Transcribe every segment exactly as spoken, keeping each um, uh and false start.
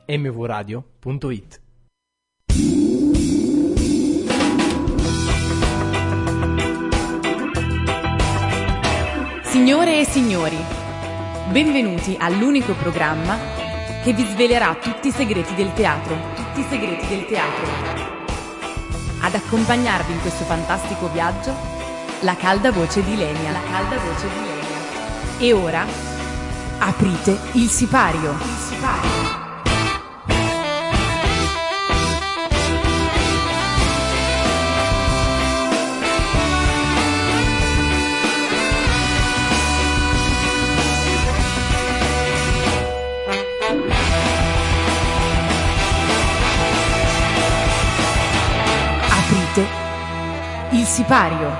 m v radio punto i t. Signore e signori, benvenuti all'unico programma che vi svelerà tutti i segreti del teatro, tutti i segreti del teatro. Ad accompagnarvi in questo fantastico viaggio, la calda voce di Ilenia, la calda voce di Ilenia. E ora, aprite il sipario. Il sipario. Il sipario.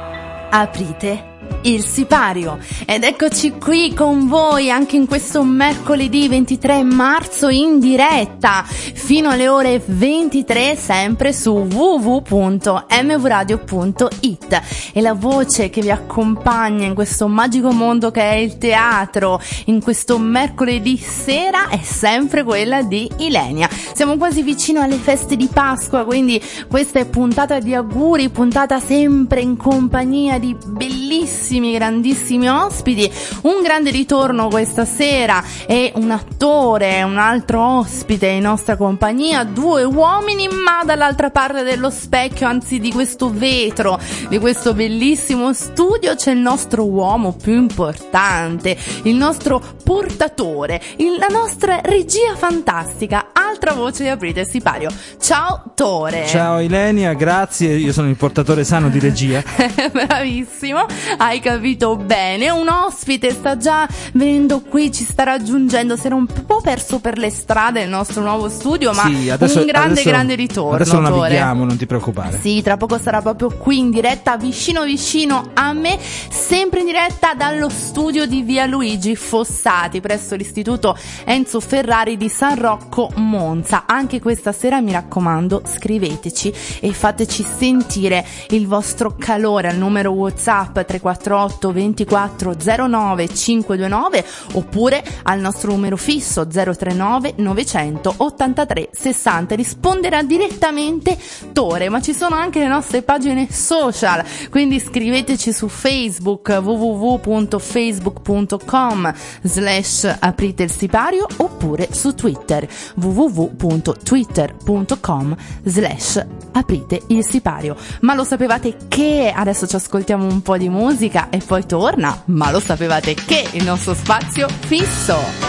Aprite il sipario. Ed eccoci qui con voi anche in questo mercoledì ventitré marzo in diretta fino alle ore ventitré, sempre su w w w punto m v radio punto i t. E la voce che vi accompagna in questo magico mondo che è il teatro in questo mercoledì sera è sempre quella di Ilenia. Siamo quasi vicino alle feste di Pasqua, quindi questa è puntata di auguri, puntata sempre in compagnia di bellissimi, grandissimi ospiti. Un grande ritorno questa sera e un attore, un altro ospite in nostra compagnia, due uomini, ma dall'altra parte dello specchio, anzi di questo vetro, di questo bellissimo studio, c'è il nostro uomo più importante, il nostro portatore, il, la nostra regia fantastica, altra voce di Aprite il sipario. Ciao Tore. Ciao Ilenia, grazie, io sono il portatore sano di regia. Bravissimo, hai capito bene. Un ospite sta già venendo qui, ci sta raggiungendo, si era un po' perso per le strade il nostro nuovo studio, ma sì, adesso, un grande adesso, grande ritorno. Adesso lo Tore. navighiamo, non ti preoccupare. Sì, tra poco sarà proprio qui in diretta, vicino vicino a me, sempre in diretta dallo studio di via Luigi Fossati, presso l'istituto Enzo Ferrari di San Rocco Monza. Anche questa sera, mi raccomando, scriveteci e fateci sentire il vostro calore al numero WhatsApp tre quattro otto ventiquattro zero nove cinquecentonventinove oppure al nostro numero fisso zero tre nove novecentottantatré sessanta. Risponderà direttamente Tore, ma ci sono anche le nostre pagine social, quindi scriveteci su Facebook w w w punto facebook punto com slash aprite il sipario oppure su Twitter w w w punto twitter punto com slash aprite il sipario. Ma lo sapevate che adesso ci ascoltiamo un po' di musica e poi torna, ma lo sapevate che il nostro spazio fisso.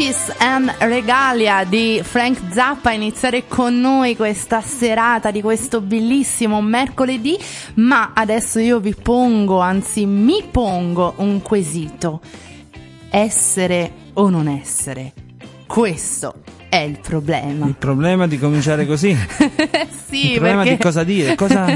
Riches and Regalia di Frank Zappa a iniziare con noi questa serata di questo bellissimo mercoledì. Ma adesso io vi pongo, anzi mi pongo un quesito: essere o non essere? Questo è il problema. Il problema di cominciare così? Sì, il problema perché... di cosa dire? Cosa...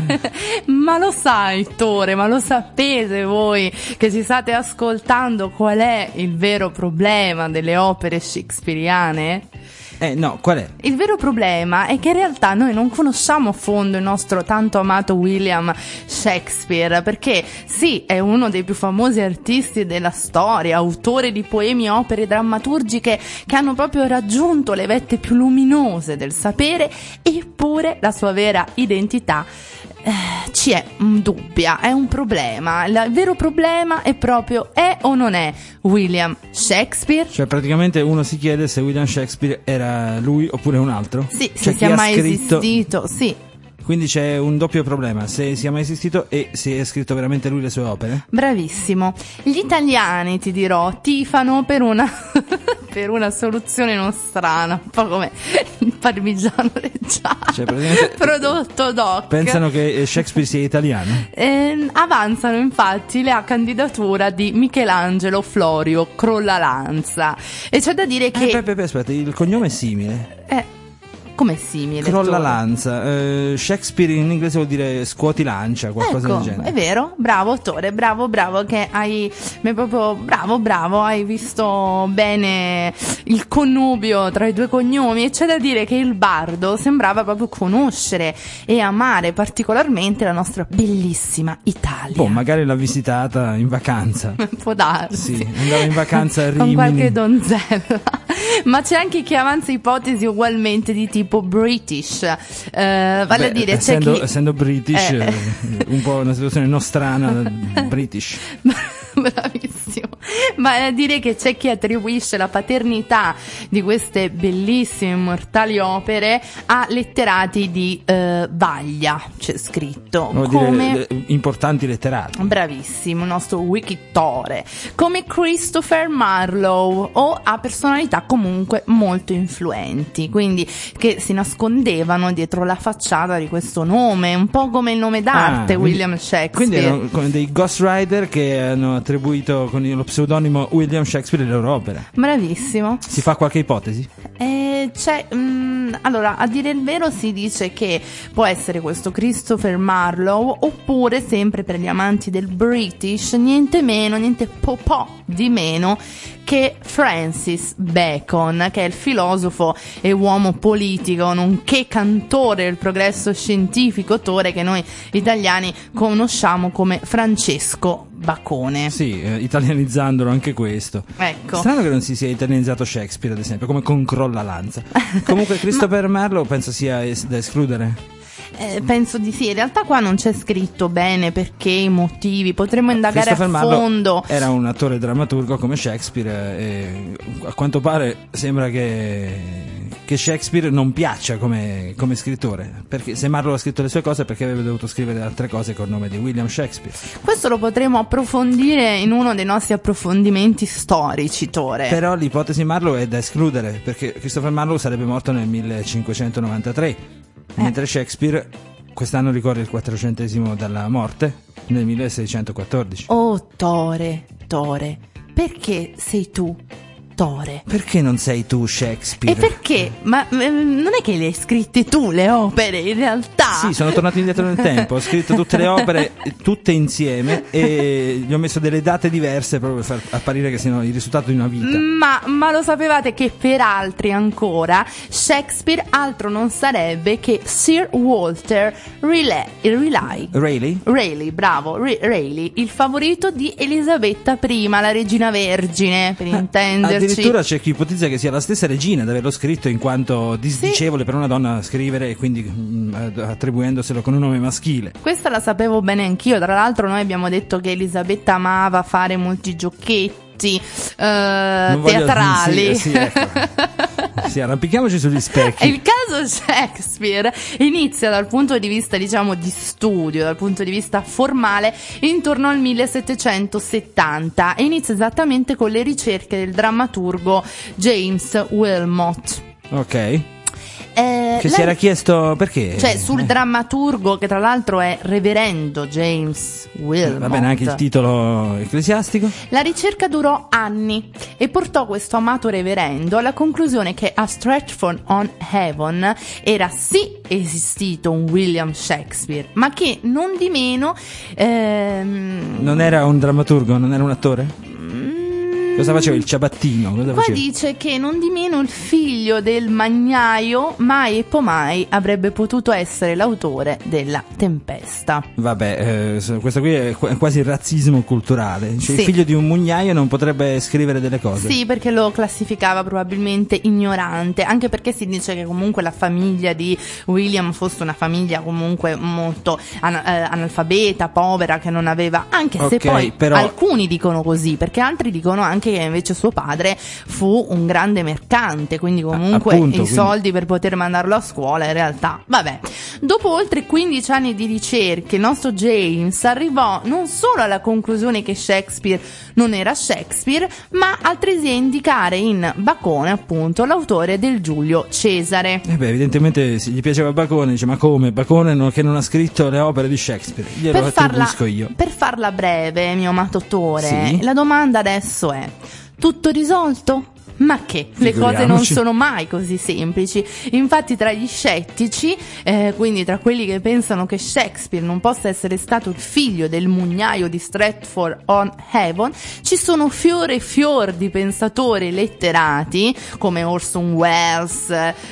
Ma lo sai, Tore, ma lo sapete voi che ci state ascoltando qual è il vero problema delle opere shakespeariane? Eh no, qual è? Il vero problema è che in realtà noi non conosciamo a fondo il nostro tanto amato William Shakespeare, perché sì, è uno dei più famosi artisti della storia, autore di poemi e opere drammaturgiche che hanno proprio raggiunto le vette più luminose del sapere, eppure la sua vera identità eh, ci è dubbia, è un problema. Il vero problema è proprio: è o non è William Shakespeare? Cioè praticamente uno si chiede se William Shakespeare era lui oppure un altro? Sì, cioè, se sia mai scritto... esistito, sì. Quindi c'è un doppio problema: se sia mai esistito e se è scritto veramente lui le sue opere. Bravissimo. Gli italiani, ti dirò, tifano per una per una soluzione nostrana, un po' come il parmigiano reggiano, cioè, praticamente prodotto doc. Pensano che Shakespeare sia italiano? Eh, avanzano infatti la candidatura di Michelangelo Florio Crollalanza, e c'è da dire che eh, beh, aspetta, il cognome è simile. Eh Come simile? Crollalanza. Eh, Shakespeare in inglese vuol dire scuoti lancia, qualcosa ecco, del genere. È vero, bravo attore, bravo, bravo, che hai proprio bravo, bravo, hai visto bene il connubio tra i due cognomi. E c'è da dire che il bardo sembrava proprio conoscere e amare particolarmente la nostra bellissima Italia. Boh, magari l'ha visitata in vacanza. Può darsi. Sì, andava in vacanza a Rimini. Con qualche donzella. Ma c'è anche chi avanza ipotesi ugualmente di tipo British, eh, vale Beh, a dire essendo, c'è chi... essendo British eh. un po' una situazione nostrana. British. Bravissimo. Vale a dire che c'è chi attribuisce la paternità di queste bellissime immortali opere a letterati di eh, Vaglia, c'è scritto. Vuol come dire, eh, importanti letterati. Bravissimo, il nostro wikitore, come Christopher Marlowe, o a personalità comunque molto influenti, quindi che si nascondevano dietro la facciata di questo nome, un po' come il nome d'arte ah, William quindi, Shakespeare. Quindi erano come dei ghostwriter che hanno attribuito con lo pseudonimo William Shakespeare le loro opere. Bravissimo. Si fa qualche ipotesi? Eh, c'è, mh, allora, a dire il vero si dice che può essere questo Christopher Marlowe, oppure, sempre per gli amanti del British, niente meno, niente po' po' di meno che Francis Bacon, che è il filosofo e uomo politico, nonché cantore del progresso scientifico, autore che noi italiani conosciamo come Francesco Bacone. Sì, eh, italianizzandolo anche questo. Ecco. Strano che non si sia italianizzato Shakespeare, ad esempio, come con Crollalanza. Comunque Christopher Ma... Marlowe penso sia es- da escludere. Eh, penso di sì, in realtà qua non c'è scritto bene perché, i motivi, potremmo indagare a fondo. Marlowe era un attore drammaturgo come Shakespeare e a quanto pare sembra che, che Shakespeare non piaccia come, come scrittore, perché se Marlowe ha scritto le sue cose è perché avrebbe dovuto scrivere altre cose col nome di William Shakespeare. Questo lo potremo approfondire in uno dei nostri approfondimenti storici, Tore. Però l'ipotesi Marlowe è da escludere, perché Christopher Marlowe sarebbe morto nel millecinquecentonovantatré. Mentre Shakespeare quest'anno ricorre il quattrocentesimo dalla morte, nel milleseicentoquattordici. Oh, Tore, Tore, perché sei tu Tore? Perché non sei tu Shakespeare? E perché? Ma eh, non è che le hai scritte tu le opere, in realtà? Sì, sono tornato indietro nel tempo, ho scritto tutte le opere tutte insieme e gli ho messo delle date diverse proprio per far apparire che siano il risultato di una vita. Ma, ma lo sapevate che per altri ancora Shakespeare altro non sarebbe che Sir Walter Raleigh, Raleigh. Raleigh? Raleigh, bravo, R- Raleigh, il favorito di Elisabetta prima, la regina vergine, per intenderci. Addirittura c'è chi ipotizza che sia la stessa regina ad averlo scritto, in quanto disdicevole sì. per una donna scrivere, e quindi mh, attribuendoselo con un nome maschile. Questa la sapevo bene anch'io. Tra l'altro noi abbiamo detto che Elisabetta amava fare molti giochetti Uh, teatrali. Sì, sì, ecco. Sì, arrampichiamoci sugli specchi. Il caso Shakespeare inizia dal punto di vista, diciamo, di studio, dal punto di vista formale, intorno al millesettecentosettanta e inizia esattamente con le ricerche del drammaturgo James Wilmot. Ok. Eh, che la... si era chiesto perché? Cioè sul eh. drammaturgo, che tra l'altro è reverendo James Wilmot. Va bene, anche il titolo ecclesiastico. La ricerca durò anni e portò questo amato reverendo alla conclusione che a Stratford on Avon era sì esistito un William Shakespeare, ma che non di meno ehm... non era un drammaturgo, non era un attore? Cosa faceva il ciabattino? Cosa Qua faceva? dice che non di meno il figlio del magnaio mai e poi mai avrebbe potuto essere l'autore della Tempesta. Vabbè, eh, questo qui è qu- quasi il razzismo culturale. Cioè, Sì. Il figlio di un mugnaio non potrebbe scrivere delle cose. Sì, perché lo classificava probabilmente ignorante, anche perché si dice che comunque la famiglia di William fosse una famiglia comunque molto an- eh, analfabeta, povera, che non aveva, anche se Ok, poi però- alcuni dicono così, perché altri dicono anche che invece suo padre fu un grande mercante, quindi comunque appunto, i quindi- soldi per poter mandarlo a scuola in realtà, vabbè. Dopo oltre quindici anni di ricerche, il nostro James arrivò non solo alla conclusione che Shakespeare non era Shakespeare, ma altresì a indicare in Bacone appunto l'autore del Giulio Cesare. Eh beh, evidentemente se gli piaceva Bacone, dice ma come? Bacone non- che non ha scritto le opere di Shakespeare? Glielo Per farla, attribuisco io. per farla breve, mio amato attore, Sì. la domanda adesso è: tutto risolto? Ma che? Le cose non Figuriamoci. sono mai così semplici. Infatti tra gli scettici, eh, quindi tra quelli che pensano che Shakespeare non possa essere stato il figlio del mugnaio di Stratford on Avon, ci sono fior e fior di pensatori letterati come Orson Welles,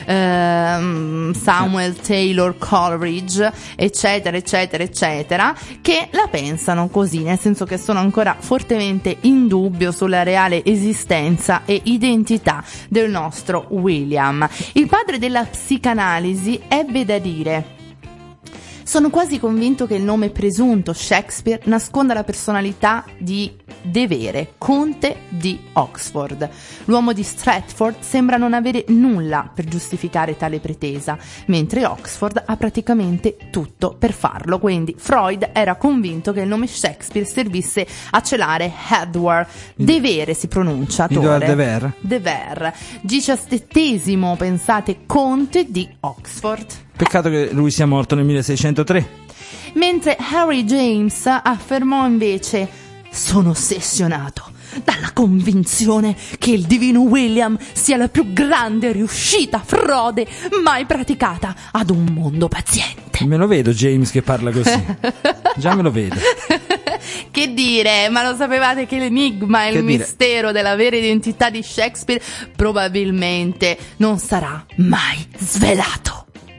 ehm, Samuel Taylor Coleridge, eccetera eccetera eccetera, che la pensano così, nel senso che sono ancora fortemente in dubbio sulla reale esistenza e identità del nostro William. Il padre della psicanalisi ebbe da dire: sono quasi convinto che il nome presunto Shakespeare nasconda la personalità di De Vere, conte di Oxford. L'uomo di Stratford sembra non avere nulla per giustificare tale pretesa, mentre Oxford ha praticamente tutto per farlo. Quindi Freud era convinto che il nome Shakespeare servisse a celare Edward. De Vere si pronuncia, Edward attore. de Vere. De Vere, diciassettesimo, pensate, conte di Oxford. Peccato che lui sia morto nel milleseicentotre. Mentre Harry James affermò invece: sono ossessionato dalla convinzione che il divino William sia la più grande riuscita frode mai praticata ad un mondo paziente. Me lo vedo James che parla così. Già me lo vedo. Che dire, ma lo sapevate che l'enigma e Che il dire? mistero della vera identità di Shakespeare probabilmente non sarà mai svelato.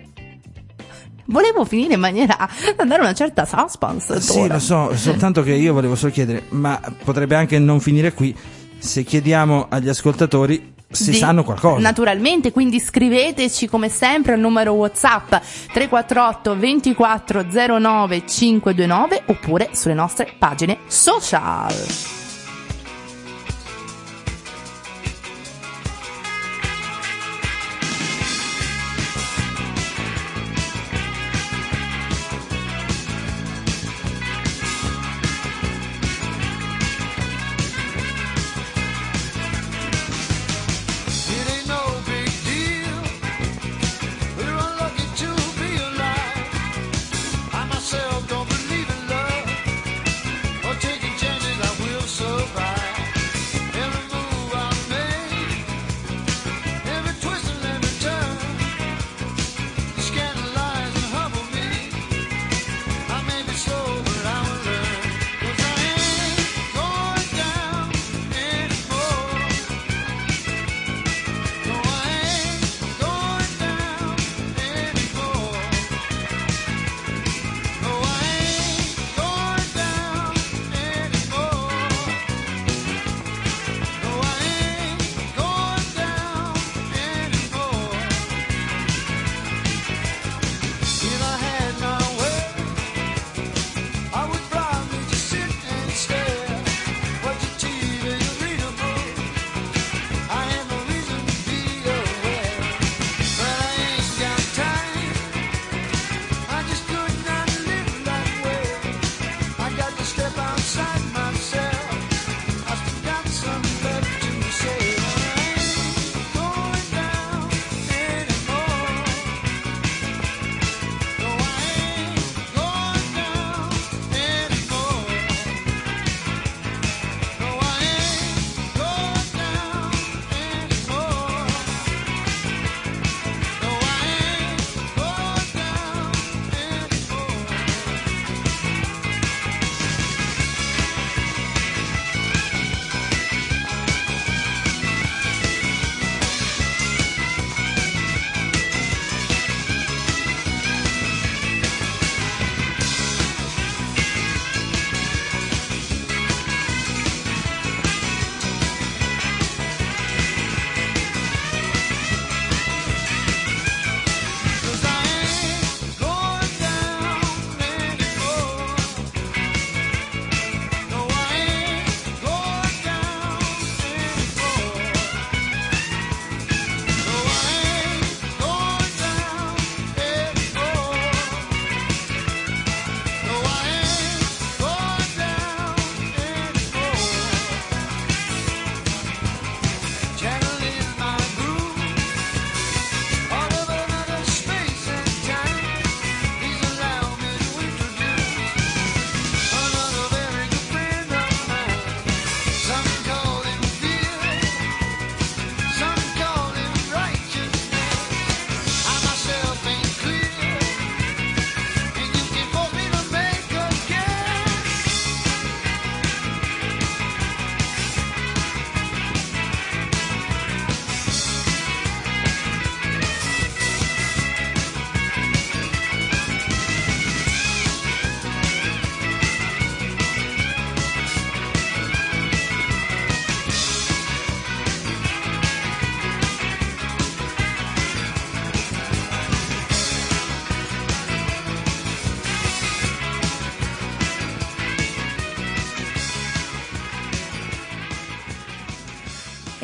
Volevo finire in maniera da dare una certa suspense. Sì, Dora. lo so, soltanto che io volevo solo chiedere, ma potrebbe anche non finire qui se chiediamo agli ascoltatori se Di- sanno qualcosa. Naturalmente, quindi scriveteci come sempre al numero WhatsApp tre quattro otto ventiquattro zero nove cinquecentonventinove oppure sulle nostre pagine social. It ain't no big deal. We're unlucky to be alive. I myself don't believe in love or taking chances. I will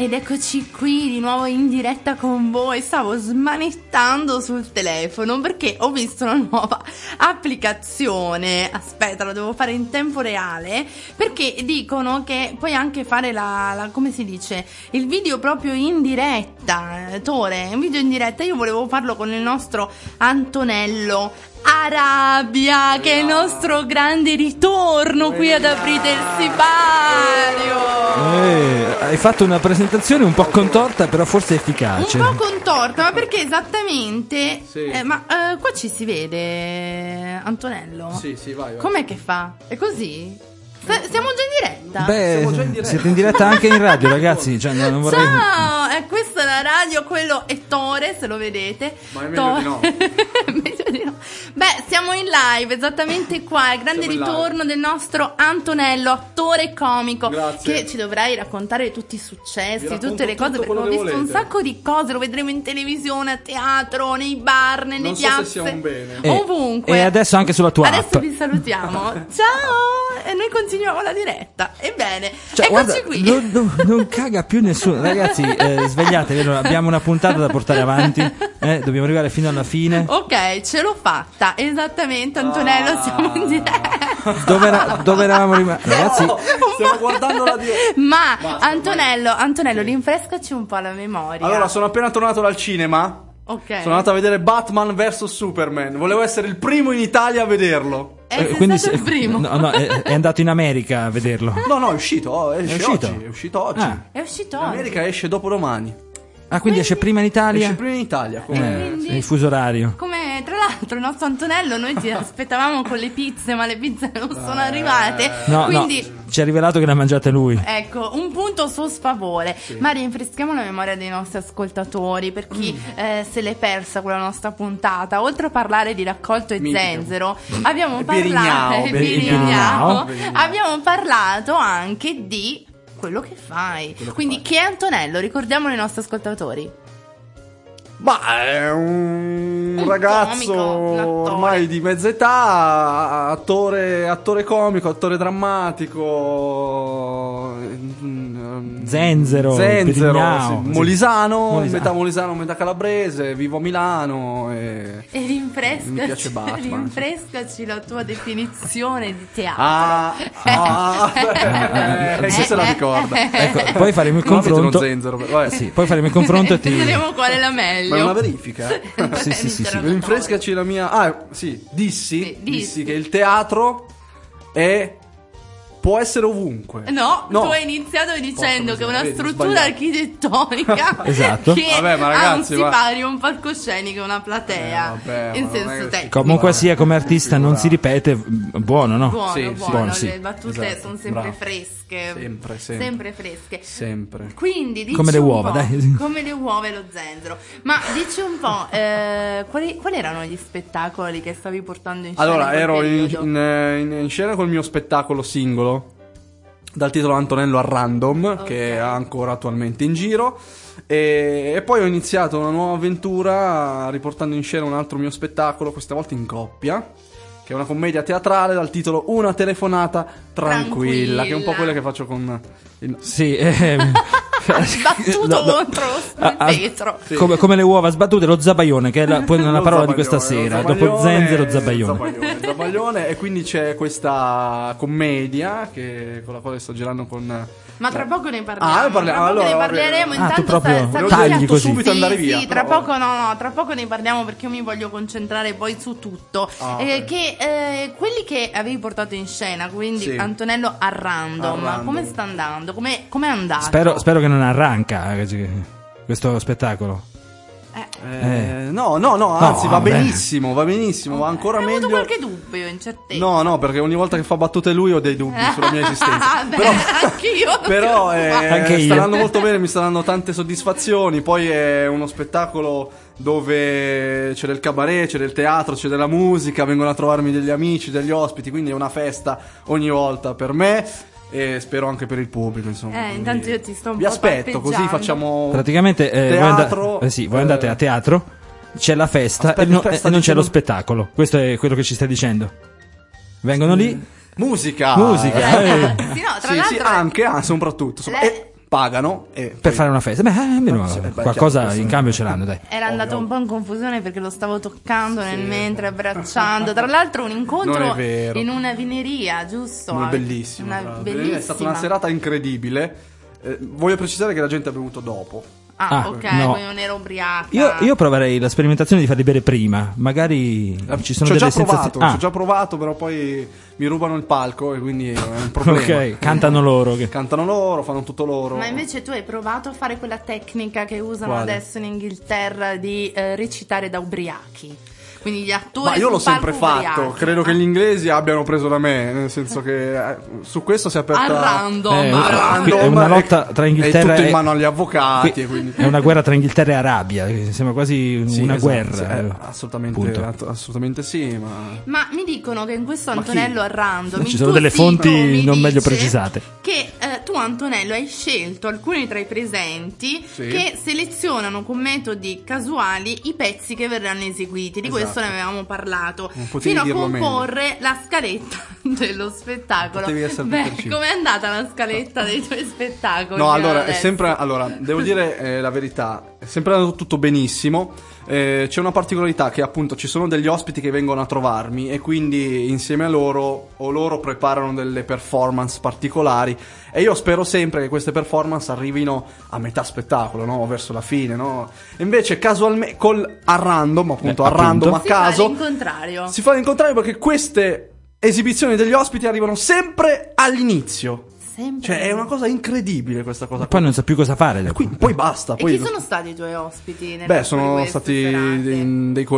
Ed eccoci qui di nuovo in diretta con voi. Stavo smanettando sul telefono perché ho visto una nuova applicazione. Aspetta, lo devo fare in tempo reale, perché dicono che puoi anche fare la, la come si dice, il video proprio in diretta. Tore, un video in diretta. Io volevo farlo con il nostro Antonello Arabia, che è il nostro grande ritorno qui ad Aprite il Sipario. Eh, hai fatto una presentazione un po' contorta, però forse efficace. Un po' contorta, ma perché esattamente? Sì. Eh, ma eh, qua ci si vede, Antonello? Sì, sì, vai, vai. Com'è che fa? È così? St- Siamo già in diretta? Beh, Siamo già in diretta. siete in diretta anche in radio, ragazzi. Cioè, non non vorrei... Ciao, eh, questa è la radio, quello è Tore, se lo vedete. Ma è meglio di no. Meglio di no. Beh, siamo in live, esattamente qua, il grande Siamo in ritorno live. del nostro Antonello, attore comico, Grazie. che ci dovrai raccontare tutti i successi, Vi racconto tutte le cose, tutto perché ho quello che visto un volete. sacco di cose, lo vedremo in televisione, a teatro, nei bar, nelle Non so piazze, se siamo bene. Eh, ovunque. e adesso anche sulla tua Adesso app. vi salutiamo. Ciao! E noi continuiamo la diretta. Ebbene, Cioè, eccoci guarda, qui. non, non- non caga più nessuno. Ragazzi, eh, svegliatevi, allora, abbiamo una puntata da portare avanti. eh, dobbiamo arrivare fino alla fine. Ok, ce l'ho fatta. Esattamente, Antonello, Ah. siamo in diretta. Dove, era- dove eravamo rimasti? Ragazzi, No, stiamo guardando la diretta. Ma Basta, Antonello, Antonello, rinfrescaci un po' la memoria. Allora, sono appena tornato dal cinema. Ok. Sono andato a vedere Batman versus Superman. Volevo essere il primo in Italia a vederlo. Eh, eh, sei quindi stato se- il primo. no, no, è, è andato in America a vederlo. No, no, è uscito. oh, esce È uscito? oggi. È uscito oggi. Ah. È uscito In oggi. America esce dopodomani. Ah, quindi esce prima in Italia? Esce prima in Italia. Come... Eh, quindi- il fuso orario. Come tra l'altro il nostro Antonello, noi ti aspettavamo con le pizze, ma le pizze non sono arrivate. No, Quindi no, ci ha rivelato che l'ha mangiata lui. ecco, un punto suo sfavore. Ma rinfreschiamo la memoria dei nostri ascoltatori, per chi Mm. eh, se l'è persa quella nostra puntata. Oltre a parlare di raccolto e Mitica. zenzero, abbiamo E parlato Birignao, e Birignao. Birignao. Abbiamo parlato anche di quello che fai. Quindi chi è Antonello? Ricordiamolo ai nostri ascoltatori. Ma è un, Un ragazzo comico, un attore. ormai di mezza età, attore, attore comico, attore drammatico, mm, Zenzero, Zenzero, Birignao. sì, Molisano, Molisano. metà Molisano, metà calabrese, vivo a Milano e... E rinfrescaci, Mi piace Batman. rinfrescaci la tua definizione di teatro. Ah, ah, eh, chi se la ricorda? Ecco, poi faremo il Non avete uno confronto. zenzero, vabbè. Sì, poi faremo il confronto e ti... Vedremo qual è la meglio. Ma è una verifica? Sì, sì, sì, sì. Rinfrescaci la mia... Ah, sì, dissi, Sì, dissi. dissi che il teatro è... può essere ovunque. No, No. tu hai iniziato dicendo Porca che è una miseria, vedi, ho struttura sbagliato. architettonica Esatto. che Vabbè, ma ha un ragazzi, ma- sipario, un palcoscenico, una platea, Eh, vabbè, in ma non è senso che- tecnico. Comunque sia, come artista non si ripete, buono, no? Buono, Sì, sì. buono, Buono, sì. le battute Esatto, sono sempre bravo. fresche. Sempre, sempre. fresche. Sempre. Quindi dici Come le un uova, po', dai. come le uova e lo zenzero. Ma dici un po', eh, quali, quali erano gli spettacoli che stavi portando in scena? Allora, in quel ero in, periodo? in, eh, in- in scena col mio spettacolo singolo dal titolo Antonello a Random, Ok. che è ancora attualmente in giro. E, e poi ho iniziato una nuova avventura riportando in scena un altro mio spettacolo, questa volta in coppia, che è una commedia teatrale dal titolo Una telefonata tranquilla, Tranquilla. che è un po' quella che faccio con il... Sì, eh, Sbattuto no, no. contro Ah, ah, il vetro. Sì. come, come le uova sbattute, lo zabaione, che è la, poi una Lo parola di zabaglione, questa lo sera. zabaglione, Dopo zenzero, zabaione. Zabaglione, zabaglione, e quindi c'è questa commedia che, con la quale sto girando con... Ma tra poco ne parliamo. Ah, ne parliamo, tra poco allora, ne parleremo. ah, Intanto tu proprio sta- sta- tagli sta- così. subito Sì, andare via, sì, tra però- poco no, no, tra poco ne parliamo perché io mi voglio concentrare poi su tutto. Ah, Eh, ok. che eh, quelli che avevi portato in scena, quindi Sì. Antonello a random, A random. come sta andando? Come è andato? Spero, spero che non arranca eh, questo spettacolo. Eh, no, no, no, anzi va vabbè. benissimo, va benissimo, va ancora Hai avuto meglio. qualche dubbio, incertezza? No, no, perché ogni volta che fa battute lui ho dei dubbi sulla mia esistenza. Ah, beh, Però, anch'io. non però ti eh, preoccupare. Anche io. sta andando molto bene, mi sta dando tante soddisfazioni. Poi è uno spettacolo dove c'è del cabaret, c'è del teatro, c'è della musica, vengono a trovarmi degli amici, degli ospiti, quindi è una festa ogni volta per me. E spero anche per il pubblico, insomma. Eh, Quindi intanto io ti sto un vi po' aspetto, così palpeggiando. facciamo Praticamente eh, voi, and- teatro. eh sì, voi eh, andate a teatro, c'è la festa Aspetta, e, no- aspetta, e non c'è dicevo- lo spettacolo. Questo è quello che ci stai dicendo. Vengono lì. musica. Musica. Eh, eh. sì, no, tra Sì, l'altro sì, anche, ah, soprattutto. Insomma, Le- e pagano e Per poi- fare una festa. Beh, almeno Sì, beh, qualcosa chiaro, in cambio ce l'hanno, dai. Era andato un po' in confusione perché lo stavo toccando nel mentre, abbracciando. Tra l'altro un Non incontro è vero. in una vineria, giusto? Una bellissima, Una tra l'altro. bellissima. È stata una serata incredibile. Eh, voglio precisare che la gente è bevuto dopo. Ah, Ah, ok, no. poi non ero ubriaca. Io, io proverei la sperimentazione di farli bere prima. Magari ci sono ci ho delle già provato, sensazioni. ci ho già provato, però poi mi rubano il palco e quindi è un problema. Ok, cantano loro. Che... Cantano loro, fanno tutto loro. Ma invece tu hai provato a fare quella tecnica che usano Quale? adesso in Inghilterra di eh, recitare da ubriachi. Quindi gli attori Ma io l'ho sul sempre palco fatto, ubriachi. credo che Ah. gli inglesi abbiano preso da me, nel senso che eh, su questo si è aperta A random, Eh, a qui random. è una lotta tra Inghilterra è tutto e- in mano agli avvocati Qui e quindi è una guerra tra Inghilterra e Arabia. Sembra quasi Sì, una esatto, guerra. sì, eh, eh. assolutamente, Punto. ass- assolutamente sì, ma Ma mi dicono che in questo Ma chi? Antonello a random Ci il sono tuo delle sito fonti mi non meglio dice precisate. Che eh, tu Antonello hai scelto alcuni tra i presenti Sì. che selezionano con metodi casuali i pezzi che verranno eseguiti. Di questo Esatto. ne avevamo parlato. Non potevi Fino a dirlo comporre la scaletta dello spettacolo. Potevi essere più Beh, preciso. com'è andata la scaletta dei tuoi spettacoli? no, fino allora è adesso? sempre allora, devo dire eh, la verità, è sempre andato tutto benissimo. Eh, c'è una particolarità che appunto ci sono degli ospiti che vengono a trovarmi e quindi insieme a loro o loro preparano delle performance particolari e io spero sempre che queste performance arrivino a metà spettacolo, no? O verso la fine, no? E invece casualmente col a random, appunto Eh, a random appunto. a Si fa caso l'incontrario. si fa l'incontrario perché queste esibizioni degli ospiti arrivano sempre all'inizio. Sempre. Cioè è una cosa incredibile questa cosa E poi non sa più cosa fare. qui. Poi basta, E poi chi sono stati i tuoi ospiti? nel Beh, corso di sono queste stati serate? dei, dei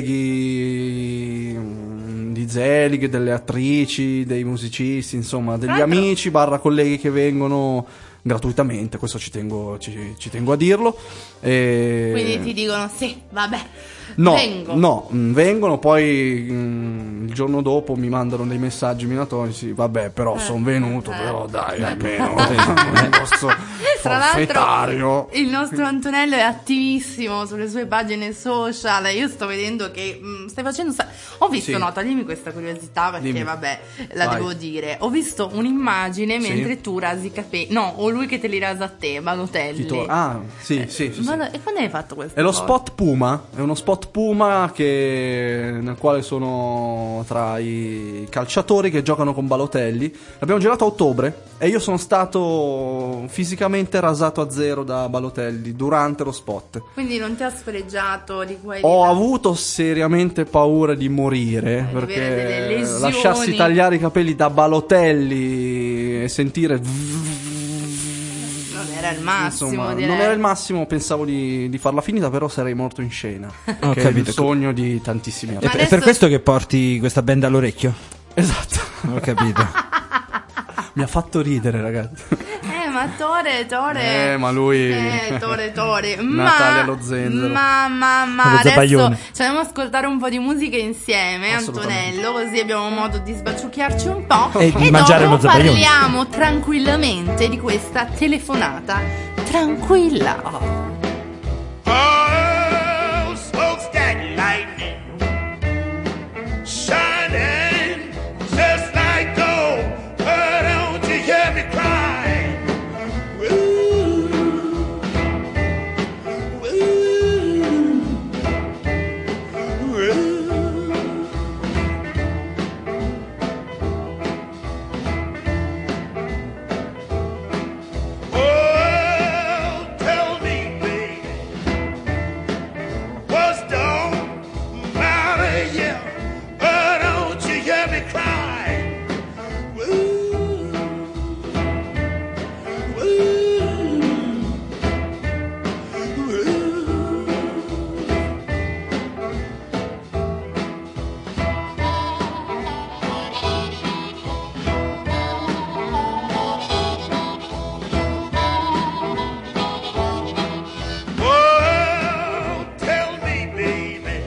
colleghi mm, di Zelig, delle attrici, dei musicisti, insomma, degli Tra l'altro- amici barra colleghi che vengono gratuitamente, questo ci tengo, ci, ci tengo a dirlo. E... Quindi ti dicono sì, vabbè. No, vengo. no, mm, vengono poi mm, il giorno dopo mi mandano dei messaggi minatonici, vabbè, però sono venuto, eh. però dai, almeno il nostro Tra l'altro forfettario. il nostro Antonello è attivissimo sulle sue pagine social. Io sto vedendo che mh, stai facendo sa- ho visto, Sì. no, toglimi questa curiosità perché Dimmi. vabbè, la Vai. devo dire. Ho visto un'immagine Sì. mentre tu rasi i capelli. No, o lui che te li rasa a te, Balotelli. Chi to- Ah, sì, sì, sì, sì. Ma- E quando hai fatto questo? È lo spot Puma, è uno spot Puma che, nel quale sono tra i calciatori che giocano con Balotelli. L'abbiamo girato a ottobre e io sono stato fisicamente rasato a zero da Balotelli durante lo spot. Quindi non ti ha sfregiato di qua e di Ho là? avuto seriamente paura di morire Eh, di avere delle perché lesioni. lasciarsi tagliare i capelli da Balotelli e sentire Non era il massimo, insomma, direi. non era il massimo, pensavo di, di farla finita, però sarei morto in scena. Ho che è il capito. sogno di tantissimi È, Ma altri. è per adesso- questo che porti questa band all'orecchio? Esatto. Ho capito. Mi ha fatto ridere, ragazzi. Eh, ma Tore, Tore. Eh, ma lui- Eh, Tore, Tore. Natalia ma, lo zenzero. Ma, ma, ma. Lo Adesso zabaione. ci andiamo ad ascoltare un po' di musica insieme, Assolutamente. Antonello, così abbiamo modo di sbaciucchiarci un po'. E di mangiare dopo lo zabaione. parliamo tranquillamente di questa telefonata. Tranquilla. Oh, smokestack lightning, shining just like gold. Oh, don't you hear me cry? Ooh, ooh, ooh. Oh, tell me, baby, what's don't matter, yeah, but don't you hear me cry? Ooh, ooh, ooh. Oh, tell me, baby,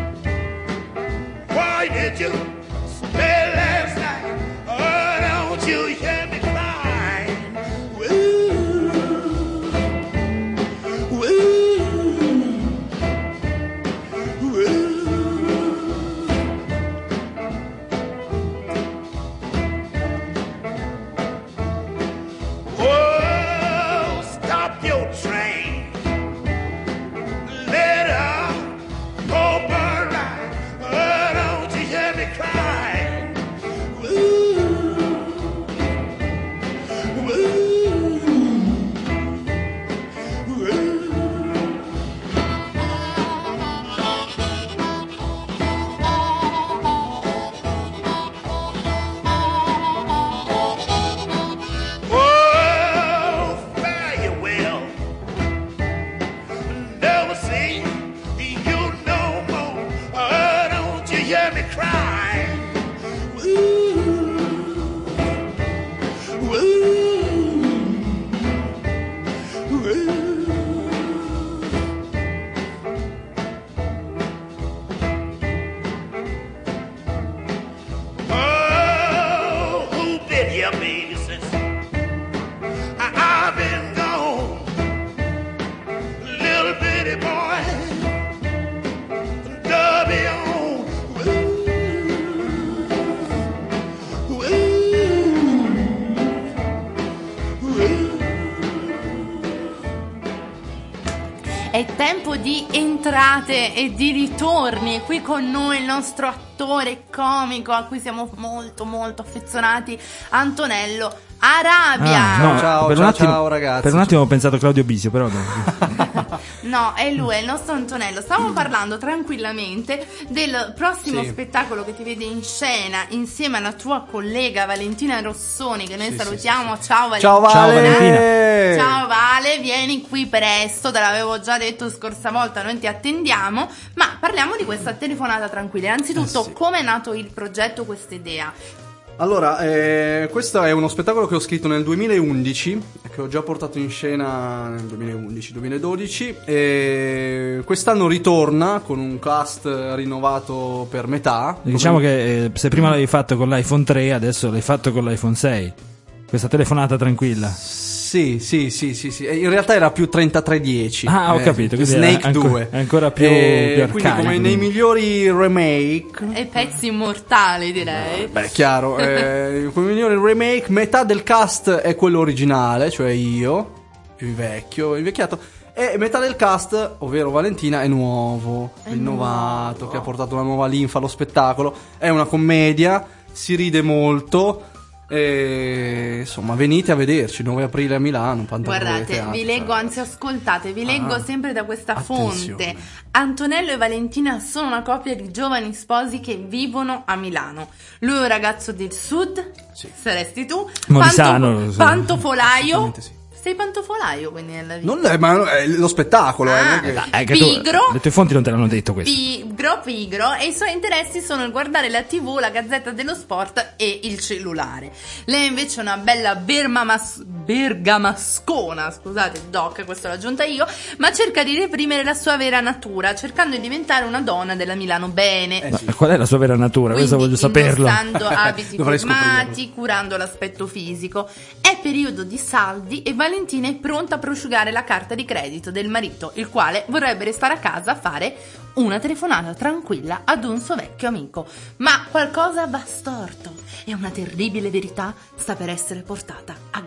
why did you stay last night? Oh, don't you hear me cry? Ooh, ooh, ooh. Oh, hear me crying. Ooh, ooh, ooh. Oh, who been here, baby, since I- I've been gone? Little bitty boy, Dubby on. Ooh, ooh, ooh. È tempo di entrate e di ritorni. Qui con noi il nostro attore comico a cui siamo molto molto affezionati, Antonello Arabia. Ah, no, Ciao, per ciao, un attimo, ciao, ragazzi. Per un attimo ho pensato a Claudio Bisio, però no. No, è lui, è il nostro Antonello. Stavamo parlando tranquillamente del prossimo Sì. spettacolo che ti vede in scena insieme alla tua collega Valentina Rossoni, che noi Sì, salutiamo. Ciao Valentina. Ciao Vale. Ciao, Valentina. Ciao Vale, vieni qui presto, te l'avevo già detto scorsa volta, noi ti attendiamo, ma parliamo di questa telefonata tranquilla. Innanzitutto, Eh sì. come è nato il progetto, questa idea? Allora, eh, questo è uno spettacolo che ho scritto nel duemilaundici, che ho già portato in scena nel duemilaundici duemiladodici, e quest'anno ritorna con un cast rinnovato per metà. Diciamo che eh, se prima l'avevi fatto con l'iPhone tre, adesso l'hai fatto con l'iPhone sei. Questa telefonata tranquilla. Sì, sì, sì, sì, sì. E in realtà era più trentatré dieci. Ah, ho capito, quindi Snake è ancora- due. è ancora più- E più quindi arcaico, come nei quindi. migliori remake. E pezzi immortali, direi. Beh, chiaro, eh, come migliore remake, metà del cast è quello originale, cioè io, più vecchio, invecchiato, e metà del cast, ovvero Valentina, è nuovo, È innovato, nuovo. che ha portato una nuova linfa allo spettacolo. È una commedia, si ride molto. E insomma, venite a vederci nove aprile a Milano. Pantagruel Guardate, Teatro. vi leggo, anzi ascoltate, vi leggo Ah, sempre da questa attenzione. fonte. Antonello e Valentina sono una coppia di giovani sposi che vivono a Milano. Lui è un ragazzo del sud, Sì. saresti tu, Molisano, sì. pantofolaio. Assolutamente sì. Sei pantofolaio quindi nella vita. Non è, ma è lo spettacolo, eh, Ah, non è che- Eh, che tu- Pigro. le tue fonti non te l'hanno detto questo. Pigro, pigro, e i suoi interessi sono il guardare la tivù, la gazzetta dello sport e il cellulare. Lei invece è una bella bermamas- bergamascona, scusate doc, questo l'ho aggiunta io, ma cerca di reprimere la sua vera natura, cercando di diventare una donna della Milano bene. Eh, Ma sì. qual è la sua vera natura? Questo Quindi, voglio saperlo. indossando abiti Dovrei formati, curando l'aspetto fisico. È periodo di saldi e Valentina è pronta a prosciugare la carta di credito del marito, il quale vorrebbe restare a casa a fare una telefonata tranquilla ad un suo vecchio amico. Ma qualcosa va storto e una terribile verità sta per essere portata a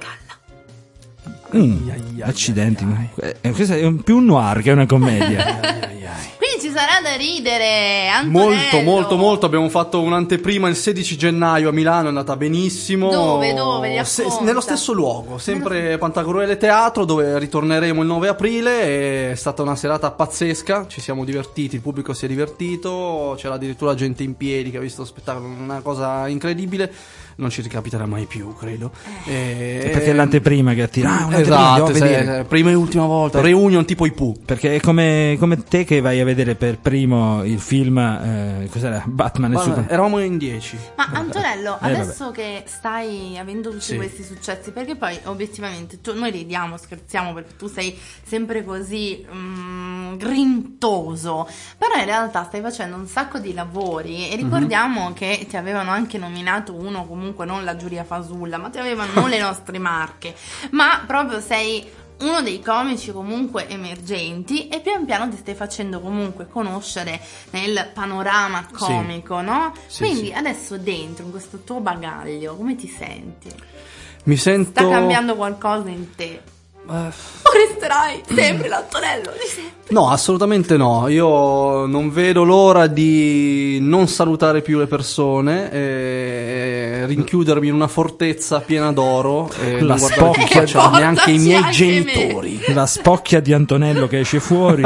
galla. Mm, accidenti. Eh, questo è un- più un noir che una commedia. Quindi ci sarà da ridere, Antonello. Molto, molto, molto. Abbiamo fatto un'anteprima il sedici gennaio a Milano, è andata benissimo. Dove, dove? Se- Racconta. nello stesso luogo, sempre Pantagruel Teatro, dove ritorneremo il nove aprile. È stata una serata pazzesca, ci siamo divertiti, il pubblico si è divertito, c'era addirittura gente in piedi che ha visto lo spettacolo, una cosa incredibile. Non ci ricapiterà mai più, credo. E- Perché è l'anteprima che attira. Ah, un'anteprima, esatto, devo sì, vedere. eh, prima e ultima volta. Reunion tipo i Pooh. Perché è come, come te che vai a vedere per primo il film, eh, cos'era? Batman e Ma Superman. eravamo in dieci. Ma Antonello, Eh, adesso che stai avendo tutti Sì. questi successi, perché poi obiettivamente tu- noi ridiamo, scherziamo perché tu sei sempre così mm, grintoso, però in realtà stai facendo un sacco di lavori e ricordiamo che ti avevano anche nominato uno, comunque non la giuria fasulla, ma ti avevano non le nostre marche, ma proprio sei uno dei comici comunque emergenti e pian piano ti stai facendo comunque conoscere nel panorama comico, no? Sì, Quindi sì. adesso dentro in questo tuo bagaglio come ti senti? Mi sento. Sta cambiando qualcosa in te? Eh, O resterai sempre l'Antonello di sempre? No, assolutamente no. Io non vedo l'ora di non salutare più le persone, e rinchiudermi in una fortezza piena d'oro e La non guardare più in spocchia- faccia neanche i miei Portaci anche me. genitori. La spocchia di Antonello che esce fuori.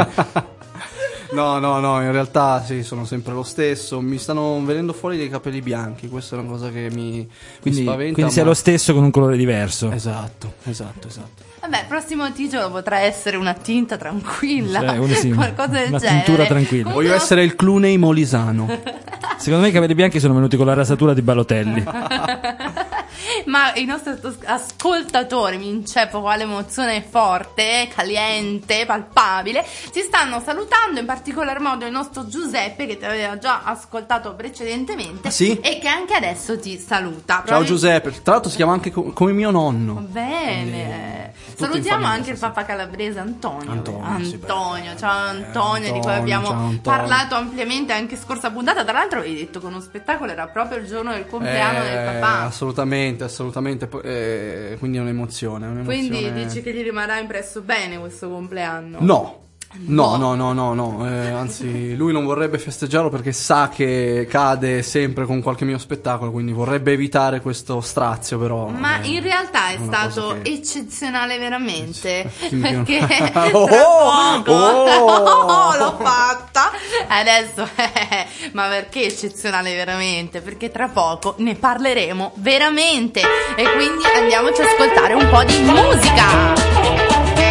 No, no, no, in realtà sì, sono sempre lo stesso. Mi stanno venendo fuori dei capelli bianchi, questa è una cosa che mi, mi Quindi, spaventa. quindi sei ma- lo stesso con un colore diverso. Esatto, esatto, esatto. Vabbè, prossimo titolo potrà essere una tinta tranquilla, Sì, uno sì, qualcosa del una genere. tintura tranquilla. Comunque Voglio essere il Clooney molisano. Secondo me i capelli bianchi sono venuti con la rasatura di Balotelli. Ma i nostri ascol- ascoltatori, mi inceppo quale emozione forte, caliente, palpabile, ci stanno salutando, in particolar modo il nostro Giuseppe che ti aveva già ascoltato precedentemente. Ah, sì? E che anche adesso ti saluta. Ciao Probabil- Giuseppe, tra l'altro si chiama anche co- come mio nonno. Bene. tutto in Salutiamo famiglia, anche il sì, papà calabrese Antonio. Antonio, sì, Antonio, beh. ciao Antonio, di cui Antonio, abbiamo ciao, Antonio. parlato ampiamente anche scorsa puntata. Tra l'altro hai detto che uno spettacolo era proprio il giorno del compleanno Eh, del papà. Assolutamente, assolutamente. po- eh, quindi è un'emozione, è un'emozione. Quindi dici che gli rimarrà impresso bene questo compleanno? No. No, no, no, no, no, eh, anzi lui non vorrebbe festeggiarlo perché sa che cade sempre con qualche mio spettacolo, quindi vorrebbe evitare questo strazio, però... Ma eh, in realtà è una stato cosa che- eccezionale veramente. Chi mi- Perché tra Oh, poco oh! l'ho fatta. Adesso eh, ma perché eccezionale veramente? Perché tra poco ne parleremo veramente. E quindi andiamoci ad ascoltare un po' di musica.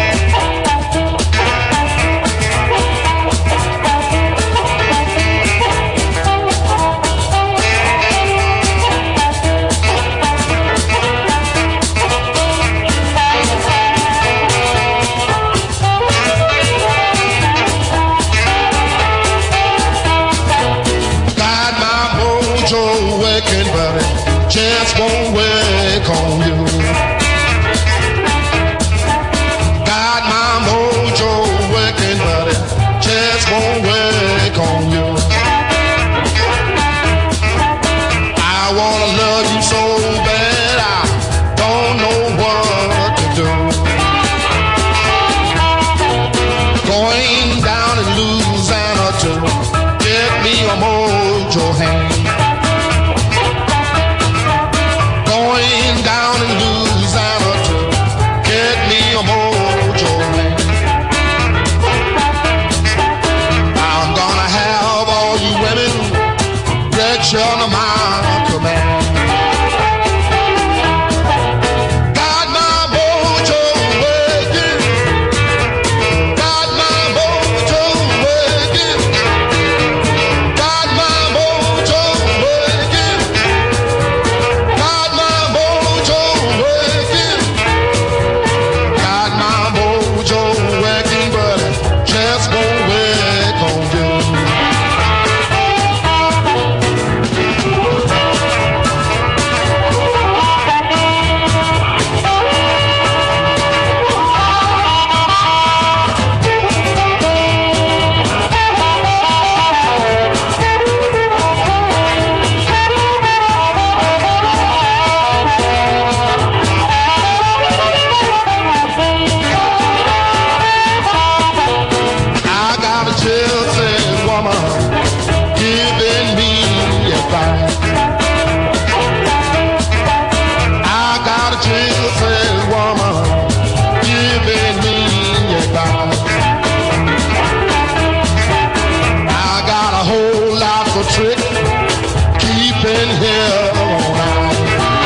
Got my mojo working, but it just won't work on you. Got my mojo working, but it just won't work on you. I wanna love you so bad, I don't know what to do. Going down in Louisiana to get me a mojo hand. Going down in Louisiana to get me a mojo hand. I'm gonna have all you women get you under my command. Got my mojo working. Got my mojo working. Got my mojo working. Got my mojo working. Got my mojo working, but it just won't work on you. I got a gypsy woman giving me advice. I got a gypsy woman giving me advice. I got a whole lot of trick keeping here all night.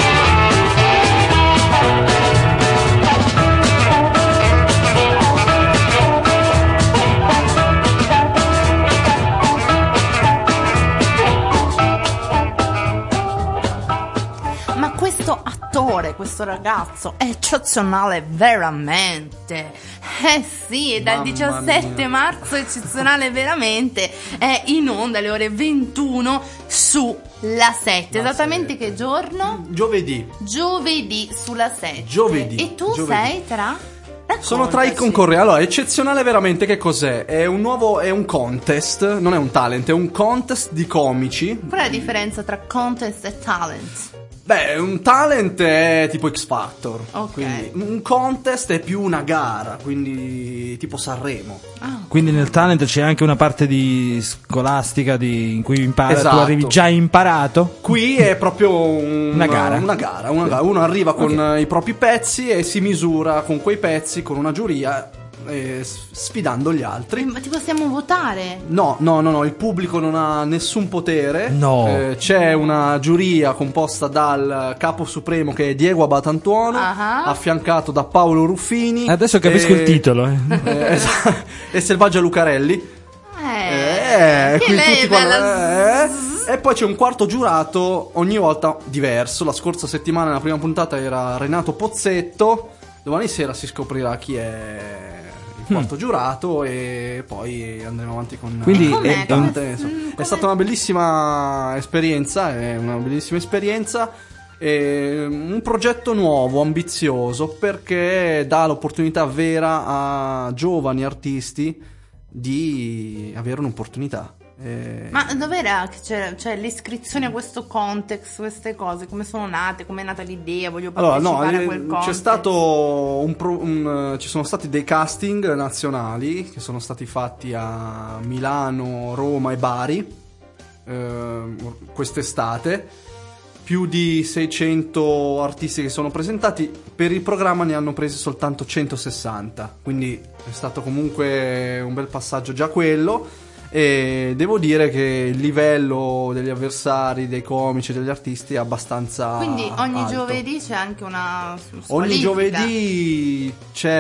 Ma questo attore, questo ragazzo è eccezionale veramente. Eh sì, è dal Mamma diciassette mia. marzo eccezionale veramente. È in onda alle ore ventuno su La sette. Esattamente che giorno? Giovedì. Giovedì sulla sette. Giovedì. E tu Giovedì. sei tra? Sono tra i Raccontaci. concorrenti. Allora, eccezionale veramente che cos'è? È un nuovo, è un contest, non è un talent, è un contest di comici. Qual è la differenza tra contest e talent? Beh, un talent è tipo X Factor. Ok. Quindi un contest è più una gara, quindi tipo Sanremo. Quindi nel talent c'è anche una parte di scolastica di, in cui impara, tu Esatto. arrivi già imparato. Qui è proprio un- Una gara. Una gara, una gara. Uno arriva con eh, i propri pezzi e si misura con quei pezzi con una giuria, eh, s- sfidando gli altri. Ma ti possiamo votare? No, no, no, no, il pubblico non ha nessun potere. No. Eh, c'è una giuria composta dal capo supremo che è Diego Abatantuono, Ah. affiancato da Paolo Ruffini. Adesso capisco e- il titolo. eh. eh, esatto, e Selvaggia Lucarelli. Eh, Eh, che quindi lei tutti è quando- bella. eh, e poi c'è un quarto giurato ogni volta diverso. La scorsa settimana nella prima puntata era Renato Pozzetto. Domani sera si scoprirà chi è il quarto giurato e poi andremo avanti con Quindi con è- le è un- puntate, insomma. Mm, È come- stata una bellissima esperienza, è una bellissima esperienza. È un progetto nuovo, ambizioso, perché dà l'opportunità vera a giovani artisti di avere un'opportunità. Eh, Ma dov'era che c'era, cioè, l'iscrizione a questo context, queste cose, come sono nate, come è nata l'idea, voglio Allora, no, partecipare a eh, quel c'è context. stato un pro- un, eh, ci sono stati dei casting nazionali che sono stati fatti a Milano, Roma e Bari eh, quest'estate. Più di seicento artisti che sono presentati. Per il programma ne hanno presi soltanto centosessanta. Quindi è stato comunque un bel passaggio già quello. E devo dire che il livello degli avversari, dei comici, degli artisti è abbastanza Quindi ogni alto. giovedì c'è anche una Ogni squalifica. giovedì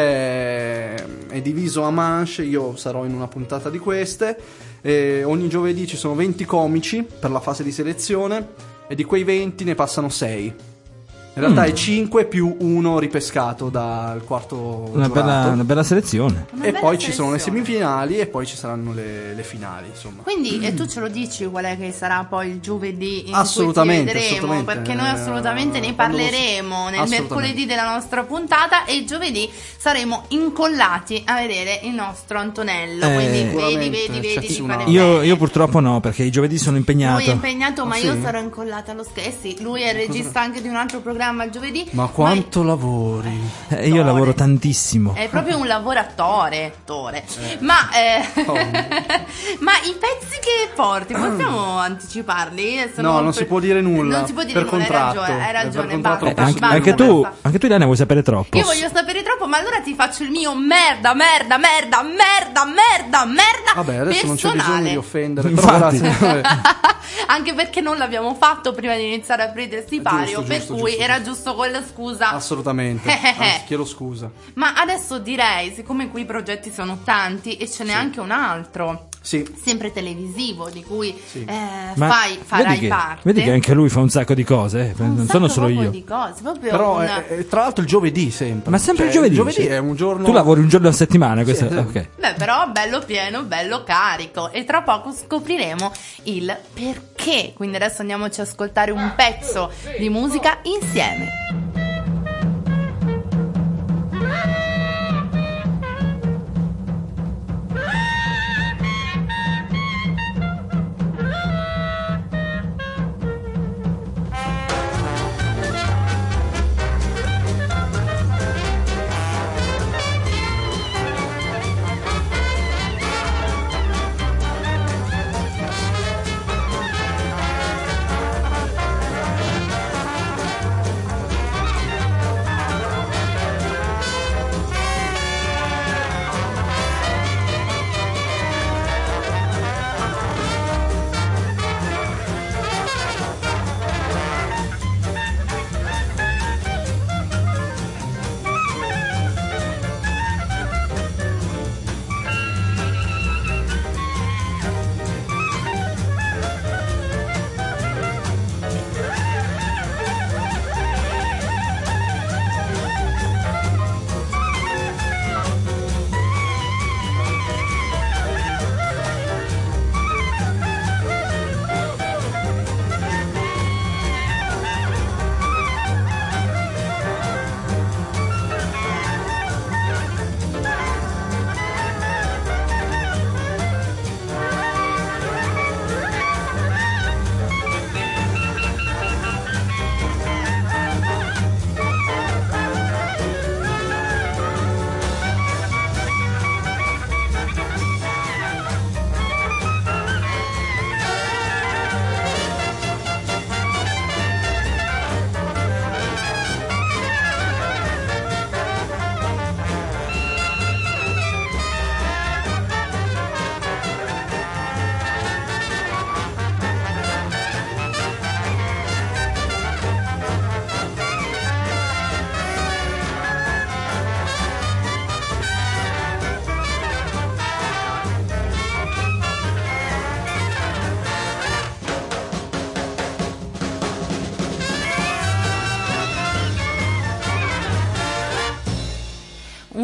c'è è diviso a manche, io sarò in una puntata di queste. E ogni giovedì ci sono venti comici per la fase di selezione e di quei venti ne passano sei. In realtà Mm. è cinque più uno ripescato dal quarto Una giurato. bella, una bella selezione. Una E bella poi ci sono le selezione. semifinali e poi ci saranno le, le finali, insomma. Quindi e tu ce lo dici qual è che sarà poi il giovedì in Assolutamente, cui ti vedremo, assolutamente. perché noi assolutamente ne Eh, quando lo- parleremo nel assolutamente. mercoledì della nostra puntata e il giovedì saremo incollati a vedere il nostro Antonello. Eh, Quindi vedi, sicuramente vedi, vedi c'è di una- fare Io, bene. io purtroppo no, perché i giovedì sono impegnato. Lui è impegnato, ma Ah, io sì? sarò incollata allo stesso. Eh sì, lui è il regista anche di un altro programma il giovedì. Ma quanto lavori? Eh, io lavoro tantissimo. È proprio un lavoratore, attore. Ma, eh, Oh. ma i pezzi che porti, possiamo anticiparli? Sono No, non pre- si può dire nulla, Non si può dire per nulla, hai contratto. ragione, hai Per ragione. contratto Basta, Eh, anche, basta, anche tu, basta. anche tu, Ilana, vuoi sapere troppo? Io voglio sapere troppo, ma allora ti faccio il mio merda, merda, merda, merda, merda, merda. Vabbè, adesso non c'è personale. bisogno di offendere. Infatti. Però grazie. Vabbè. Anche perché non l'abbiamo fatto prima di iniziare a aprire il sipario, Giusto, per giusto, cui giusto, era giusto. giusto quella scusa. Assolutamente. Anzi, chiedo scusa. Ma adesso direi, siccome qui i progetti sono tanti e ce n'è anche un altro, Sì. sempre televisivo, di cui Sì. eh, Ma fai, farai vedi che, parte. vedi che anche lui fa un sacco di cose, eh, Un non sacco sono solo proprio io. di cose, proprio Però una- è, è- tra l'altro il giovedì sempre. Ma sempre Cioè, il giovedì? Il giovedì sì. è un giorno. Tu lavori un giorno a settimana, questo, Sì, sì. ok. Beh, però bello pieno, bello carico. E tra poco scopriremo il perché. Quindi adesso andiamoci ad ascoltare un pezzo di musica insieme.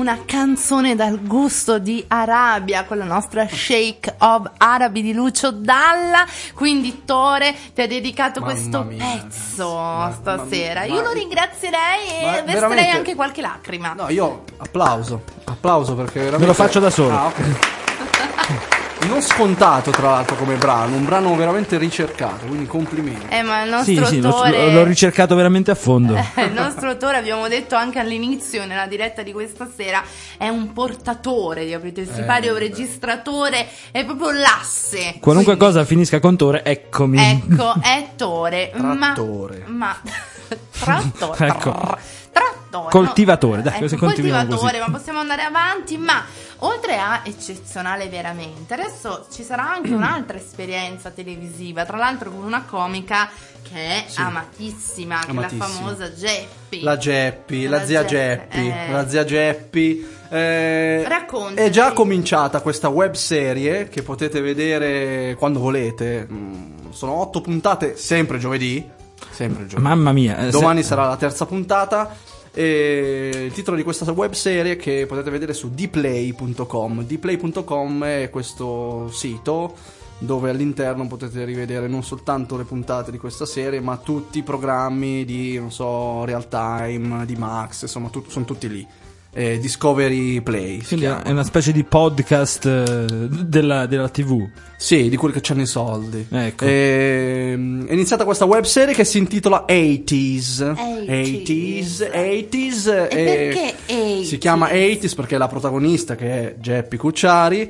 una canzone dal gusto di Arabia con la nostra Shake of Arabi di Lucio Dalla. Quindi Tore ti ha dedicato Mamma questo mia, pezzo ragazzi. Ma- stasera. ma- Io lo ringrazierei e ma verserei veramente- anche qualche lacrima. No, io applauso, applauso perché veramente... Me lo faccio da solo. Ah, ok. Non scontato tra l'altro come brano, un brano veramente ricercato, quindi complimenti. Eh, ma il Sì, nostro sì, l'ho, Tore... l'ho ricercato veramente a fondo. Il nostro autore, abbiamo detto anche all'inizio nella diretta di questa sera, è un portatore di Aprite il Sipario, un registratore, è proprio l'asse. Qualunque Quindi, cosa finisca con Tore, eccomi. ecco, è Tore. Trattore. Ma, ma trattore. Ecco. Trattore. Coltivatore, dai, ecco, così continuiamo coltivatore, così. ma possiamo andare avanti, ma oltre a eccezionale veramente, adesso ci sarà anche un'altra esperienza televisiva, tra l'altro con una comica che è amatissima, che è la Amatissima. famosa Geppi. La Geppi, la, La zia Geppi, Geppi, eh. la zia Geppi. Eh, Raccontaci. è già cominciata questa web serie che potete vedere quando volete. Mm, Sono otto puntate, sempre giovedì. Sempre giovedì. Mamma mia. eh, se- Domani sarà la terza puntata. E il titolo di questa web serie che potete vedere su dplay punto com. dplay punto com è questo sito dove all'interno potete rivedere non soltanto le puntate di questa serie, ma tutti i programmi di, non so, Real Time, di Max, insomma, tut- sono tutti lì. Eh, Discovery Play. si Quindi chiama. è una specie di podcast eh, della, della tivù. Sì, di quelli che c'hanno i soldi. Ecco. Ehm, è iniziata questa web serie che si intitola eighties. eighties. eighties. eighties. E perché eighties? Si chiama eighties perché la protagonista, che è Geppi Cucciari,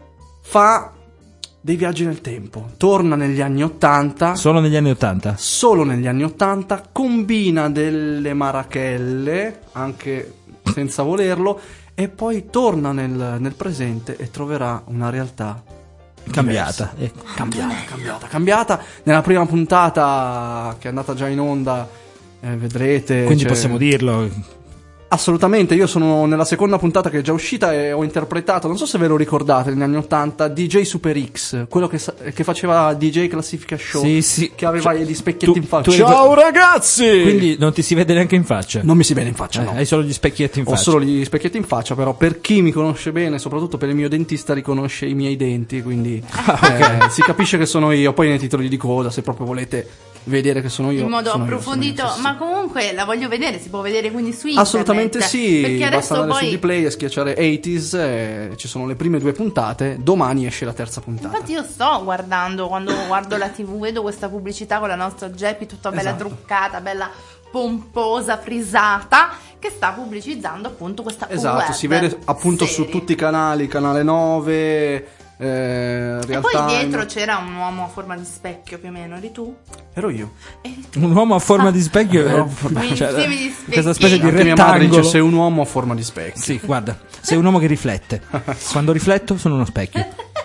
fa dei viaggi nel tempo. Torna negli anni ottanta. Solo negli anni Ottanta. Solo negli anni ottanta, combina delle marachelle, anche senza volerlo, e poi torna nel, nel presente e troverà una realtà Cambiata. diversa. Ecco. Cambiata, cambiata, cambiata. Nella prima puntata, che è andata già in onda, eh, vedrete. Quindi c'è- possiamo dirlo. Assolutamente, io sono nella seconda puntata che è già uscita e ho interpretato, non so se ve lo ricordate, negli anni ottanta, D J Super X, quello che, sa- che faceva D J Classifica Show, Sì, sì. che aveva Cioè, gli specchietti tu- in faccia. tu Ciao ricor- ragazzi! Quindi non ti si vede neanche in faccia. non mi si vede in faccia, Eh, no. Hai solo gli specchietti in Ho faccia. solo gli specchietti in faccia, però per chi mi conosce bene, soprattutto per il mio dentista, riconosce i miei denti, quindi eh, si capisce che sono io. Poi nei titoli di coda, se proprio volete vedere che sono io, in modo sono io, approfondito, sono io, sì, ma sì. comunque la voglio vedere, si può vedere quindi su internet. Assolutamente sì, perché basta adesso andare poi su Dplay e schiacciare eighties, eh, ci sono le prime due puntate, domani esce la terza puntata. infatti io sto guardando, quando guardo la tivù vedo questa pubblicità con la nostra Geppi tutta bella Esatto. truccata, bella pomposa, frisata, che sta pubblicizzando appunto questa Esatto, web si vede appunto su serie. tutti i canali, Canale nove, eh, E Real poi Time. dietro c'era un uomo a forma di specchio, più o meno, eri tu? Ero io. Eri tu. Un uomo a forma di specchio. eh, No, vabbè, cioè, Insieme di specchi. questa specie di Anche mia madre rettangolo. dice sei un uomo a forma di specchio. Sì, guarda, sei un uomo che riflette. Quando rifletto sono uno specchio.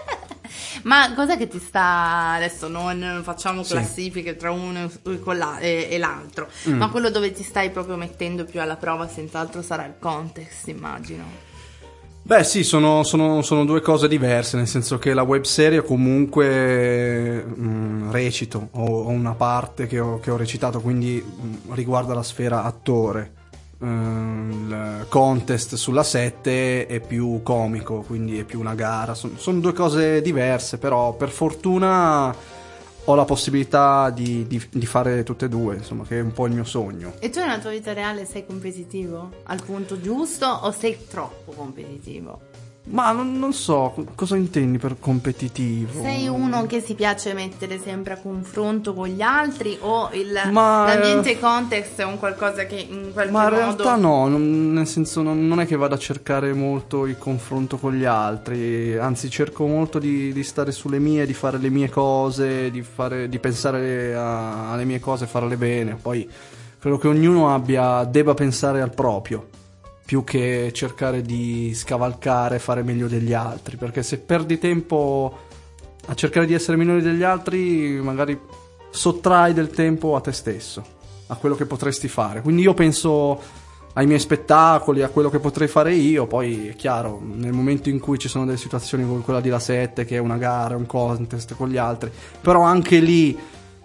Ma cos'è che ti sta adesso? Non facciamo classifiche tra uno e, con la- e- e l'altro, Mm. ma quello dove ti stai proprio mettendo più alla prova, senz'altro sarà il context, immagino. Beh sì, sono, sono- sono due cose diverse, nel senso che la web serie comunque mh, recito, ho, ho una parte che ho, che ho recitato, quindi mh, riguarda la sfera attore. Ehm, il contest sulla sette è più comico, quindi è più una gara. Son- sono due cose diverse, però per fortuna ho la possibilità di, di- di fare tutte e due, insomma, che è un po' il mio sogno. E tu nella tua vita reale sei competitivo? Al punto giusto o sei troppo competitivo? Ma non, non so, cosa intendi per competitivo? Sei uno che si piace mettere sempre a confronto con gli altri o il, Ma, l'ambiente context è un qualcosa che in qualche Ma in modo... realtà no, non- nel senso non, non è che vado a cercare molto il confronto con gli altri, anzi cerco molto di, di stare sulle mie, di fare le mie cose, di, fare, di pensare a- alle mie cose e farle bene. Poi credo che ognuno abbia, debba pensare al proprio, più che cercare di scavalcare, fare meglio degli altri, perché se perdi tempo a cercare di essere migliori degli altri, magari sottrai del tempo a te stesso, a quello che potresti fare. Quindi io penso ai miei spettacoli, a quello che potrei fare io. Poi è chiaro, nel momento in cui ci sono delle situazioni come quella di La sette, che è una gara, un contest con gli altri, però anche lì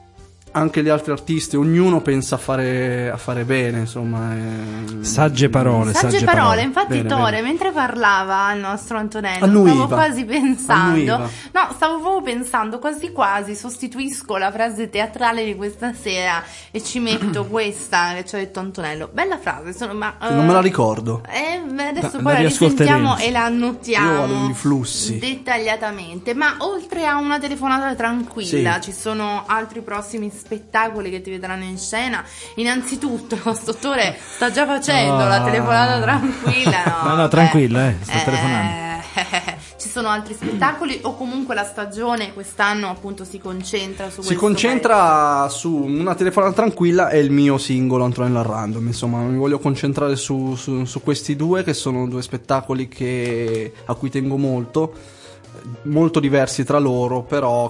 anche gli altri artisti, ognuno pensa a fare, a fare bene, insomma. eh. Sagge parole, Sagge, sagge parole. parole. Infatti Bene, Tore, bene. mentre parlava il nostro Antonello, Annuiva. stavo quasi pensando, Annuiva. no, stavo proprio pensando, quasi quasi sostituisco la frase teatrale di questa sera e ci metto questa che ci ha detto Antonello. Bella frase, sono, ma Che non me la ricordo. Eh, beh, adesso La- poi la la risentiamo riascolteremo. e la annotiamo. Io vado in flussi. Dettagliatamente. Ma oltre a una telefonata tranquilla, Sì. ci sono altri prossimi spettacoli che ti vedranno in scena. Innanzitutto il nostro dottore sta già facendo Ah. la telefonata tranquilla. No, No, no, Vabbè. tranquilla, eh, sto telefonando. Ci sono altri spettacoli o comunque la stagione quest'anno appunto si concentra su Si questo concentra su una telefonata tranquilla e il mio singolo Antonello al Random. Insomma, mi voglio concentrare su, su- su questi due, che sono due spettacoli che, a cui tengo molto, molto diversi tra loro, però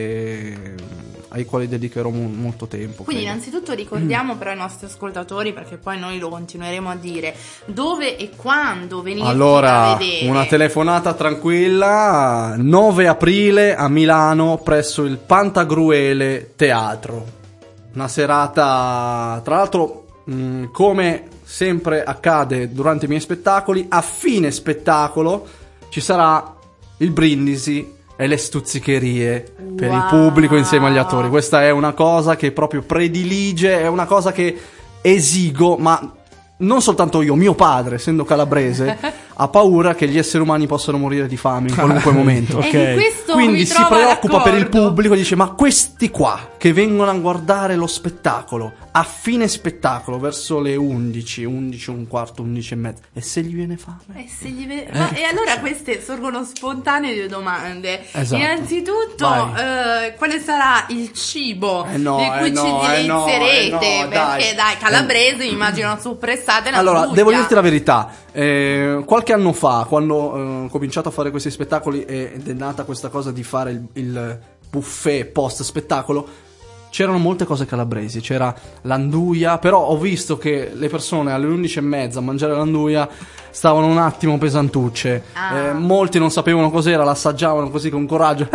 che ai quali dedicherò mo- molto tempo. Quindi credo. innanzitutto ricordiamo però ai nostri ascoltatori, perché poi noi lo continueremo a dire, dove e quando venire Allora, a vedere. una telefonata tranquilla, nove aprile a Milano presso il Pantagruele Teatro. Una serata, tra l'altro, mh, come sempre accade durante i miei spettacoli, a fine spettacolo ci sarà il brindisi e le stuzzicherie per il Wow. pubblico insieme agli attori. Questa è una cosa che proprio predilige, è una cosa che esigo, ma non soltanto io, mio padre, essendo calabrese, ha paura che gli esseri umani possano morire di fame in qualunque momento. Ok. E in questo Quindi mi si trovo preoccupa per il d'accordo. pubblico e dice: ma questi qua che vengono a guardare lo spettacolo a fine spettacolo verso le undici, undici, un quarto, undici e mezza, e se gli viene fame? E, se gli ve- Ma- e allora queste sorgono spontanee due domande. Esatto. Innanzitutto, Vai. eh, quale sarà il cibo Eh no, di cui eh no, ci eh no, delizierete? eh no, Perché dai. dai, calabrese, mi immagino suppressate la Allora, Puglia. devo dirti la verità. Eh, qualche anno fa, quando eh, ho cominciato a fare questi spettacoli ed è nata questa cosa di fare il, il buffet post spettacolo, c'erano molte cose calabresi. C'era l'anduia, però ho visto che le persone alle undici e mezza a mangiare l'anduia stavano un attimo pesantucce. Ah. Eh, molti non sapevano cos'era, l'assaggiavano così con coraggio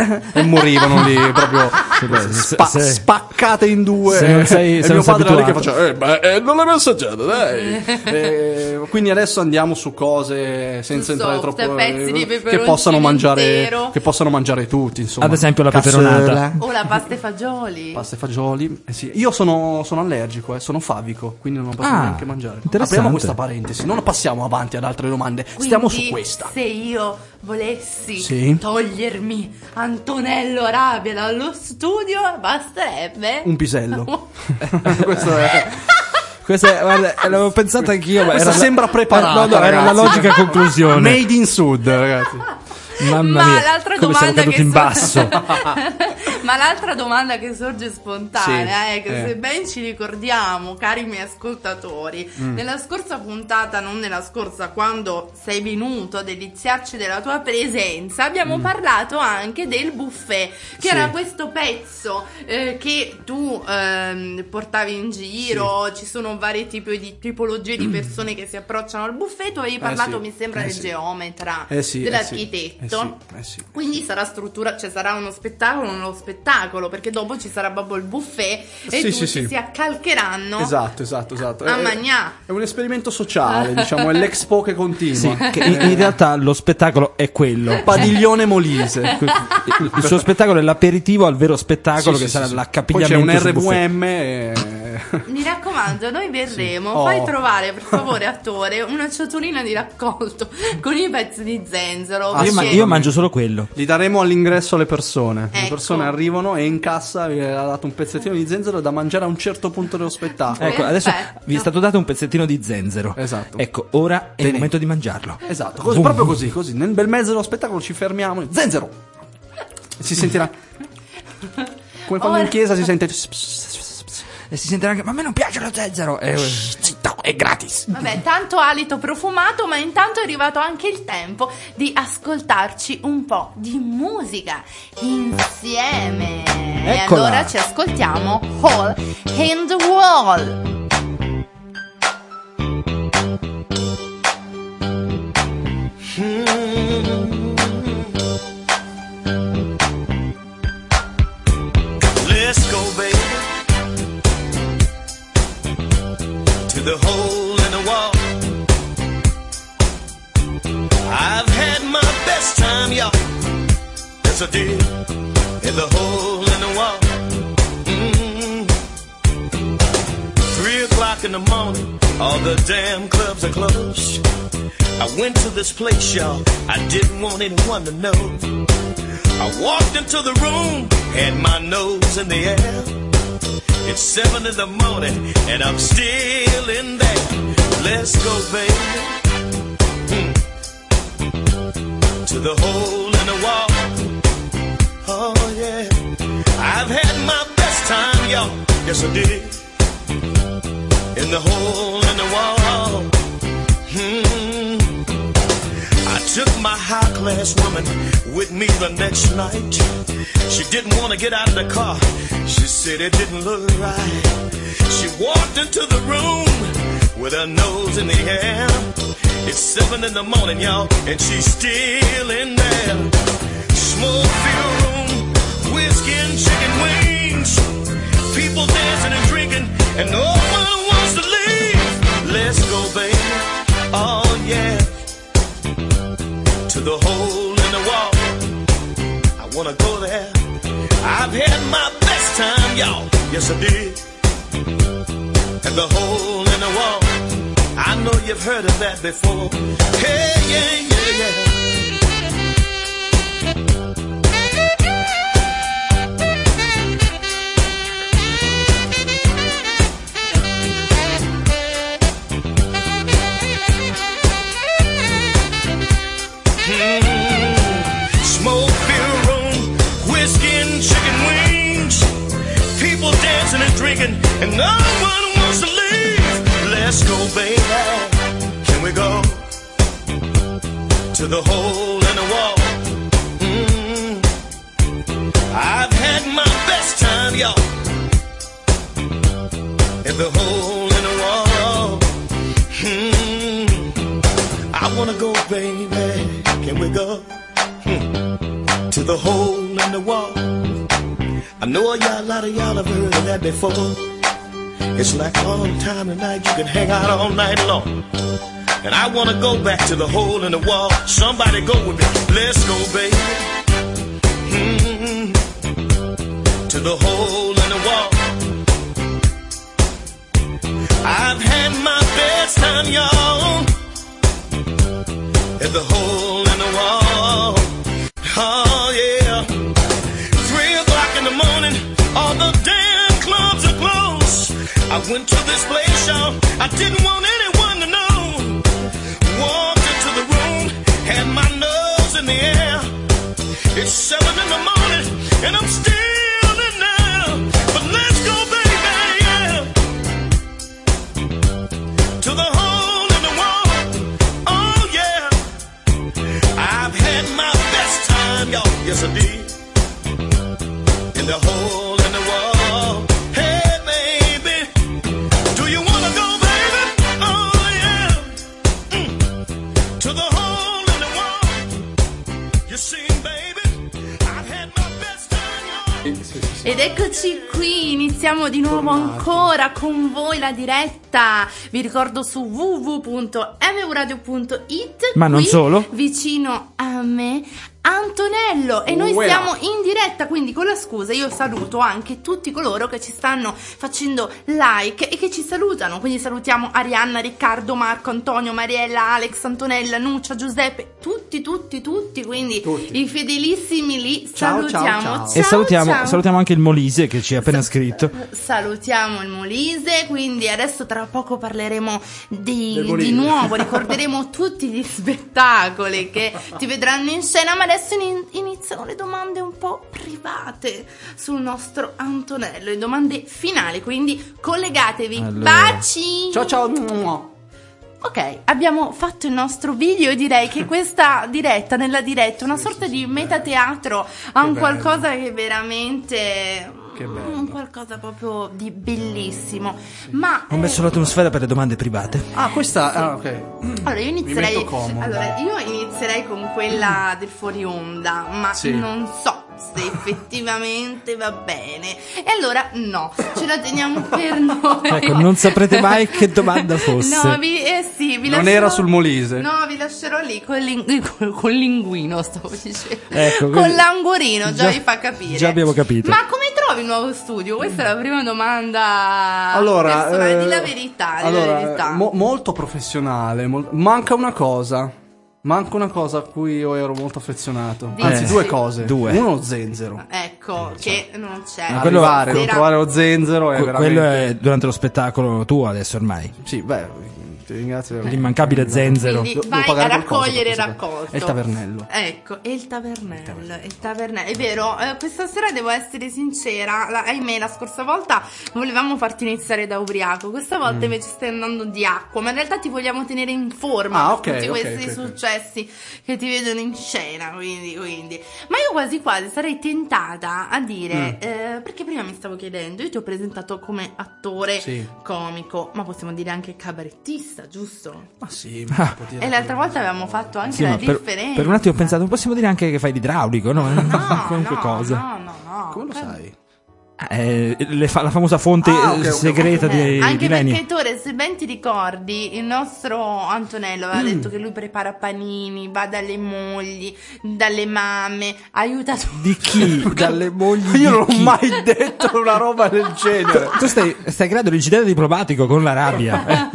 e morivano lì proprio beh, se- spa- se- spaccate in due. se non sei- e se mio non sei padre era lì che abituato. faceva: eh, beh, eh, non l'avevo assaggiato, dai. Eh, quindi adesso andiamo su cose senza Su entrare soft, troppo, pezzi di che peperoncino possano mangiare intero. che possano mangiare tutti, insomma. Ad esempio la Cassola, peperonata. O la pasta e fagioli. pasta e fagioli. Eh sì. Io sono, sono allergico, eh, sono favico, quindi non posso Ah, neanche mangiare. interessante. Apriamo questa parentesi, non passiamo avanti ad altre domande. Stiamo su Quindi, questa. Se io volessi Sì. togliermi Antonello Arabia dallo studio, basterebbe Un pisello. Questo è Questa è- guarda, l'avevo pensato anch'io, ma Questa era la- sembra preparata, no, no, era la ragazzi. logica conclusione. Made in Sud, ragazzi. Mamma Ma mia, l'altra come siamo domanda caduti che in so- basso. Ma l'altra domanda che sorge spontanea Sì, è che eh. se ben ci ricordiamo, cari miei ascoltatori, Mm. nella scorsa puntata, non nella scorsa, quando sei venuto a deliziarci della tua presenza, abbiamo parlato anche del buffet, che Mm. Sì. era questo pezzo eh, che tu ehm, portavi in giro, ci sono vari tipi di tipologie di persone che si approcciano al buffet, tu avevi parlato, sì, mi sembra, eh del sì. geometra, Eh sì, eh dell'architetto. sì, eh sì, eh sì. Quindi sarà struttura, cioè sarà uno spettacolo, uno spettacolo, perché dopo ci sarà proprio il buffet e Sì, tutti sì, sì. si accalcheranno. Esatto, esatto, esatto. A È- magnà. È un esperimento sociale, diciamo, è l'expo che continua. Sì, che in, in realtà lo spettacolo è quello. Padiglione Molise. Il, il suo spettacolo è l'aperitivo al vero spettacolo, Sì, che sì, sarà sì, sì. l'accapigliamento Poi c'è sul un buffet. R V M e... Mi raccomando, noi verremo. Oh. Fai trovare, per favore, attore, una ciotolina di raccolto con i pezzi di zenzero. Ah, Io, ma- perché- io mangio solo quello. Li daremo all'ingresso alle persone. Le Ecco. persone arrivano e in cassa vi ha dato un pezzettino di zenzero da mangiare a un certo punto dello spettacolo. Ecco, adesso Perfetto. vi è stato dato un pezzettino di zenzero. Esatto. Ecco, ora è il Tenete. momento di mangiarlo. Esatto, così, Boom. proprio così, così. Nel bel mezzo dello spettacolo ci fermiamo. Zenzero! E si sentirà. Come quando Ora- in chiesa si sente. E si sentirà anche, ma a me non piace lo zenzero. Eh, Zitto, è gratis. Vabbè, tanto alito profumato, ma intanto è arrivato anche il tempo di ascoltarci un po' di musica insieme. E Eccola. allora ci ascoltiamo Hole in the Wall. Let's go, baby. the hole in the wall. I've had my best time, y'all. Yes, I did. In the hole in the wall. Mm. Three o'clock in the morning, all the damn clubs are closed. I went to this place, y'all. I didn't want anyone to know. I walked into the room, had my nose in the air. It's seven in the morning, and I'm still in there. Let's go, baby. Mm. To the hole in the wall. Oh, yeah. I've had my best time, y'all. Yes, I did. In the hole in the wall. Hmm. I took my high-class woman with me the next night. She didn't want to get out of the car. She said it didn't look right. She walked into the room with her nose in the air. It's seven in the morning, y'all, and she's still in there. Smoke-filled room, whiskey and chicken wings. People dancing and drinking, and no one wants to leave. Let's go, baby. Oh, yeah. To the hole in the wall. I wanna go there. I've had my best time, y'all. Yes, I did. And the hole in the wall. I know you've heard of that before. Hey, yeah, yeah, yeah. Smoke-filled room, whiskey and chicken wings. People dancing and drinking, and no one wants to leave. Let's go, baby. Can we go to the hole in the wall? Mm. I've had my best time, y'all. In the hole in the wall. Mm. I wanna go, baby. Can we go hmm. to the hole in the wall? I know y'all, a lot of y'all have heard of that before. It's like all the time tonight, you can hang out all night long. And I wanna go back to the hole in the wall. Somebody go with me. Let's go, baby. Hmm. To the hole in the wall. I've had my best time, y'all. At the hole in the wall. Oh, yeah. Three o'clock in the morning, all the damn clubs are closed. I went to this place, y'all. I didn't want anyone to know. Walked into the room, had my nose in the air. It's seven in the morning, and I'm still in there. But let's go, baby, yeah. To the hole in the wall. Oh, yeah. I've had my best time, y'all. Yes, I did. In the hole in the wall. Hey, baby. Do you wanna go, baby? Oh, yeah. Mm. To the hole in the wall. You see, baby, I've had my best time, y'all. Ed eccoci qui, iniziamo di nuovo ancora con voi la diretta. Vi ricordo su w w w punto m u radio punto i t. Ma non qui, solo. vicino a me Antonello, e noi Uela. siamo in diretta, quindi con la scusa io saluto anche tutti coloro che ci stanno facendo like e che ci salutano, quindi salutiamo Arianna, Riccardo, Marco, Antonio, Mariella, Alex, Antonella, Nuccia, Giuseppe, tutti tutti tutti, quindi Tutti. i fedelissimi li Ciao, ciao, salutiamo. ciao. E salutiamo, ciao. salutiamo anche il Molise che ci ha appena scritto. Salutiamo il Molise, quindi adesso tra poco parleremo di, Del di Molise. nuovo, ricorderemo tutti gli spettacoli che ti vedranno in scena, ma adesso in- iniziano le domande un po' private sul nostro Antonello, le domande finali, quindi collegatevi. Allora. Baci! Ciao ciao. Ok, abbiamo fatto il nostro video e direi che questa diretta, nella diretta, una sorta di metateatro, ha un bello. qualcosa che veramente... Che bello. un qualcosa proprio di bellissimo. Ma... Ho eh, messo l'atmosfera per le domande private. Ah, questa. Ah, ok. allora io inizierei metto comodo. allora io inizierei con quella del fuori onda, ma Sì. non so se effettivamente va bene. E allora no, ce la teniamo per noi. Ecco, non saprete mai che domanda fosse. No, vi, eh sì, vi Non lascerò- era sul Molise. No, vi lascerò lì col, ling- col, col linguino, stavo dicendo. Ecco, Con quindi- l'angorino, già, già- vi fa capire. già abbiamo capito. Ma come trovi il nuovo studio? Questa è la prima domanda Allora, personale. eh, Di la verità, di allora, la verità. mo- molto professionale. mol- manca una cosa. Manca una cosa a cui io ero molto affezionato. Dici. Anzi, due cose. Due. Uno lo zenzero. Ecco, che non c'è. Ma quello- Arrivare, non Era- trovare lo zenzero è Que- veramente... quello è durante lo spettacolo tuo adesso ormai. Sì, beh, ti ringrazio. L'immancabile zenzero. Quindi Devo vai a pagare qualcosa raccogliere il per questa cosa. raccolto. È il tavernello. Ecco, è il tavernello, il tavernello. È vero, eh, questa sera devo essere sincera, la, ahimè la scorsa volta volevamo farti iniziare da ubriaco, questa volta invece stai andando di acqua, ma in realtà ti vogliamo tenere in forma Ah, per ok, tutti ok, questi ok, ok. successi che ti vedono in scena, quindi, quindi. Ma io quasi quasi sarei tentata a dire, eh, perché prima mi stavo chiedendo, io ti ho presentato come attore Sì. comico, ma possiamo dire anche cabarettista, giusto? Ma sì, ma si può dire E l'altra volta avevamo fatto anche Sì, la ma per, differenza. per un attimo ho pensato, possiamo dire anche che fai l'idraulico, no? No, Qualunque no, cosa. No, no, no. Come lo sai? Eh, le fa- la famosa fonte Ah, ok, eh, ok, segreta ok. di, Eh, anche di Leni. perché Tore, se ben ti ricordi, il nostro Antonello Mm. aveva detto che lui prepara panini, va dalle mogli, dalle mamme, aiuta tutti. Di chi? Dalle mogli Io di non ho chi? mai detto una roba del genere. Tu stai, stai creando l'incidente diplomatico con l'Arabia. eh.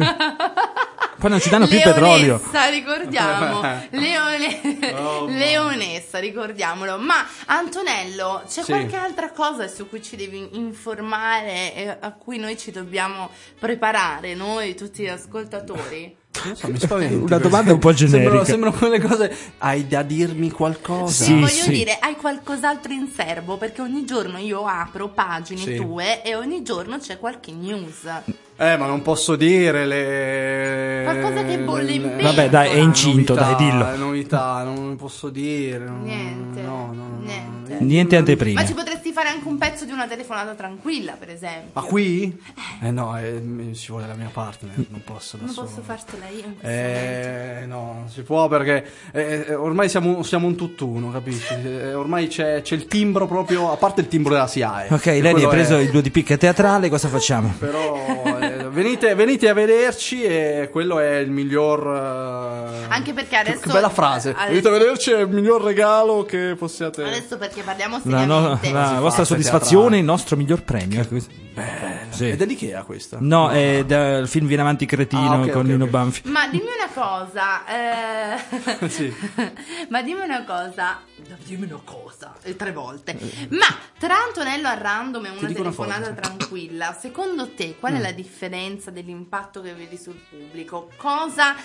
Poi non ci danno più petrolio. Leonessa, ricordiamo. Leone- Oh, Leonessa, ricordiamolo. Ma Antonello, c'è Sì. qualche altra cosa su cui ci devi informare e a cui noi ci dobbiamo preparare, noi tutti gli ascoltatori? Non so, mi spaventi. Una domanda un po' generica. Sembrano, sembrano quelle cose. Hai da dirmi qualcosa? Sì, voglio sì. dire, hai qualcos'altro in serbo? Perché ogni giorno io apro pagine Sì. tue e ogni giorno c'è qualche news. Eh, ma non posso dire le. Qualcosa che bolle in le- pentola. Vabbè, dai, è incinto, novità, dai, dillo. le novità, non posso dire. non- Niente, No, no, no, niente. Niente anteprime. Ma ci potresti fare anche un pezzo di una telefonata tranquilla, per esempio. Ma qui? Eh no, eh, mi- ci vuole la mia partner, non posso da Non solo. posso fartela io in questo momento. Eh, no, non si può perché eh, eh, ormai siamo, siamo un tutt'uno, capisci? Eh, ormai c'è, c'è il timbro proprio, a parte il timbro della S I A E. Ok, che Leni quello ha preso è- il due di picca teatrale, cosa facciamo? Però eh, venite, venite a vederci e quello è il miglior... eh, Anche perché che- adesso- Che bella frase. adesso- Venite a vederci è il miglior regalo che possiate... Adesso perché parliamo La, no- seriamente. la Si vostra fa, soddisfazione, teatrale. il nostro miglior premio. ecco così. Sì. È dell'Ikea questa? No, è dal film Viene avanti cretino Ah, ok, con ok, Nino ok. Banfi. Ma dimmi una cosa, eh... Sì. ma dimmi una cosa, dimmi una cosa, eh, tre volte. Ma tra Antonello a random e una dico una telefonata cosa. tranquilla, secondo te qual è la differenza dell'impatto che vedi sul pubblico? Cosa,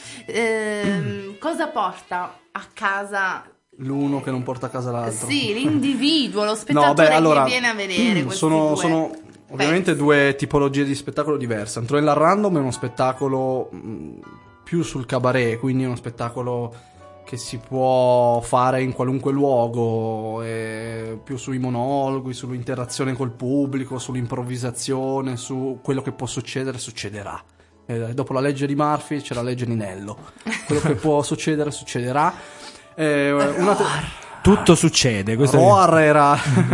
ehm, cosa porta a casa? L'uno che non porta a casa l'altro. Sì, l'individuo, lo spettatore No, beh, allora, che viene a vedere questi sono, due sono ovviamente pezzi. due tipologie di spettacolo diverse. Antonella Random è uno spettacolo mh, più sul cabaret, quindi è uno spettacolo che si può fare in qualunque luogo, è più sui monologhi, sull'interazione col pubblico, sull'improvvisazione, su quello che può succedere, succederà. Eh, dopo la legge di Murphy c'è la legge di Nello. Quello che può succedere, succederà. Eh, una te- Tutto succede. Questo è- Roar era...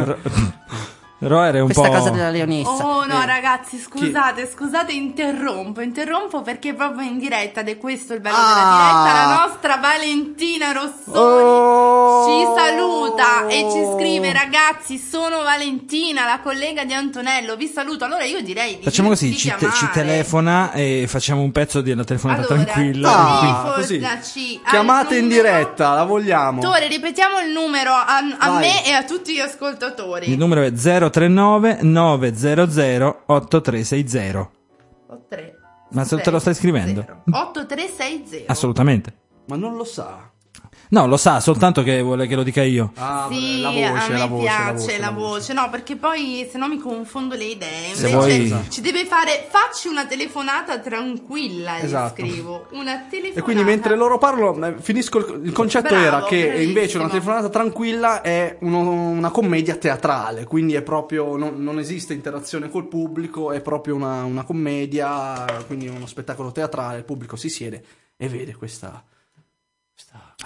Roer è un Questa po'. casa della Leonessa. Oh no Eh, ragazzi, scusate, scusate, interrompo, interrompo perché proprio in diretta, ed è questo il bello Ah. della diretta, la nostra Valentina Rossoni Oh. ci saluta e ci scrive: ragazzi, sono Valentina, la collega di Antonello, vi saluto. Allora io direi di Facciamo così, di ci, te- chiamare. ci telefona e facciamo un pezzo di una telefonata Allora, tranquilla. Ah, così. telefonaci al Chiamate in numero- diretta, la vogliamo. Tore, ripetiamo il numero a, a Vai. me e a tutti gli ascoltatori. Il numero è zero tre nove nove zero zero otto tre sei zero. tre, Ma se te lo stai scrivendo? otto tre sei zero. Assolutamente. Ma non lo sa. No, lo sa, soltanto che vuole che lo dica io. Ah, Sì, la voce, a me la voce, piace la voce, no, perché poi se no mi confondo le idee. Se Invece vuoi- ci deve fare, facci una telefonata tranquilla, gli Esatto. scrivo. Una telefonata. E quindi mentre loro parlano, eh, finisco il, il concetto Bravo, era che bravissimo. invece una telefonata tranquilla è uno- una commedia teatrale, quindi è proprio non, non esiste interazione col pubblico, è proprio una, una commedia, quindi uno spettacolo teatrale, il pubblico si siede e vede questa questa, questa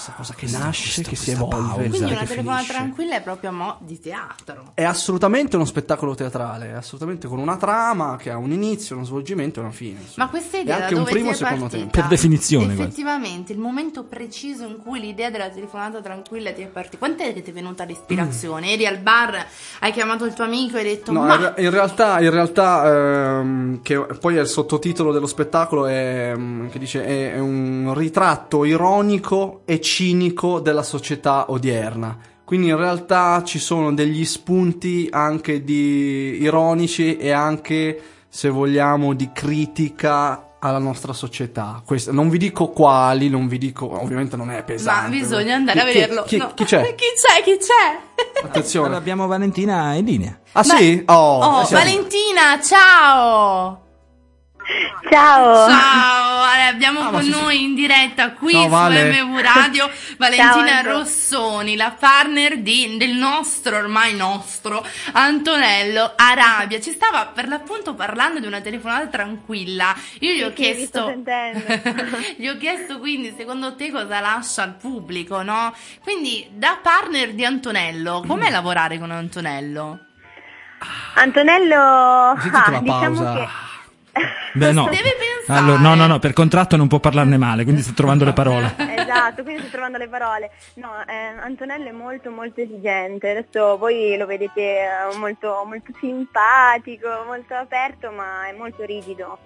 questa cosa che nasce, che si questa evolve. pausa. Quindi una che telefonata finisce. tranquilla è proprio a mo' di teatro. È assolutamente uno spettacolo teatrale, è assolutamente con una trama che ha un inizio, uno svolgimento e una fine. insomma. Ma questa E idea da anche un dove primo ti e è secondo partita? tempo. Per definizione, guarda. Effettivamente, il momento preciso in cui l'idea della telefonata tranquilla ti è partita. Quant'è che ti è venuta l'ispirazione? Eri al bar, hai chiamato il tuo amico e hai detto No, ma... in, re- in realtà, in realtà ehm, che poi è il sottotitolo dello spettacolo è, ehm, che dice è, è un ritratto ironico e cinico della società odierna. Quindi in realtà ci sono degli spunti anche di ironici e anche, se vogliamo, di critica alla nostra società. Questo, non vi dico quali, non vi dico, ovviamente non è pesante. Ma bisogna andare a Chi- chi- vederlo. Chi, No. chi c'è? Chi c'è? Chi c'è? Allora, Attenzione. abbiamo Valentina in linea. Ah sì? Oh, Oh, eh, siamo- Valentina, ciao! Ciao. Ciao, allora, abbiamo Ah, ma con sì, noi in diretta qui Ciao, su Vale. M V Radio Valentina Ciao, Anto. Rossoni, la partner di, del nostro, ormai nostro, Antonello Arabia. Ci stava per l'appunto parlando di una telefonata tranquilla. Io gli ho Sì, sì, vi sto chiesto, sentendo. gli ho chiesto quindi secondo te cosa lascia al pubblico, no? Quindi da partner di Antonello, com'è lavorare con Antonello? Antonello, Sentite ah, la diciamo pausa. che Beh, no. Deve pensare. Allora, no, no, no, per contratto non può parlarne male, quindi sto trovando le parole. esatto, quindi sto trovando le parole. No, eh, Antonello è molto molto esigente. Adesso voi lo vedete eh, molto molto simpatico, molto aperto, ma è molto rigido.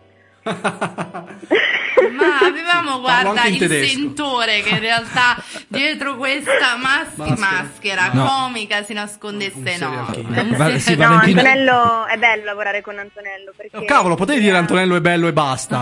Ma avevamo, guarda, anche in il tedesco. sentore che in realtà dietro questa mas- Maschera. maschera No. comica si nascondesse Un no. serial killer. È un Va- serial- sì, No, Valentina- Antonello è bello lavorare con Antonello perché Oh, cavolo, potevi dire Antonello è bello e basta.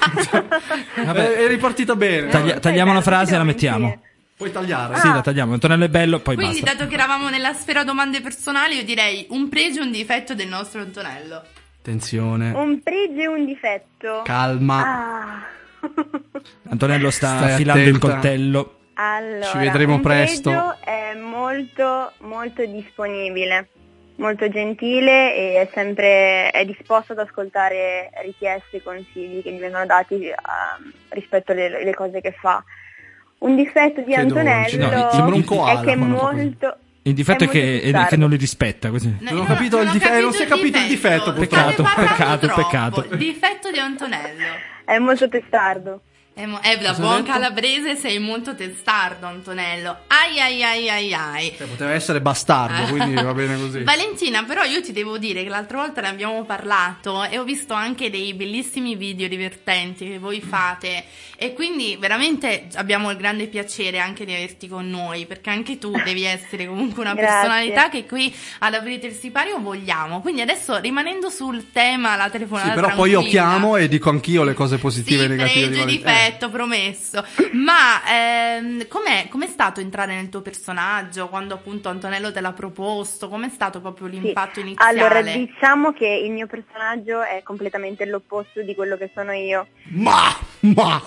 Vabbè. È, è ripartita bene. Taglia- vabbè. tagliamo la bello, frase e la devo mettiamo. mentire. Puoi tagliare. Sì, la tagliamo. Antonello è bello, poi Quindi, basta. dato che eravamo nella sfera domande personali, io direi un pregio e un difetto del nostro Antonello. Attenzione. Un pregio e un difetto. Calma. Ah. Antonello sta Stai affilando il attenta. coltello. Allora, Ci vedremo un presto. pregio è molto molto disponibile, molto gentile e è sempre è disposto ad ascoltare richieste e consigli che gli vengono dati eh, rispetto alle, alle cose che fa. Un difetto di Che Antonello dolce, no, sembra un koala è che è quando fa così. molto Il difetto è, molto che, è testardo. che non li rispetta. Così. No, Non ho io capito il difetto, non si è capito il difetto, State purtroppo. parlando Peccato, troppo. peccato. Il difetto di Antonello. è molto testardo. È, mo- è da Cosa buon ha detto? calabrese, sei molto testardo, Antonello. Ai ai ai ai ai. Cioè, poteva essere bastardo, quindi va bene così. Valentina, però io ti devo dire che l'altra volta ne abbiamo parlato e ho visto anche dei bellissimi video divertenti che voi fate e quindi veramente abbiamo il grande piacere anche di averti con noi, perché anche tu devi essere comunque una Grazie. personalità che qui all'Aprite il Sipario vogliamo. Quindi adesso, rimanendo sul tema la telefonata Sì, però poi io tranquilla. chiamo e dico anch'io le cose positive Sì, e negative pregio di e Valentina. difetto, promesso. Ma ehm, com'è, com'è stato entrare nel tuo personaggio quando appunto Antonello te l'ha proposto? Com'è stato proprio Sì. l'impatto iniziale? Allora, diciamo che il mio personaggio è completamente l'opposto di quello che sono io. Ma, ma.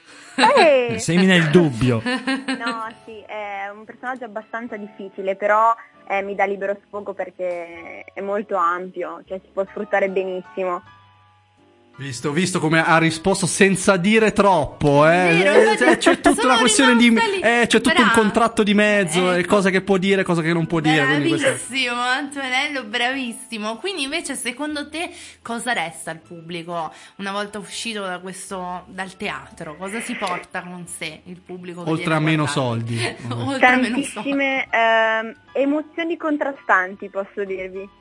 Eh, Semina il dubbio. no, sì, è un personaggio abbastanza difficile, però eh, mi dà libero sfogo perché è molto ampio, cioè si può sfruttare benissimo. Visto, visto come ha risposto senza dire troppo, eh. Vero, Eh, infatti c'è, c'è tutta sono una questione di. rimasta lì. Eh, c'è tutto Brava. un contratto di mezzo, e Ecco. cose che può dire, cose che non può dire. Quindi questo è- Bravissimo, Antonello, bravissimo. Quindi invece secondo te cosa resta al pubblico una volta uscito da questo, dal teatro? Cosa si porta con sé il pubblico? che Oltre viene a meno guardato? soldi. Oltre a meno soldi. Tantissime ehm, emozioni contrastanti, posso dirvi.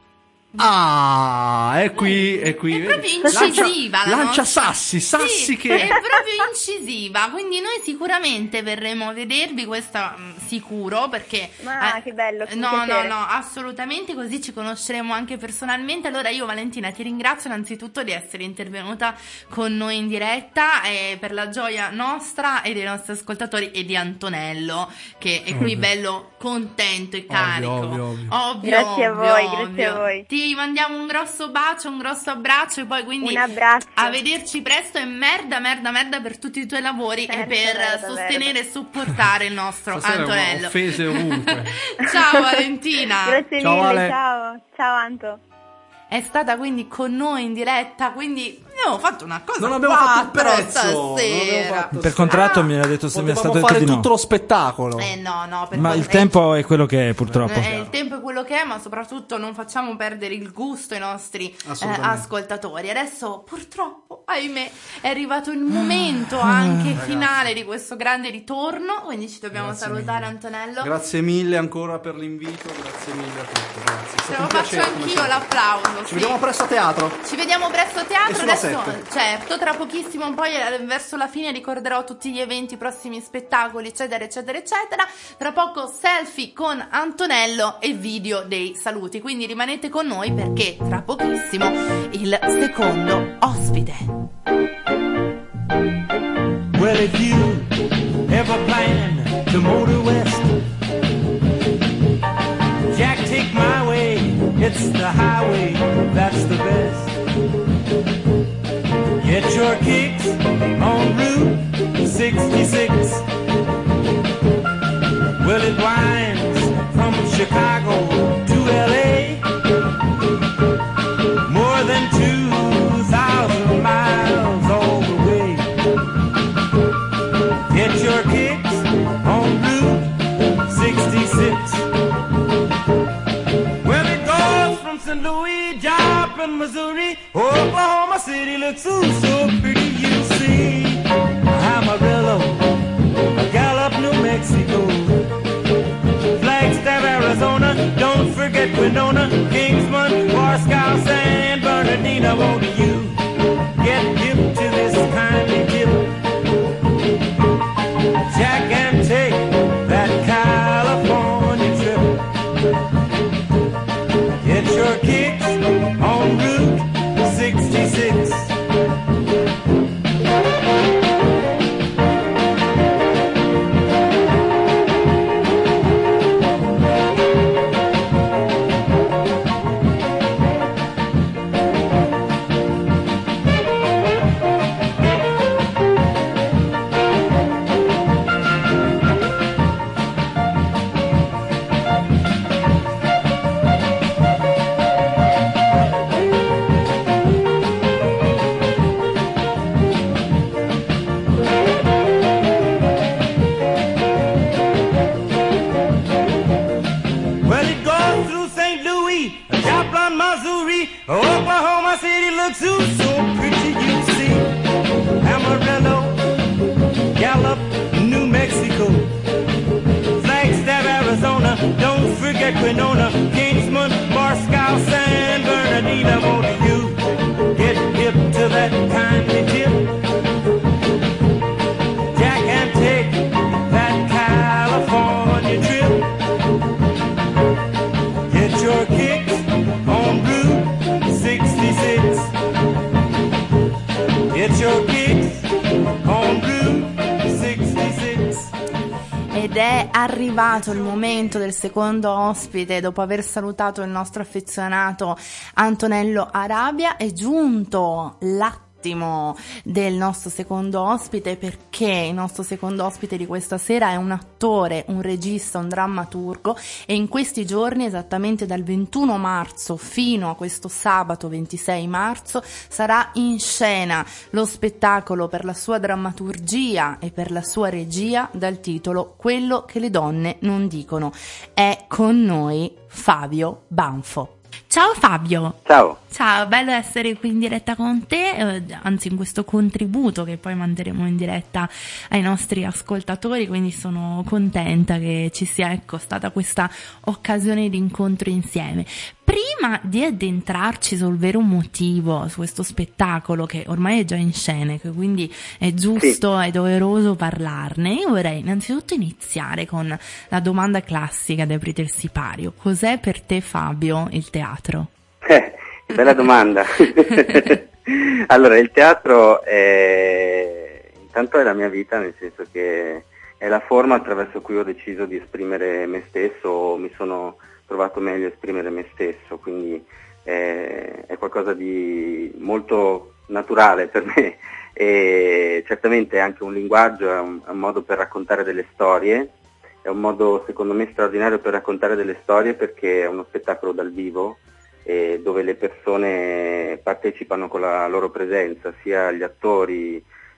Ah, è qui, è qui. È proprio Lancia- incisiva la Lancia, nostra- sassi, sassi Sì, che. è proprio incisiva, quindi noi sicuramente verremo a vedervi, questo mh, sicuro, perché Ma eh, che bello, che no, no, piacere. no, assolutamente, così ci conosceremo anche personalmente. Allora io, Valentina, ti ringrazio innanzitutto di essere intervenuta con noi in diretta, eh, per la gioia nostra e dei nostri ascoltatori e di Antonello, che è qui bello contento e carico. ovvio, ovvio. Ovvio, Grazie a ovvio, voi, grazie ovvio. a voi. Ti mandiamo un grosso bacio, un grosso abbraccio e poi quindi Un abbraccio. a vederci presto e merda, merda, merda per tutti i tuoi lavori e Merda, per merda, sostenere merda. e supportare il nostro Stasera Antonello. offese ovunque. Ciao Valentina. Grazie Ciao, mille, Ale. ciao. Ciao Anto. È stata quindi con noi in diretta, quindi abbiamo fatto una cosa Non abbiamo fatto il quattro prezzo. Non abbiamo stasera. fatto- Per contratto mi ha detto, mi è stato Potevamo detto fare di no. tutto lo spettacolo. Eh no, no, per Ma con- il eh, tempo è quello che è, purtroppo. Eh, il tempo è quello che è, ma soprattutto non facciamo perdere il gusto ai nostri eh, Assolutamente. ascoltatori. Adesso, purtroppo, ahimè, è arrivato il momento anche finale di questo grande ritorno. Quindi ci dobbiamo Grazie salutare, mille. Antonello. Grazie mille ancora per l'invito, grazie mille a tutti. Grazie. È Se stato lo un faccio piacere, come anch'io sempre. l'applauso. Ci sì. vediamo presto a teatro. Ci vediamo presto a teatro. E sulla Adesso, sette. certo, tra pochissimo poi eh, verso la fine ricorderò tutti gli eventi, i prossimi spettacoli, eccetera, eccetera, eccetera. Tra poco selfie con Antonello e video dei saluti. Quindi rimanete con noi perché tra pochissimo il secondo ospite. Well, if you ever plan to motor west, Jack, take my way, it's the highway, that's the best. Get your kicks on Route sixty-six. Well, it winds from Chicago to L A, more than two thousand miles all the way. Get your kicks on Route sixty-six. Well, it goes from Saint Louis, Joplin, Missouri, Oklahoma City looks ooh so pretty, you see. Amarillo, Gallup, New Mexico, Flagstaff, Arizona, don't forget Winona, Kingsman, Moscow, San Bernardino. Won't you get hip to this kindly tip, Jack, and take that California trip? Get your kicks on Route sixty-six. Well, it goes through Saint Louis, Joplin, Missouri, Oklahoma City looks ooh so pretty, you see. Amarillo, Gallup, New Mexico, Flagstaff, Arizona, don't forget Winona, Kingsman, Moscow, San Bernardino. Won't you get hip to that kindly tip, Jack, and take that California trip? Get your kicks on Route sixty-six. Get your kicks on Route sixty-six. Ed è arrivato il momento del secondo ospite. Dopo aver salutato il nostro affezionato Antonello Arabia, è giunto l'attimo del nostro secondo ospite, perché il nostro secondo ospite di questa sera è un attore, un regista, un drammaturgo, e in questi giorni, esattamente dal ventuno marzo fino a questo sabato ventisei marzo, sarà in scena lo spettacolo per la sua drammaturgia e per la sua regia dal titolo Quello che le donne non dicono. È con noi Fabio Banfo. Ciao Fabio. Ciao. Ciao, bello essere qui in diretta con te, eh, anzi in questo contributo che poi manderemo in diretta ai nostri ascoltatori, quindi sono contenta che ci sia, ecco, stata questa occasione di incontro insieme. Prima di addentrarci sul vero motivo, su questo spettacolo che ormai è già in scena, che quindi è giusto e doveroso parlarne, io vorrei innanzitutto iniziare con la domanda classica di Aprite il Sipario. Cos'è per te, Fabio, il teatro? Eh, bella domanda. Allora, il teatro è intanto è la mia vita, nel senso che è la forma attraverso cui ho deciso di esprimere me stesso, o mi sono trovato meglio a esprimere me stesso, quindi è, è qualcosa di molto naturale per me, e certamente è anche un linguaggio, è un, è un modo per raccontare delle storie, è un modo secondo me straordinario per raccontare delle storie, perché è uno spettacolo dal vivo, e dove le persone partecipano con la loro presenza, sia gli attori,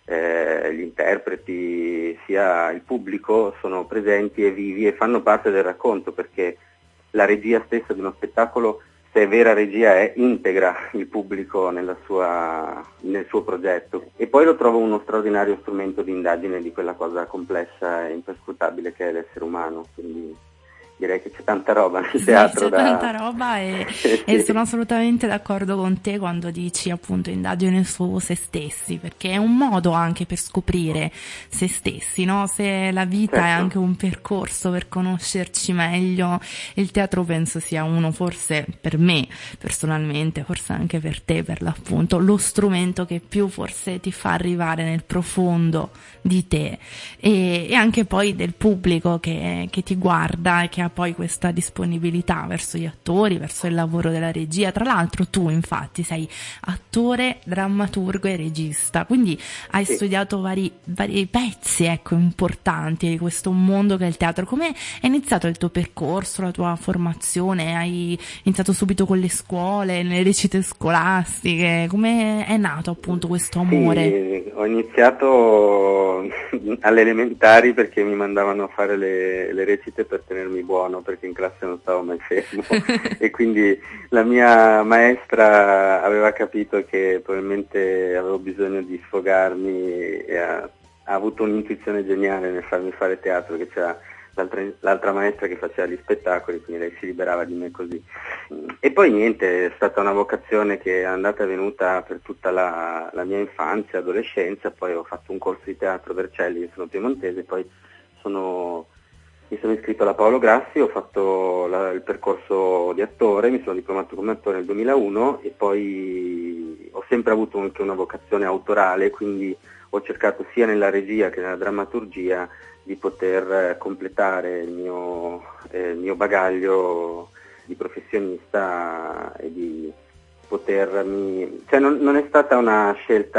eh, gli interpreti, sia il pubblico sono presenti e vivi e fanno parte del racconto, perché la regia stessa di uno spettacolo, se è vera regia, è integra il pubblico nella sua, nel suo progetto, e poi lo trovo uno straordinario strumento di indagine di quella cosa complessa e imperscrutabile che è l'essere umano, quindi direi che c'è tanta roba nel Sì, teatro c'è da... tanta roba e, Sì. e sono assolutamente d'accordo con te quando dici appunto indagine su se stessi, perché è un modo anche per scoprire se stessi, no? Se la vita Certo. è anche un percorso per conoscerci meglio, il teatro penso sia uno, forse per me personalmente, forse anche per te per l'appunto, lo strumento che più forse ti fa arrivare nel profondo di te e, e anche poi del pubblico che, che ti guarda e che ha poi questa disponibilità verso gli attori, verso il lavoro della regia. Tra l'altro tu infatti sei attore, drammaturgo e regista, quindi hai Sì. studiato vari, vari pezzi ecco importanti di questo mondo che è il teatro. Come è iniziato il tuo percorso, la tua formazione? Hai iniziato subito con le scuole, le recite scolastiche? Come è nato appunto questo amore? Sì, ho iniziato alle elementari perché mi mandavano a fare le, le recite per tenermi buono, perché in classe non stavo mai fermo e quindi la mia maestra aveva capito che probabilmente avevo bisogno di sfogarmi e ha, ha avuto un'intuizione geniale nel farmi fare teatro, che c'era l'altra, l'altra maestra che faceva gli spettacoli, quindi lei si liberava di me così. E poi niente, è stata una vocazione che è andata e venuta per tutta la, la mia infanzia, adolescenza. Poi ho fatto un corso di teatro a Vercelli, io sono piemontese, poi sono, mi sono iscritto alla Paolo Grassi, ho fatto la, il percorso di attore, mi sono diplomato come attore nel duemilauno e poi ho sempre avuto anche una vocazione autorale, quindi ho cercato sia nella regia che nella drammaturgia di poter completare il mio, eh, il mio bagaglio di professionista e di potermi... Cioè non, non è stata una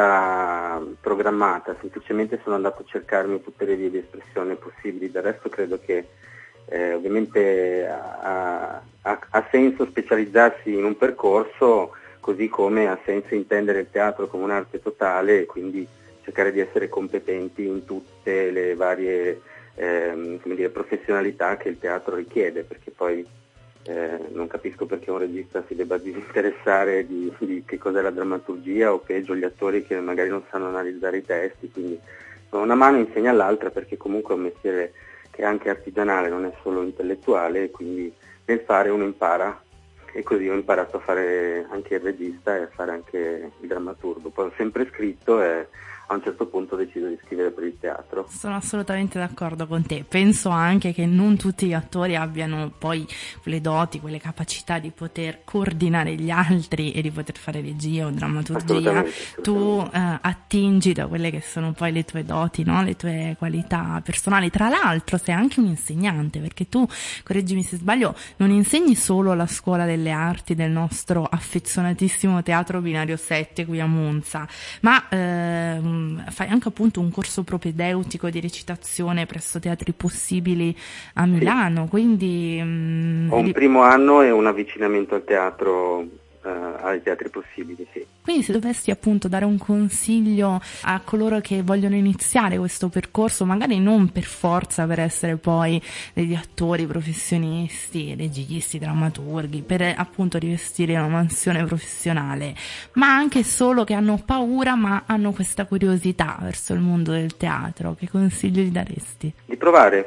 scelta programmata, semplicemente sono andato a cercarmi tutte le vie di espressione possibili. Del resto credo che eh, ovviamente ha, ha, ha senso specializzarsi in un percorso, così come ha senso intendere il teatro come un'arte totale e quindi cercare di essere competenti in tutte le varie ehm, come dire, professionalità che il teatro richiede, perché poi eh, non capisco perché un regista si debba disinteressare di, di che cos'è la drammaturgia, o peggio gli attori che magari non sanno analizzare i testi, quindi una mano insegna all'altra, perché comunque è un mestiere che è anche artigianale, non è solo intellettuale, e quindi nel fare uno impara. E così ho imparato a fare anche il regista e a fare anche il drammaturgo. Poi ho sempre scritto e a un certo punto ho deciso di scrivere per il teatro. Sono assolutamente d'accordo con te. Penso anche che non tutti gli attori abbiano poi quelle doti, quelle capacità di poter coordinare gli altri e di poter fare regia o drammaturgia. Assolutamente, Tu assolutamente. eh, attingi da quelle che sono poi le tue doti, no? Le tue qualità personali. Tra l'altro sei anche un insegnante, perché tu, correggimi se sbaglio, non insegni solo alla Scuola delle Arti del nostro affezionatissimo Teatro Binario sette qui a Monza, ma ehm, fai anche appunto un corso propedeutico di recitazione presso Teatri Possibili a Milano, quindi mh, Ho un ri- primo anno e un avvicinamento al teatro, eh, ai teatri possibili, sì. quindi se dovessi appunto dare un consiglio a coloro che vogliono iniziare questo percorso, magari non per forza per essere poi degli attori professionisti, registi, drammaturghi, per appunto rivestire una mansione professionale, ma anche solo che hanno paura ma hanno questa curiosità verso il mondo del teatro, che consiglio gli daresti? Di provare,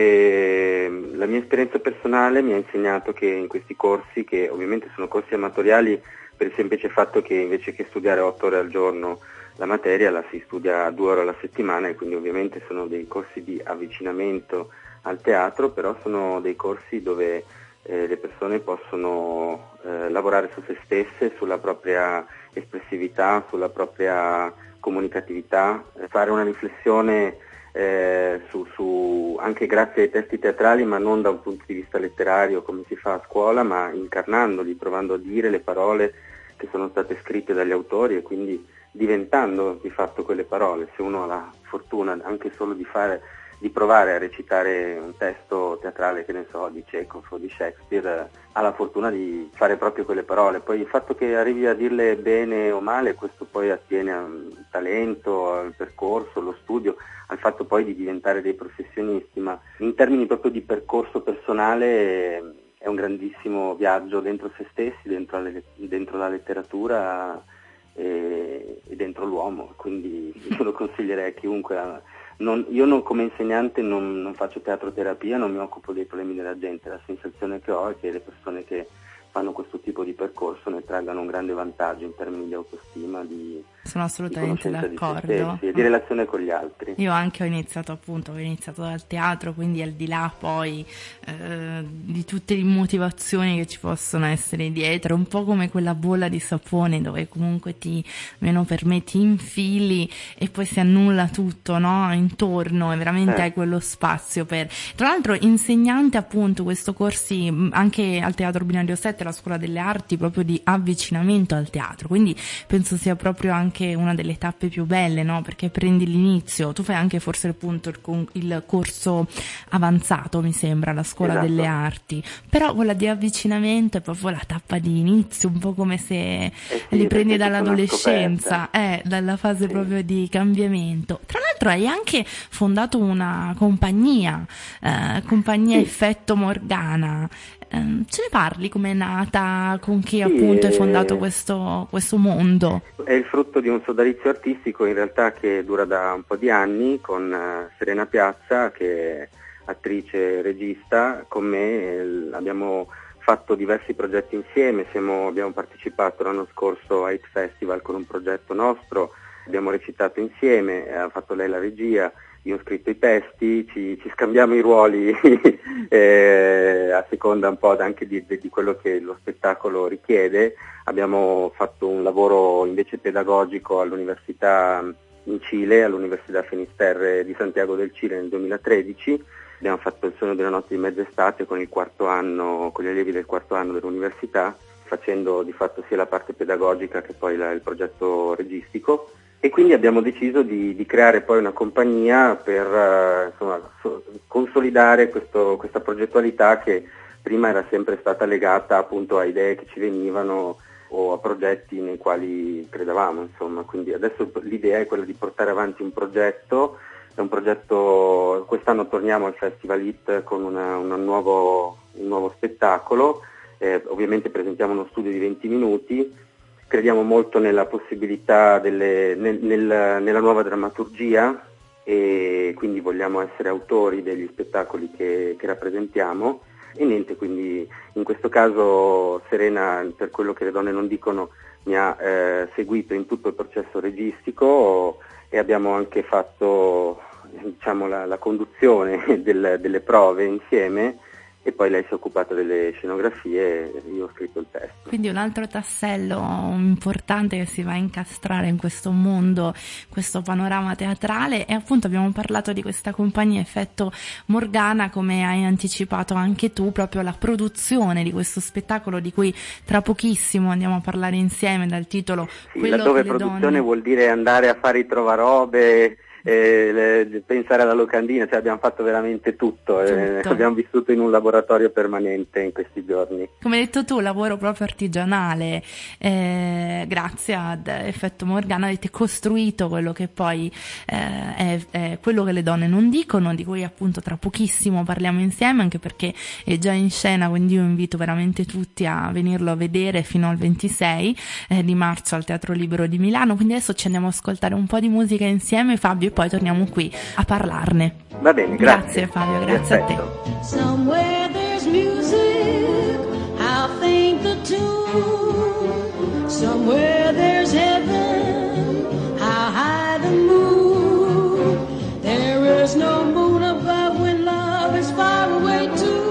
perché la mia esperienza personale mi ha insegnato che in questi corsi, che ovviamente sono corsi amatoriali per il semplice fatto che invece che studiare otto ore al giorno la materia la si studia due ore alla settimana, e quindi ovviamente sono dei corsi di avvicinamento al teatro, però sono dei corsi dove eh, le persone possono eh, lavorare su se stesse, sulla propria espressività, sulla propria comunicatività, eh, fare una riflessione eh, su, su anche grazie ai testi teatrali, ma non da un punto di vista letterario come si fa a scuola, ma incarnandoli, provando a dire le parole che sono state scritte dagli autori e quindi diventando di fatto quelle parole. Se uno ha la fortuna anche solo di fare di provare a recitare un testo teatrale, che ne so, di Chekhov o di Shakespeare, ha la fortuna di fare proprio quelle parole. Poi il fatto che arrivi a dirle bene o male, questo poi attiene al talento, al percorso, allo studio, al fatto poi di diventare dei professionisti, ma in termini proprio di percorso personale è un grandissimo viaggio dentro se stessi, dentro, le, dentro la letteratura e, e dentro l'uomo, quindi io lo consiglierei a chiunque. Non, io non, come insegnante non, non faccio teatroterapia, non mi occupo dei problemi della gente, la sensazione che ho è che le persone che fanno questo tipo di percorso ne traggano un grande vantaggio in termini di autostima, di Sono assolutamente di d'accordo. Di, se stessi e di relazione con gli altri. Io anche ho iniziato appunto, ho iniziato dal teatro, quindi al di là poi eh, di tutte le motivazioni che ci possono essere dietro, un po' come quella bolla di sapone dove comunque ti, almeno per me, ti infili e poi si annulla tutto, no? Intorno, e veramente Eh. hai quello spazio per... Tra l'altro insegnante appunto questo corsi mh, anche al Teatro Binario sette, la Scuola delle Arti, proprio di avvicinamento al teatro, quindi penso sia proprio anche una delle tappe più belle, no? Perché prendi l'inizio, tu fai anche forse appunto il, con- il corso avanzato, mi sembra, la Scuola Esatto. delle Arti, però quella di avvicinamento è proprio la tappa di inizio, un po' come se sì, li prendi perché è dall'adolescenza, una eh, dalla fase Sì. proprio di cambiamento. Tra l'altro hai anche fondato una compagnia, eh, compagnia Sì. Effetto Morgana. Ehm, ce ne parli? Com'è nata? Con chi Sì, appunto hai eh, fondato questo, questo mondo? È il frutto di un sodalizio artistico in realtà che dura da un po' di anni con eh, Serena Piazza, che è attrice e regista. Con me eh, abbiamo fatto diversi progetti insieme, siamo, abbiamo partecipato l'anno scorso a Hit Festival con un progetto nostro, abbiamo recitato insieme, ha fatto lei la regia, io ho scritto i testi, ci, ci scambiamo i ruoli eh, a seconda un po' anche di, di quello che lo spettacolo richiede. Abbiamo fatto un lavoro invece pedagogico all'università in Cile, all'Università Finisterre di Santiago del Cile nel duemilatredici. Abbiamo fatto il Sogno della notte di mezz'estate con il quarto anno, con gli allievi del quarto anno dell'università, facendo di fatto sia la parte pedagogica che poi la, il progetto registico. E quindi abbiamo deciso di, di creare poi una compagnia per uh, insomma, so, consolidare questo, questa progettualità che prima era sempre stata legata appunto a idee che ci venivano o a progetti nei quali credevamo, insomma. Quindi adesso l'idea è quella di portare avanti un progetto, è un progetto, quest'anno torniamo al Festival Hit con una, una nuovo, un nuovo spettacolo, eh, ovviamente presentiamo uno studio di venti minuti. Crediamo molto nella possibilità, delle, nel, nel, nella nuova drammaturgia e quindi vogliamo essere autori degli spettacoli che, che rappresentiamo e niente, quindi in questo caso Serena, per quello che le donne non dicono, mi ha eh, seguito in tutto il processo registico e abbiamo anche fatto diciamo, la, la conduzione del, delle prove insieme. E poi lei si è occupata delle scenografie e io ho scritto il testo. Quindi un altro tassello importante che si va a incastrare in questo mondo, questo panorama teatrale, e appunto abbiamo parlato di questa compagnia Effetto Morgana, come hai anticipato anche tu, proprio la produzione di questo spettacolo di cui tra pochissimo andiamo a parlare insieme, dal titolo Sì, Quello laddove che le produzione donne... vuol dire andare a fare i trovarobe, eh, le, pensare alla locandina, cioè abbiamo fatto veramente tutto, eh, Tutto. abbiamo vissuto in un laboratorio permanente in questi giorni. Come hai detto tu, lavoro proprio artigianale, eh, grazie ad Effetto Morgana avete costruito quello che poi eh, è, è quello che le donne non dicono, di cui appunto tra pochissimo parliamo insieme, anche perché è già in scena, quindi io invito veramente tutti a venirlo a vedere fino al ventisei eh, di marzo al Teatro Libero di Milano. Quindi adesso ci andiamo a ascoltare un po' di musica insieme, Fabio, e poi torniamo qui a parlarne. Va bene, grazie. Grazie Fabio, Vi grazie a te. aspetto. Somewhere there's music, I'll think the tune. Somewhere there's heaven, how high the moon. There is no moon above when love is far away too.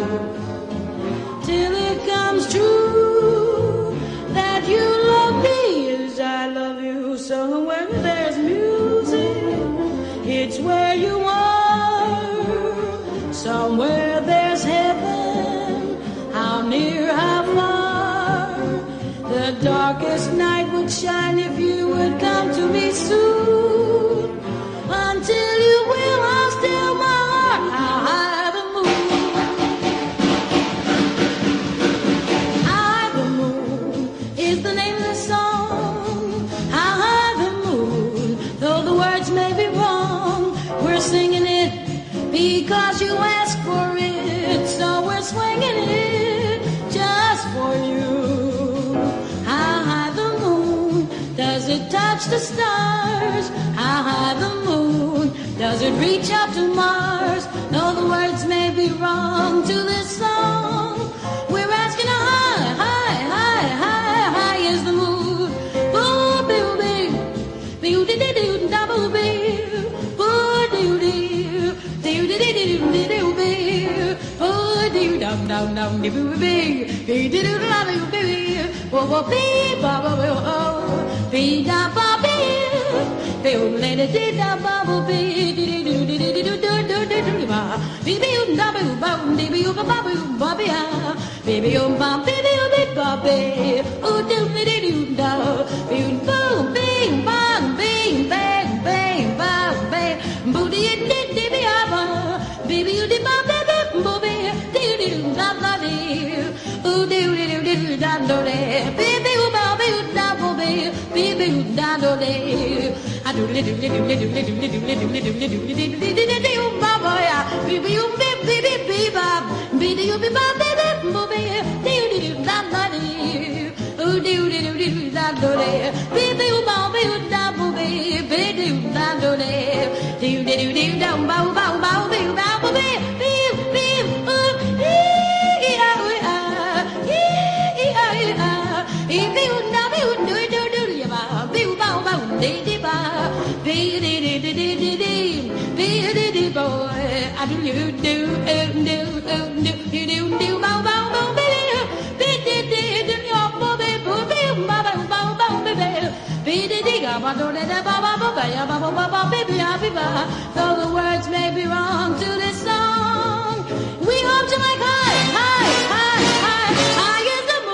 Till it comes true that you love me as I love you. Somewhere there's music, it's where you are. Somewhere there's heaven, how near, how far. The darkest night would shine if you would come to me soon. Until you will, I'll still my heart. because you asked for it, so we're swinging it just for you. How high the moon, does it touch the stars? How high the moon, does it reach up to Mars? Though the words may be wrong to this song, we're asking how high, high, high, high, high is the moon. Oh, baby, baby, baby, double baby, oh, baby, baby, baby, baby, oh, baby, down, down, down, baby, baby, baby, baby, baby, oh, oh, baby, oh, oh, baby, da, ba, baby, baby, lady, did da, ba, baby, did do, did do, do, do, do, do, do, ba, baby, you, da, ba, ba, baby, you, ba, ba, ba, ba, baby, you, ba, baby, you, ba, baby, oh, do, did do, da, baby, boom, bing, bang, bing, bang, bang, bang, bang, booty, did, did, be, ba, baby, you, did, ba, baby, baby, did, did, da, da, did, oh, do, did, did, da, do, did, baby, you, ba, baby, da, baby, baby, you, da, do, did, I do, did, did, did, did, did, did, did, did, did, did, did, did, did, you, ba, baby, baby, you, baby, baby, ba, baby, you, ba, baby, baby, did, did, da, da, did, oh, do, did, did, da, do, did, baby, you, ba, baby, da, baby, baby, you, da, do, did, do, did, did, da, ba, ba, ba, baby, ba, baby, baby, baby, oh, ee, ee, ah, ee, ah, ee, ee, ah, ee, ah, ee, baby, you, da, baby, do, do, do, ya, ba, baby, ba, ba, dee, dee, ba, baby, dee, dee, dee, dee, dee, dee, baby, dee, dee, boy, I do, do, do, do, do, do, do, do, do, ba, ba, ba, baby, baby, dee, dee, dee, ya, ba, baby, baby, ba, ba, ba, ba, baby, baby, dee, dee, ga, ba, do, dee, dee, ba, ba, ba, ba, ya, ba, ba, ba, ba, baby, ya, baby, ba, though the words may be wrong to this song, we hope to like high, high, high, high, high as the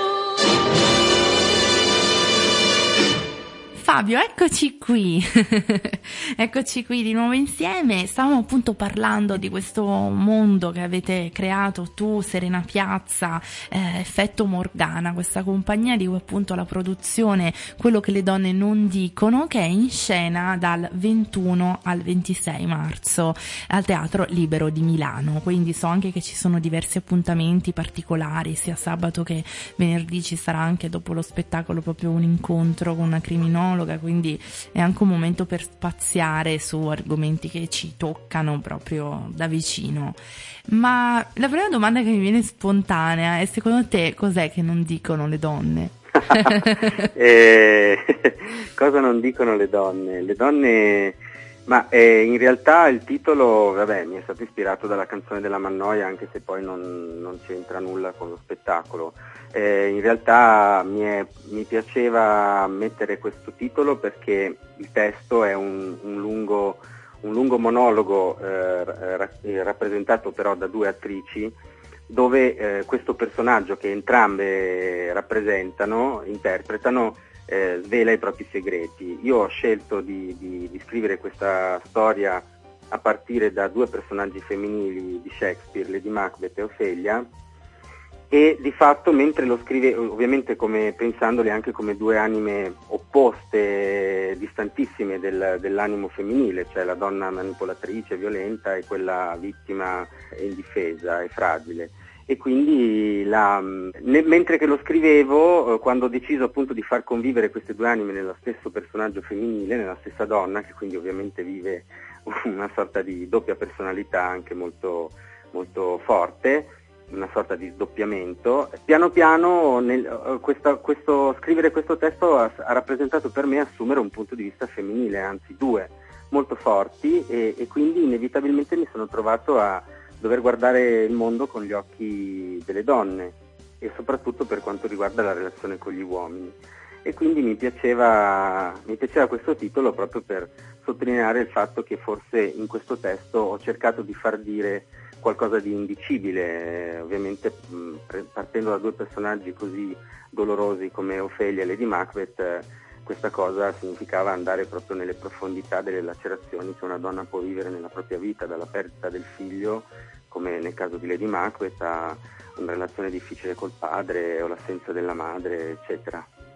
moon. Fabio, eccoci qui, eccoci qui di nuovo insieme. Stavamo appunto parlando di questo mondo che avete creato tu, Serena Piazza, eh, Effetto Morgana, questa compagnia di cui appunto la produzione Quello che le donne non dicono, che è in scena dal ventuno al ventisei marzo al Teatro Libero di Milano. Quindi so anche che ci sono diversi appuntamenti particolari, sia sabato che venerdì ci sarà anche dopo lo spettacolo proprio un incontro con una criminologa, quindi è anche un momento per spaziare su argomenti che ci toccano proprio da vicino. Ma la prima domanda che mi viene spontanea è: secondo te cos'è che non dicono le donne? eh, cosa non dicono le donne? Le donne, ma eh, in realtà il titolo, vabbè, mi è stato ispirato dalla canzone della Mannoia, anche se poi non, non c'entra nulla con lo spettacolo. Eh, in realtà mi, è, mi piaceva mettere questo titolo perché il testo è un, un, lungo, un lungo monologo eh, ra- rappresentato però da due attrici, dove eh, questo personaggio che entrambe rappresentano, interpretano, eh, svela i propri segreti. Io ho scelto di, di, di scrivere questa storia a partire da due personaggi femminili di Shakespeare, Lady Macbeth e Ophelia, e di fatto mentre lo scrive, ovviamente come pensandoli anche come due anime opposte, distantissime del, dell'animo femminile, cioè la donna manipolatrice, violenta, e quella vittima indifesa e fragile. E quindi la, ne, mentre che lo scrivevo, quando ho deciso appunto di far convivere queste due anime nello stesso personaggio femminile, nella stessa donna, che quindi ovviamente vive una sorta di doppia personalità anche molto, molto forte, una sorta di sdoppiamento, piano piano nel, questa, questo, scrivere questo testo ha, ha rappresentato per me assumere un punto di vista femminile, anzi due, molto forti, e, e quindi inevitabilmente mi sono trovato a dover guardare il mondo con gli occhi delle donne, e soprattutto per quanto riguarda la relazione con gli uomini. E quindi mi piaceva, mi piaceva questo titolo proprio per sottolineare il fatto che forse in questo testo ho cercato di far dire qualcosa di indicibile, eh, ovviamente mh, partendo da due personaggi così dolorosi come Ophelia e Lady Macbeth, eh, questa cosa significava andare proprio nelle profondità delle lacerazioni che una donna può vivere nella propria vita, dalla perdita del figlio, come nel caso di Lady Macbeth, a una relazione difficile col padre o l'assenza della madre, eccetera.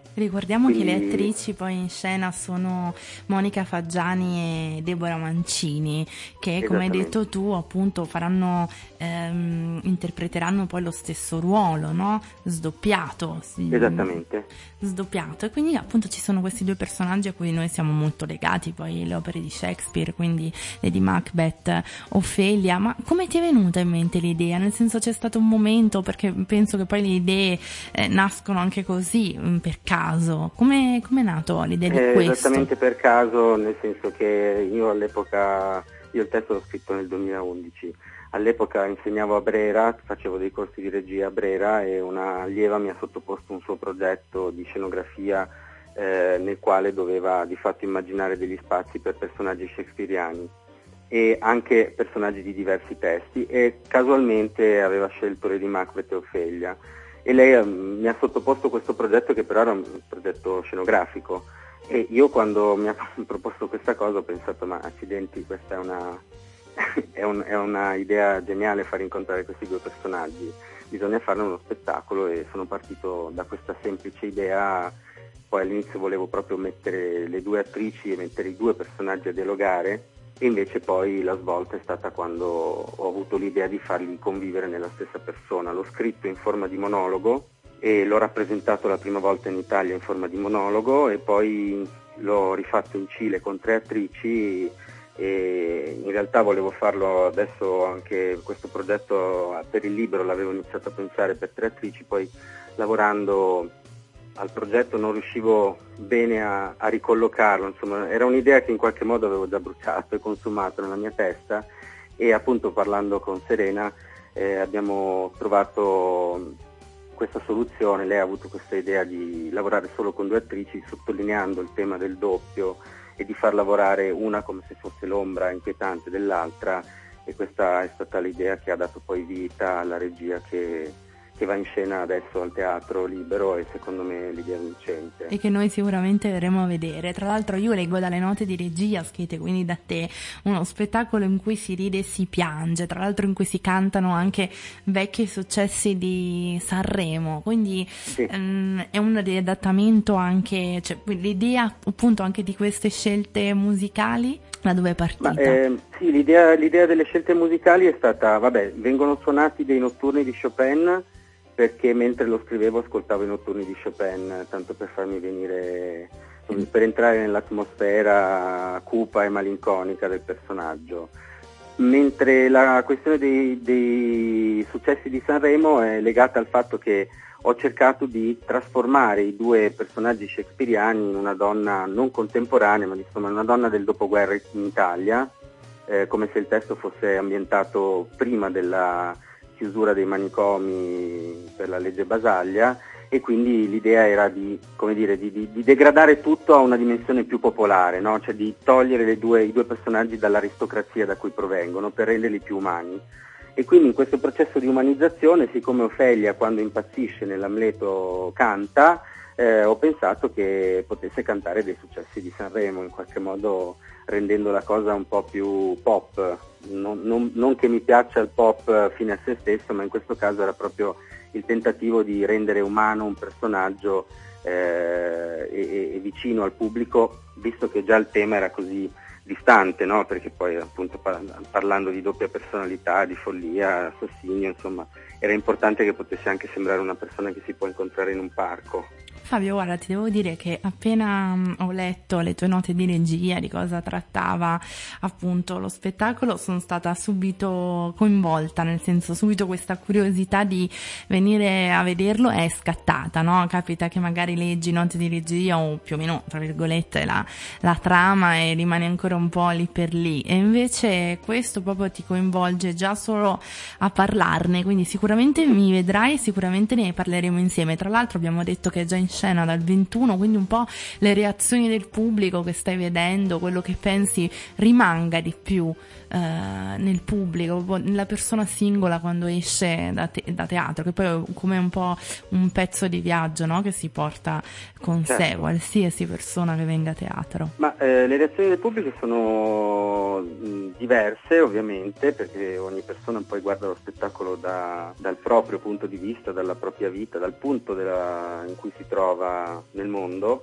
Ricordiamo che le Quindi- attrici poi in scena sono Monica Faggiani e Deborah Mancini, che come hai Esattamente. detto tu appunto faranno ehm, interpreteranno poi lo stesso ruolo, no? Sdoppiato. sì. Esattamente. Sdoppiato, e quindi appunto ci sono questi due personaggi a cui noi siamo molto legati, poi le opere di Shakespeare, quindi Lady Macbeth, Ophelia. Ma come ti è venuta in mente l'idea? Nel senso, c'è stato un momento, perché penso che poi le idee eh, nascono anche così, mm, per caso. Come come è nato l'idea di Eh, questo? esattamente per caso, nel senso che io all'epoca, io il testo l'ho scritto nel duemilaundici, all'epoca insegnavo a Brera, facevo dei corsi di regia a Brera e una allieva mi ha sottoposto un suo progetto di scenografia eh, nel quale doveva di fatto immaginare degli spazi per personaggi shakespeariani e anche personaggi di diversi testi, e casualmente aveva scelto Lady Macbeth e Ophelia. E lei eh, mi ha sottoposto questo progetto, che però era un progetto scenografico, e io quando mi ha proposto questa cosa ho pensato: ma accidenti, questa è una, è un- è una idea geniale, far incontrare questi due personaggi, bisogna farne uno spettacolo, e sono partito da questa semplice idea. Poi all'inizio volevo proprio mettere le due attrici e mettere i due personaggi a dialogare, e invece poi la svolta è stata quando ho avuto l'idea di farli convivere nella stessa persona. L'ho scritto in forma di monologo e l'ho rappresentato la prima volta in Italia in forma di monologo, e poi l'ho rifatto in Cile con tre attrici, e in realtà volevo farlo adesso, anche questo progetto per il libro l'avevo iniziato a pensare per tre attrici, poi lavorando al progetto non riuscivo bene a, a ricollocarlo, insomma era un'idea che in qualche modo avevo già bruciato e consumato nella mia testa, e appunto parlando con Serena eh, abbiamo trovato questa soluzione. Lei ha avuto questa idea di lavorare solo con due attrici, sottolineando il tema del doppio e di far lavorare una come se fosse l'ombra inquietante dell'altra, e questa è stata l'idea che ha dato poi vita alla regia che che va in scena adesso al Teatro Libero, e secondo me l'idea è vincente. E che noi sicuramente verremo a vedere. Tra l'altro io leggo dalle note di regia scritte quindi da te, uno spettacolo in cui si ride e si piange, tra l'altro in cui si cantano anche vecchi successi di Sanremo, quindi Sì. ehm, è un riadattamento anche, cioè l'idea appunto anche di queste scelte musicali, da dove è partita? Ma, eh, sì, l'idea, l'idea delle scelte musicali è stata, vabbè, vengono suonati dei notturni di Chopin, perché mentre lo scrivevo ascoltavo i notturni di Chopin, tanto per farmi venire, per entrare nell'atmosfera cupa e malinconica del personaggio. Mentre la questione dei, dei successi di Sanremo è legata al fatto che ho cercato di trasformare i due personaggi shakespeariani in una donna non contemporanea, ma insomma una donna del dopoguerra in Italia, eh, come se il testo fosse ambientato prima della chiusura dei manicomi per la legge Basaglia, e quindi l'idea era di, come dire, di, di, di degradare tutto a una dimensione più popolare, no? Cioè di togliere le due, i due personaggi dall'aristocrazia da cui provengono per renderli più umani. E quindi in questo processo di umanizzazione, siccome Ophelia quando impazzisce nell'Amleto canta, eh, ho pensato che potesse cantare dei successi di Sanremo, in qualche modo rendendo la cosa un po' più pop. Non, non, non che mi piaccia il pop fine a se stesso, ma in questo caso era proprio il tentativo di rendere umano un personaggio eh, e, e vicino al pubblico, visto che già il tema era così distante, no? Perché poi appunto par- parlando di doppia personalità, di follia, assassinio, insomma era importante che potesse anche sembrare una persona che si può incontrare in un parco. Fabio, guarda, ti devo dire che appena mh, ho letto le tue note di regia, di cosa trattava appunto lo spettacolo, sono stata subito coinvolta, nel senso subito questa curiosità di venire a vederlo è scattata, no? Capita che magari leggi note di regia o più o meno, tra virgolette, la, la trama e rimani ancora un po' lì per lì, e invece questo proprio ti coinvolge già solo a parlarne, quindi sicuramente mi vedrai e sicuramente ne parleremo insieme. Tra l'altro abbiamo detto che è già in scena dal ventuno, quindi un po' le reazioni del pubblico che stai vedendo, quello che pensi rimanga di più eh, nel pubblico, nella persona singola quando esce da, te- da teatro, che poi è come un po' un pezzo di viaggio, no? Che si porta con Certo. sé qualsiasi persona che venga a teatro. Ma eh, le reazioni del pubblico sono mh, diverse ovviamente, perché ogni persona poi guarda lo spettacolo da, dal proprio punto di vista, dalla propria vita, dal punto della, in cui si trova trova nel mondo,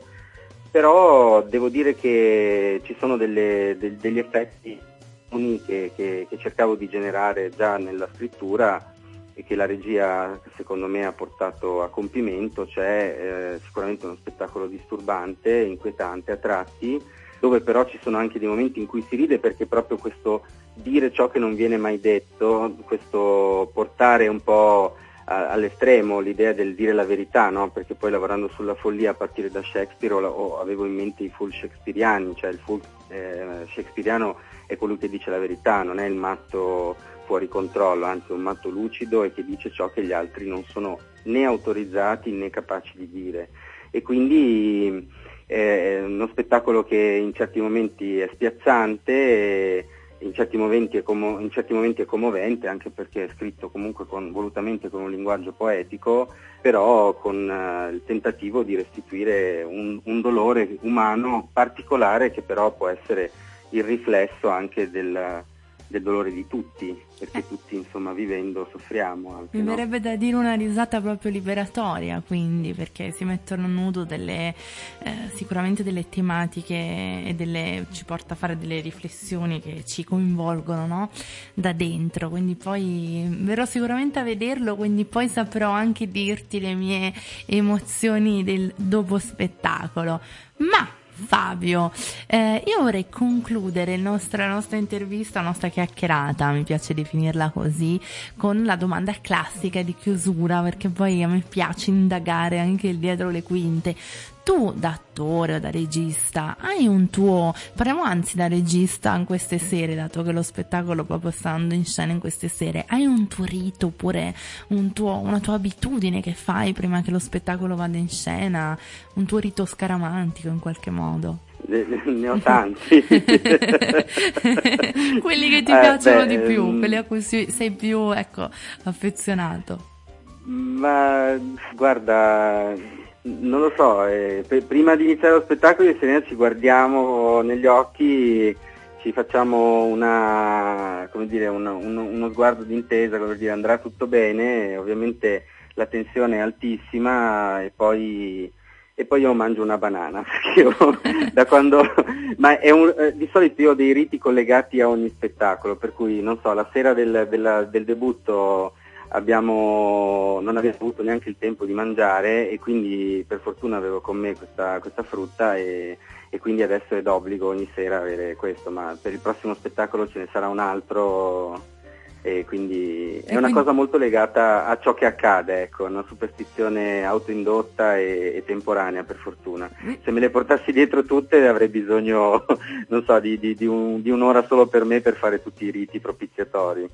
però devo dire che ci sono delle, de- degli effetti che, che, che cercavo di generare già nella scrittura e che la regia secondo me ha portato a compimento. C'è eh, sicuramente uno spettacolo disturbante, inquietante a tratti, dove però ci sono anche dei momenti in cui si ride, perché proprio questo dire ciò che non viene mai detto, questo portare un po' a, all'estremo l'idea del dire la verità, no? Perché poi lavorando sulla follia a partire da Shakespeare o, o avevo in mente i full shakespeariani, cioè il full eh, shakespeariano è colui che dice la verità, non è il matto fuori controllo, anzi è un matto lucido e che dice ciò che gli altri non sono né autorizzati né capaci di dire. E quindi è uno spettacolo che in certi momenti è spiazzante, e in certi momenti è, commo- in certi momenti è commovente, anche perché è scritto comunque con, volutamente con un linguaggio poetico, però con uh, il tentativo di restituire un, un dolore umano particolare, che però può essere il riflesso anche del, del dolore di tutti, perché Eh. tutti insomma vivendo soffriamo anche, Mi no? verrebbe da dire una risata proprio liberatoria, quindi, perché si mettono a nudo delle eh, sicuramente delle tematiche e delle, ci porta a fare delle riflessioni che ci coinvolgono, no? Da dentro, quindi poi verrò sicuramente a vederlo, quindi poi saprò anche dirti le mie emozioni del dopo spettacolo. Ma Fabio, eh, io vorrei concludere il nostro- la nostra intervista, la nostra chiacchierata, mi piace definirla così, con la domanda classica di chiusura, perché poi a me piace indagare anche dietro le quinte. Tu, da attore o da regista, hai un tuo, parliamo anzi da regista in queste sere, dato che lo spettacolo proprio sta andando in scena in queste sere, hai un tuo rito oppure un tuo, una tua abitudine che fai prima che lo spettacolo vada in scena, un tuo rito scaramantico in qualche modo? Ne ne ho tanti. Quelli che ti Eh, piacciono beh, di più, ehm, quelli a cui si- sei più, ecco, affezionato. Ma guarda, non lo so, eh, per- prima di iniziare lo spettacolo io e Serena ci guardiamo negli occhi, ci facciamo una, come dire, una- uno, uno sguardo d'intesa, come dire andrà tutto bene, e ovviamente la tensione è altissima, e poi, e poi io mangio una banana, perché io da quando, ma è un, eh, di solito io ho dei riti collegati a ogni spettacolo, per cui non so, la sera del, della- del debutto abbiamo non abbiamo avuto neanche il tempo di mangiare, e quindi per fortuna avevo con me questa, questa frutta, e, e quindi adesso è d'obbligo ogni sera avere questo, ma per il prossimo spettacolo ce ne sarà un altro, e quindi è E una quindi- cosa molto legata a ciò che accade, ecco, una superstizione autoindotta e, e temporanea, per fortuna. Se me le portassi dietro tutte avrei bisogno, non so, di, di, di, un- di un'ora solo per me per fare tutti i riti propiziatori.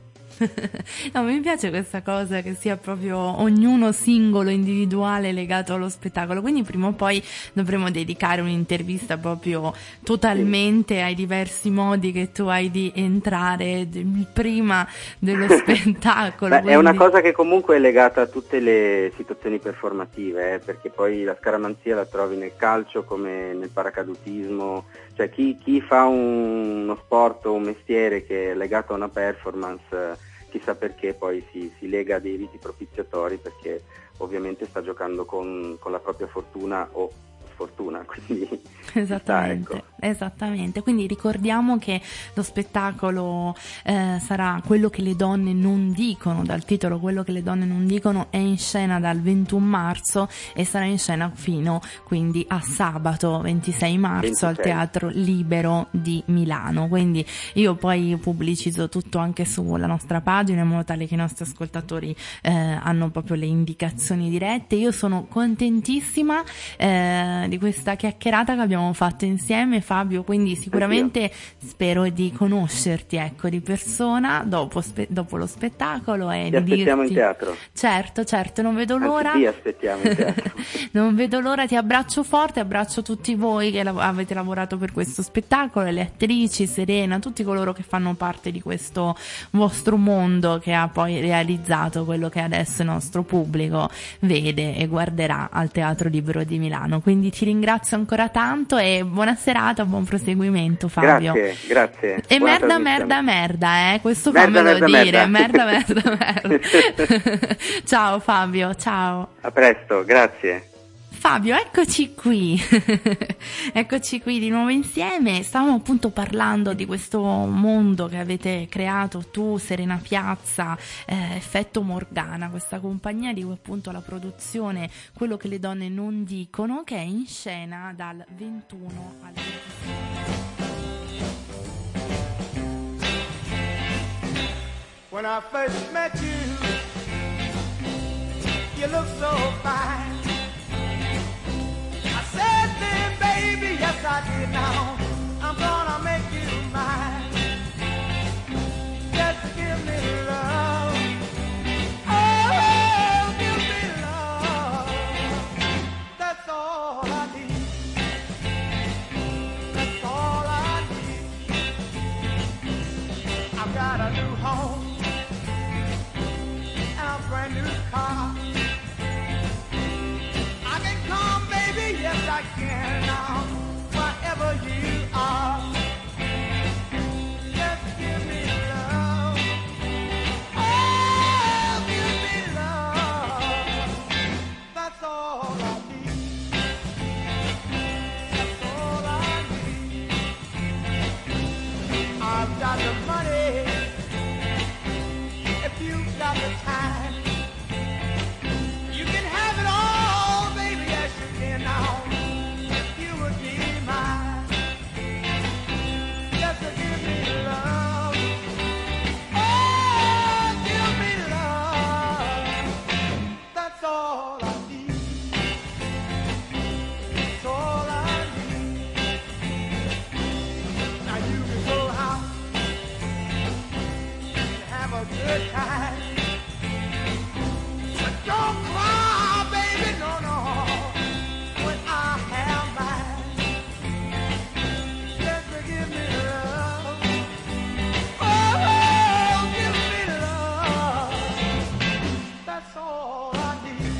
No, mi piace questa cosa che sia proprio ognuno singolo, individuale, legato allo spettacolo, quindi prima o poi dovremo dedicare un'intervista proprio totalmente ai diversi modi che tu hai di entrare d- prima dello spettacolo. Beh, è una quindi- cosa che comunque è legata a tutte le situazioni performative, eh, perché poi la scaramanzia la trovi nel calcio come nel paracadutismo, cioè chi, chi fa un- uno sport o un mestiere che è legato a una performance, eh, chissà perché poi si, si lega a dei riti propiziatori, perché ovviamente sta giocando con, con la propria fortuna o sfortuna, quindi Esattamente, ecco. esattamente. Quindi ricordiamo che lo spettacolo eh, sarà Quello che le donne non dicono, dal titolo Quello che le donne non dicono, è in scena dal ventuno marzo e sarà in scena fino quindi a sabato ventisei marzo al ventisei. Teatro Libero di Milano. Quindi io poi pubblicizzo tutto anche sulla nostra pagina in modo tale che i nostri ascoltatori eh, hanno proprio le indicazioni dirette. Io sono contentissima eh, di questa chiacchierata che abbiamo fatto insieme, Fabio, quindi sicuramente spero di conoscerti, ecco, di persona dopo, spe- dopo lo spettacolo e Ti di aspettiamo dirti in teatro. certo, certo, non vedo l'ora. Anzi, vi aspettiamo in teatro. Non vedo l'ora, ti abbraccio forte, abbraccio tutti voi che lav- avete lavorato per questo spettacolo, le attrici, Serena, tutti coloro che fanno parte di questo vostro mondo che ha poi realizzato quello che adesso il nostro pubblico vede e guarderà al Teatro Libero di Milano. Quindi ti ringrazio ancora tanto e buona serata, buon proseguimento, Fabio. Grazie, grazie. E Buona merda, trasmissione. merda, merda, eh, questo Merda, fammelo merda, dire, merda. merda, merda, merda. Ciao Fabio, ciao. A presto, grazie. Fabio, eccoci qui, eccoci qui di nuovo insieme. Stavamo appunto parlando di questo mondo che avete creato tu, Serena Piazza, eh, Effetto Morgana, questa compagnia di cui appunto la produzione Quello che le donne non dicono, che è in scena dal ventuno al ventisei. When I first met you, you look so fine. I said then, baby, yes I did now. I'm gonna make you mine. Just give me love. Oh, give me love. That's all I need. That's all I need. I've got a new home. A brand new car. I can come, baby, yes I can now, wherever you are. Just give me love. Oh, give me love. That's all I need. That's all I need. I've got the money. If you've got the time, you can have it all, baby, yes you can now. If you would be mine, just to give me love. Oh, give me love. That's all I need. That's all I need. Now you can go out and have a good time. But don't cry, baby, no, no, when I have mine. Just to give me love. Oh, give me love. That's all I need.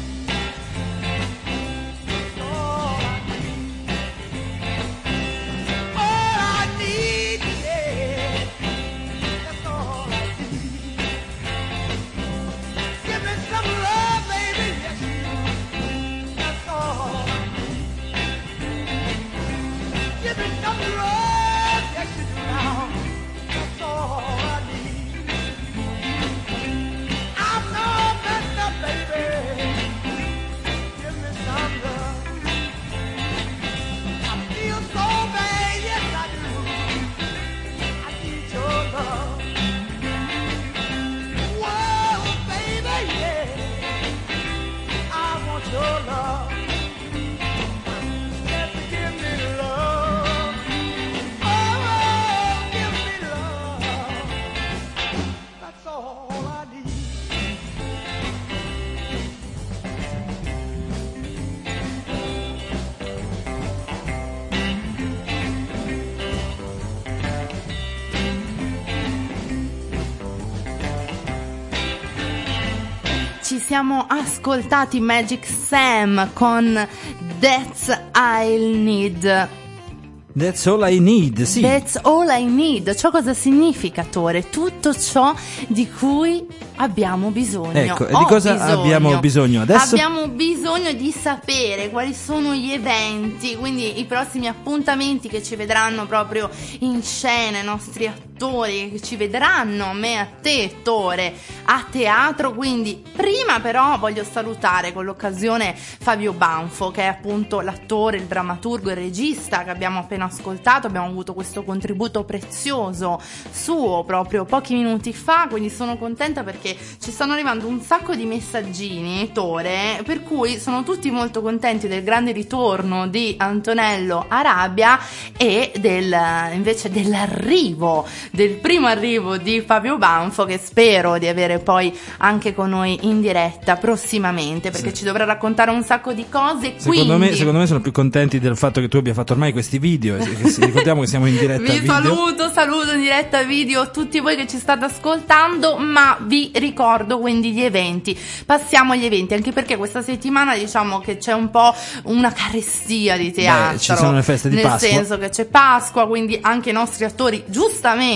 That's all I need. All I need, yeah. That's all I need. Give me some love, baby, yes you do. That's all I need. Give me some love, yes you do now. That's all I need. I'm not messed up, baby. Give me some love. I feel so bad, yes I do. I need your love. Whoa, baby, yeah. I want your love. Just give me love. Oh, give me love. That's all I need. Ci siamo ascoltati Magic Sam con That's I'll Need. That's all I need, sì. That's all I need. Ciò cosa significa, Tore? Tutto ciò di cui abbiamo bisogno. Ecco, e Ho di cosa bisogno. abbiamo bisogno adesso? Abbiamo bisogno di sapere quali sono gli eventi, quindi i prossimi appuntamenti che ci vedranno proprio in scena, i nostri attori che ci vedranno, a me, a te, Tore, a teatro. Quindi prima però voglio salutare con l'occasione Fabio Banfo, che è appunto l'attore, il drammaturgo, il regista che abbiamo appena ascoltato. Abbiamo avuto questo contributo prezioso suo proprio pochi minuti fa, quindi sono contenta perché ci stanno arrivando un sacco di messaggini, Tore, per cui sono tutti molto contenti del grande ritorno di Antonello Arabia e del invece dell'arrivo, del primo arrivo di Fabio Banfo, che spero di avere poi anche con noi in diretta prossimamente, perché sì, ci dovrà raccontare un sacco di cose. Secondo, quindi... me, secondo me sono più contenti del fatto che tu abbia fatto ormai questi video, e che, ricordiamo che siamo in diretta vi video. saluto, saluto in diretta video tutti voi che ci state ascoltando, ma vi ricordo quindi gli eventi. Passiamo agli eventi, anche perché questa settimana diciamo che c'è un po' una carestia di teatro. Beh, ci sono le feste di nel Pasqua, senso che c'è Pasqua, quindi anche i nostri attori giustamente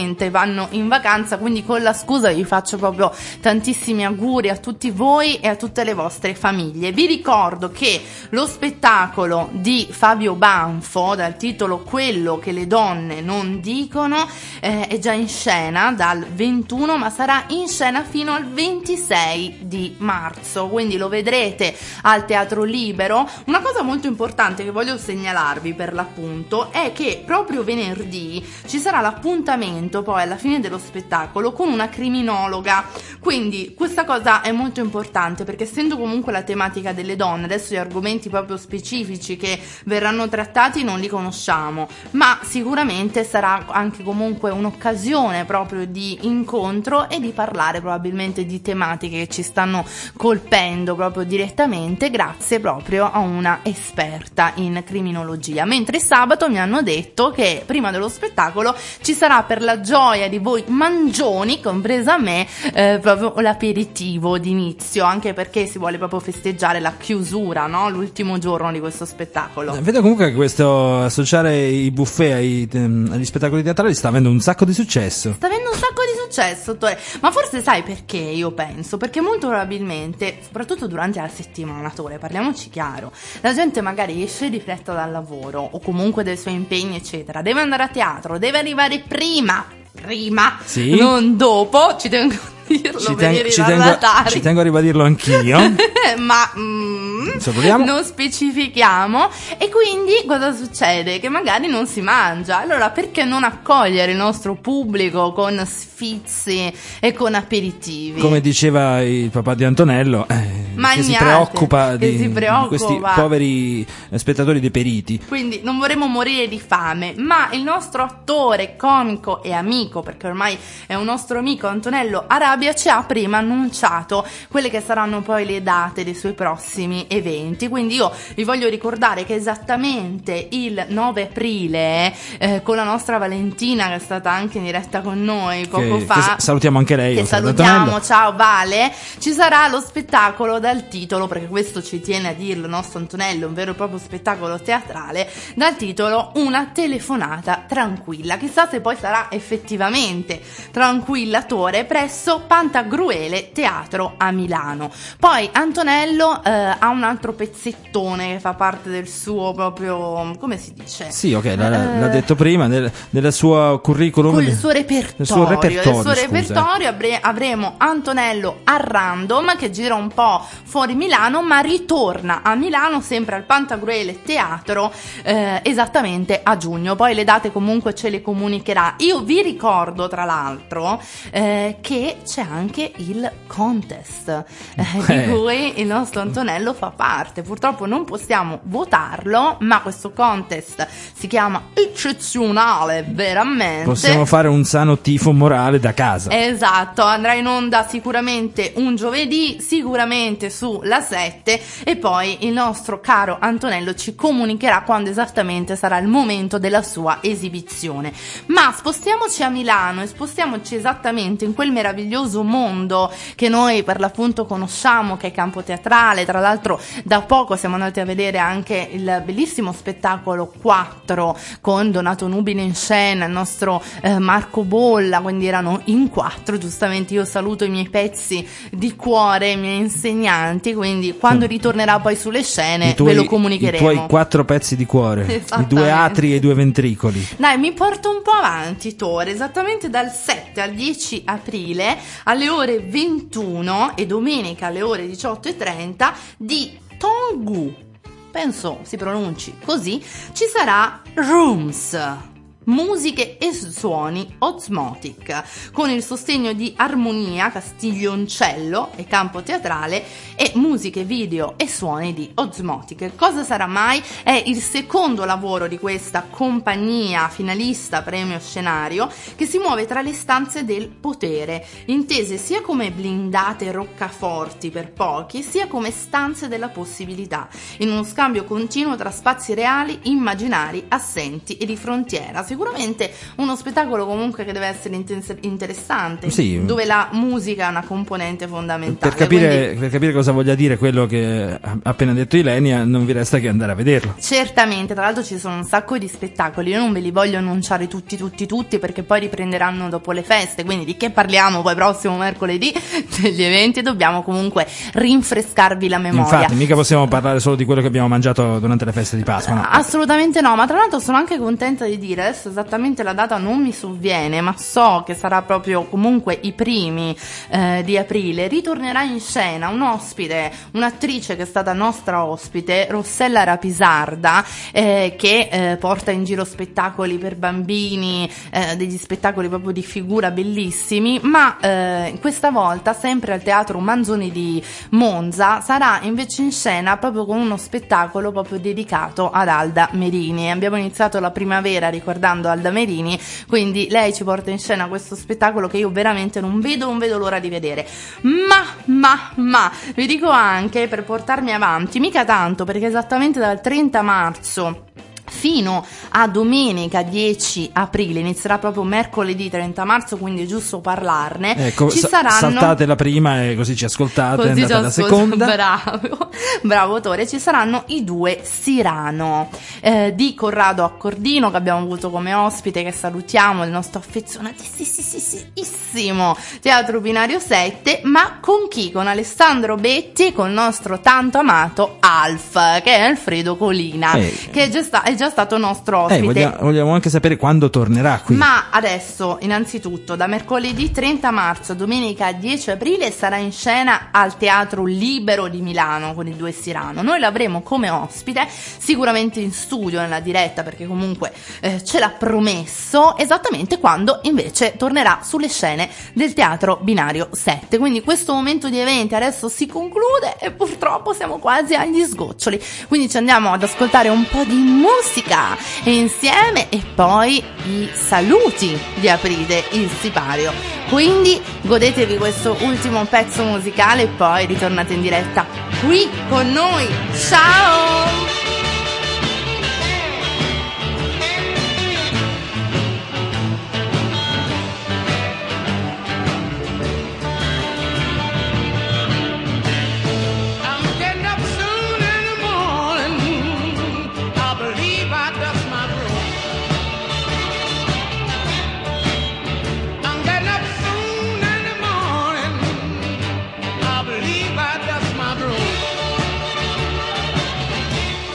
giustamente vanno in vacanza, quindi con la scusa vi faccio proprio tantissimi auguri a tutti voi e a tutte le vostre famiglie. Vi ricordo che lo spettacolo di Fabio Banfo dal titolo Quello che le donne non dicono eh, è già in scena dal ventuno, ma sarà in scena fino al ventisei di marzo, quindi lo vedrete al Teatro Libero. Una cosa molto importante che voglio segnalarvi per l'appunto è che proprio venerdì ci sarà l'appuntamento poi alla fine dello spettacolo con una criminologa, quindi questa cosa è molto importante perché essendo comunque la tematica delle donne, adesso gli argomenti proprio specifici che verranno trattati non li conosciamo, ma sicuramente sarà anche comunque un'occasione proprio di incontro e di parlare probabilmente di tematiche che ci stanno colpendo proprio direttamente grazie proprio a una esperta in criminologia. Mentre sabato mi hanno detto che prima dello spettacolo ci sarà, per la gioia di voi mangioni, compresa me, eh, proprio l'aperitivo d'inizio, anche perché si vuole proprio festeggiare la chiusura, no? L'ultimo giorno di questo spettacolo. Vedo comunque che questo associare i buffet ai, ehm, agli spettacoli teatrali sta avendo un sacco di successo. Sta avendo un sacco di successo, Tore. Ma forse sai perché io penso? Perché molto probabilmente, soprattutto durante la settimana, Tore, parliamoci chiaro, la gente magari esce di fretta dal lavoro o comunque dai suoi impegni eccetera, deve andare a teatro, deve arrivare prima, prima, sì, non dopo, ci tengo a dirlo, ci, ten- ci, tengo, tengo, ci tengo a ribadirlo anch'io. ma mm, non specifichiamo. E quindi cosa succede? Che magari non si mangia. Allora perché non accogliere il nostro pubblico con sfizi e con aperitivi? Come diceva il papà di Antonello, eh, che si preoccupa che di, si preoccupa. di questi poveri spettatori deperiti. Quindi non vorremmo morire di fame, ma il nostro attore, comico e amico, perché ormai è un nostro amico, Antonello Arabia, ci ha prima annunciato quelle che saranno poi le date dei suoi prossimi eventi. Quindi io vi voglio ricordare che esattamente il nove aprile eh, con la nostra Valentina, che è stata anche in diretta con noi poco che, fa, che salutiamo anche lei, che salutiamo, ciao Vale, ci sarà lo spettacolo dal titolo, perché questo ci tiene a dirlo il nostro Antonello, un vero e proprio spettacolo teatrale dal titolo Una telefonata tranquilla. Chissà se poi sarà effettivamente tranquillatore presso Pantagruele Teatro a Milano. Poi Antonello eh, ha un altro pezzettone che fa parte del suo proprio, come si dice? Sì, ok, l'ha, eh, l'ha detto prima, nel, nel suo curriculum, con il suo repertorio, nel suo repertorio, il suo repertorio avremo, avremo Antonello a Random che gira un po' fuori Milano, ma ritorna a Milano sempre al Pantagruele Teatro eh, esattamente a giugno. Poi le date comunque ce le comunicherà. Io vi ricordo tra l'altro eh, che c'è anche il contest eh, eh. di cui il nostro Antonello fa parte. Purtroppo non possiamo votarlo, ma questo contest si chiama Eccezionale veramente. Possiamo fare un sano tifo morale da casa. Esatto, andrà in onda sicuramente un giovedì, sicuramente sulla sette, e poi il nostro caro Antonello ci comunicherà quando esattamente sarà il momento della sua esibizione. Ma spostiamoci a Milano e spostiamoci esattamente in quel meraviglioso mondo che noi per l'appunto conosciamo, che è Campo Teatrale. Tra l'altro da poco siamo andati a vedere anche il bellissimo spettacolo quattro con Donato Nubile in scena, il nostro eh, Marco Bolla, quindi erano in quattro. Giustamente io saluto i miei pezzi di cuore, i miei insegnanti, quindi quando ritornerà poi sulle scene tuoi, ve lo comunicheremo. I tuoi quattro pezzi di cuore, i due atri e i due ventricoli. Dai, mi porto un po' avanti, Tore, esattamente dal sette al dieci aprile alle ore ventuno e domenica alle ore diciotto e trenta di Tongu, penso si pronunci così, ci sarà Rooms. Musiche e suoni Osmotic, con il sostegno di Armonia, Castiglioncello e Campo Teatrale, e musiche, video e suoni di Osmotic. Cosa sarà mai? È il secondo lavoro di questa compagnia finalista premio scenario che si muove tra le stanze del potere, intese sia come blindate roccaforti per pochi, sia come stanze della possibilità, in uno scambio continuo tra spazi reali, immaginari, assenti e di frontiera. sicuramente uno spettacolo comunque che deve essere inten- interessante, Sì. dove la musica è una componente fondamentale. Per capire, quindi per capire cosa voglia dire quello che ha appena detto Ilenia, non vi resta che andare a vederlo. certamente, tra l'altro ci sono un sacco di spettacoli, io non ve li voglio annunciare tutti tutti tutti perché poi riprenderanno dopo le feste, quindi di che parliamo poi prossimo mercoledì degli eventi, dobbiamo comunque rinfrescarvi la memoria. Infatti, mica possiamo parlare solo di quello che abbiamo mangiato durante le feste di Pasqua, no? Assolutamente no, ma tra l'altro sono anche contenta di dire, adesso esattamente la data non mi sovviene, ma so che sarà proprio comunque i primi eh, di aprile, ritornerà in scena un ospite, un'attrice che è stata nostra ospite, Rossella Rapisarda, eh, che eh, porta in giro spettacoli per bambini, eh, degli spettacoli proprio di figura bellissimi, ma eh, questa volta sempre al Teatro Manzoni di Monza sarà invece in scena proprio con uno spettacolo proprio dedicato ad Alda Merini. Abbiamo iniziato la primavera ricordando Alda Merini, quindi lei ci porta in scena questo spettacolo che io veramente non vedo, non vedo l'ora di vedere. Ma, ma, ma, vi dico anche, per portarmi avanti, mica tanto, perché esattamente dal trenta marzo fino a domenica dieci aprile, inizierà proprio mercoledì trenta marzo, quindi è giusto parlarne. Ecco, ci sa- saranno saltate la prima e così ci ascoltate, Così andate ci alla ascolto. seconda. Bravo, bravo Tore. Ci saranno i due Cyrano eh, di Corrado Accordino, che abbiamo avuto come ospite, che salutiamo, il nostro affezionatissimo Teatro Binario sette, ma con chi? Con Alessandro Betti, con il nostro tanto amato Alf, che è Alfredo Colina, Eh. che è già, sta- è già stato nostro ospite. Eh, vogliamo, vogliamo anche sapere quando tornerà qui. Ma adesso, innanzitutto, da mercoledì trenta marzo a domenica dieci aprile sarà in scena al Teatro Libero di Milano con i due Cyrano. Noi l'avremo come ospite, sicuramente in studio, nella diretta, perché comunque eh, ce l'ha promesso, esattamente quando invece tornerà sulle scene del Teatro Binario sette. Quindi questo momento di eventi adesso si conclude e purtroppo siamo quasi agli sgoccioli. Quindi ci andiamo ad ascoltare un po' di musica insieme e poi i saluti di Aprite il Sipario. Quindi godetevi questo ultimo pezzo musicale e poi ritornate in diretta qui con noi. Ciao! I'm getting up soon in the morning. I believe I dust my broom. I'm getting up soon in the morning. I believe I dust my broom.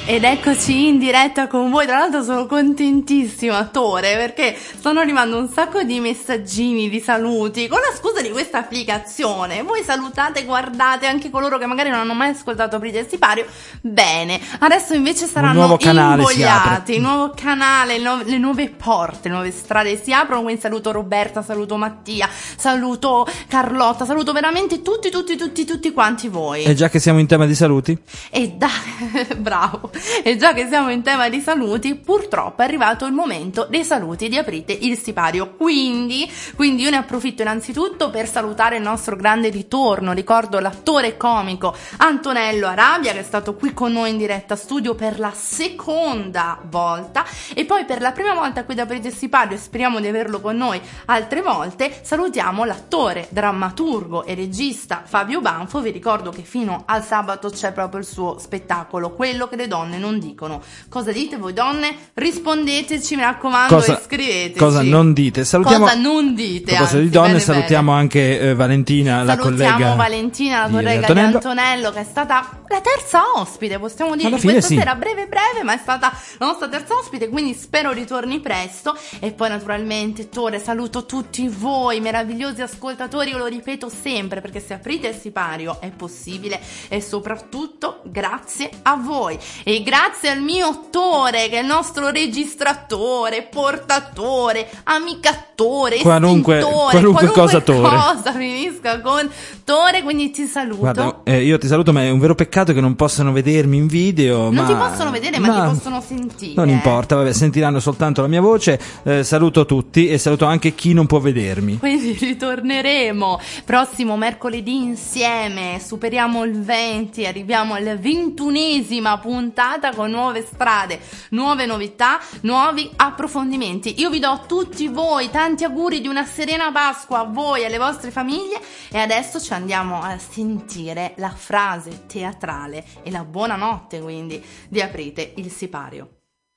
Ed eccoci in diretta con voi. Tra l'altro sono contentissima, Tore, perché stanno arrivando un sacco di messaggini, di saluti, con la scusa di questa applicazione. Voi salutate, guardate anche coloro che magari non hanno mai ascoltato Aprite il Sipario. Bene, adesso invece saranno nuovo canale si invogliati, il nuovo canale, il nu- le nuove porte, le nuove strade si aprono. Quindi saluto Roberta, saluto Mattia, saluto Carlotta, saluto veramente tutti, tutti, tutti, tutti quanti voi. E già che siamo in tema di saluti, E da bravo. E già che siamo in tema di saluti, purtroppo è arrivato il momento dei saluti di Aprite il Sipario. Quindi, quindi io ne approfitto innanzitutto per salutare il nostro grande ritorno. Ricordo l'attore comico Antonello Arabia, che è stato qui con noi in diretta studio per la seconda volta, e poi per la prima volta qui da Aprite il Sipario, e speriamo di averlo con noi altre volte, salutiamo l'attore, drammaturgo e regista Fabio Banfo. Vi ricordo che fino al sabato c'è proprio il suo spettacolo, Quello che le donne non dicono. Cosa dite voi donne? Rispondeteci, mi raccomando, cosa, e scriveteci. cosa non dite? Salutiamo, cosa non dite? a proposito Anzi, di donne, bene, salutiamo bene. anche eh, Valentina, la Salutiamo collega Valentina, la di collega Antonello. di Antonello, che è stata la terza ospite, possiamo dire, Alla di fine questa sì. sera, breve breve, ma è stata la nostra terza ospite, quindi spero ritorni presto. E poi naturalmente, Tore, saluto tutti voi meravigliosi ascoltatori. Io lo ripeto sempre, perché se aprite il sipario è possibile, e soprattutto grazie a voi, e grazie al mio Tore, che è il nostro registratore, portatore, amicatore, Qualunque- estintore, qualunque cosa Tore. cosa finisca con Tore, quindi ti saluto. Guarda, eh, io ti saluto, ma è un vero peccato che non possano vedermi in video. Non ma... ti possono vedere, ma, ti possono sentire. Non importa, vabbè, sentiranno soltanto la mia voce. Eh, saluto tutti e saluto anche chi non può vedermi. Quindi ritorneremo prossimo mercoledì insieme, superiamo il venti, arriviamo alla ventunesima puntata con nuove strade, nuove novità, nuovi approfondimenti. Io vi do a tutti voi tanti auguri di una serena Pasqua, a voi e alle vostre famiglie, e adesso ci andiamo a sentire la frase teatrale e la buonanotte quindi di Aprite il Sipario.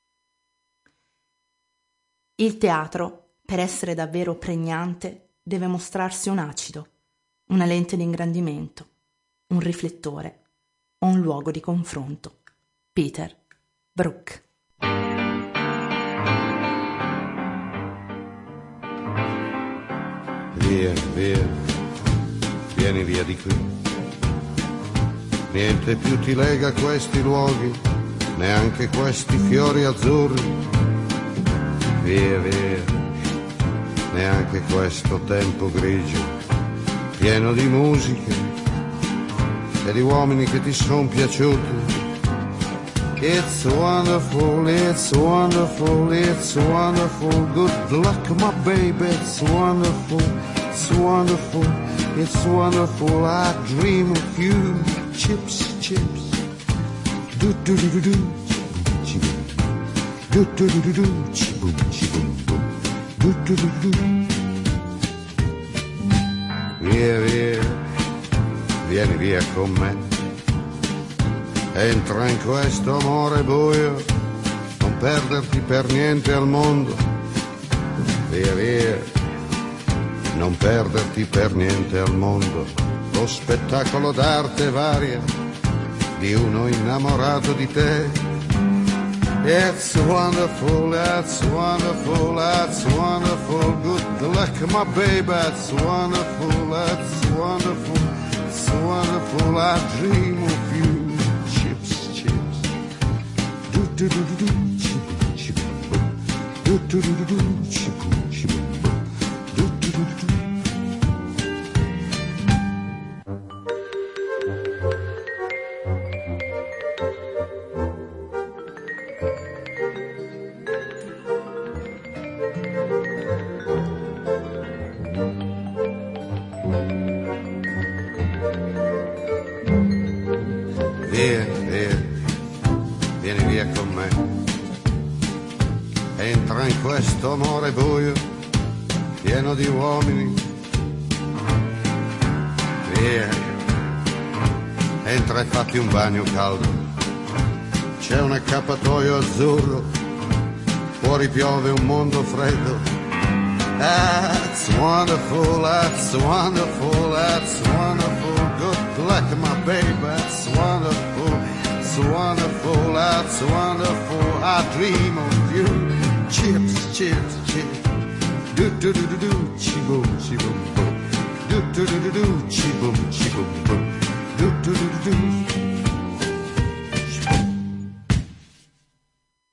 Il teatro, per essere davvero pregnante, deve mostrarsi un acido, una lente di ingrandimento, un riflettore o un luogo di confronto. Peter Brook. Via, via, vieni via di qui. Niente più ti lega a questi luoghi, neanche questi fiori azzurri. Via, via, neanche questo tempo grigio, pieno di musiche e di uomini che ti son piaciuti. It's wonderful, it's wonderful, it's wonderful. Good luck, my baby, it's wonderful, it's wonderful, it's wonderful. I dream of you. Chips, chips. Do do do do do. Do do do do do. Boom, boom, boom. Do do do do. Via, via, vieni via con me. Entra in questo amore buio, non perderti per niente al mondo. Via, via, non perderti per niente al mondo. Lo spettacolo d'arte varia di uno innamorato di te. It's wonderful, it's wonderful, it's wonderful. Good luck, my baby, it's wonderful, it's wonderful, it's wonderful. I dream of you. Chips, chips. Do do do do do. Chip, chip, do do do do do. Chip, chip, do do do do do. Via, via, vieni via con me. Entra in questo amore buio, pieno di uomini. Via, entra e fatti un bagno caldo. C'è un accappatoio azzurro, fuori piove un mondo freddo. That's wonderful, that's wonderful, that's wonderful. Good luck, my baby, that's wonderful, it's It's wonderful, that's wonderful. I dream of you. Chips, chips, chips. Do do do do do, chi boom, chi boom boom. Do do do do do, chi boom, chi boom boom. Do do do do do.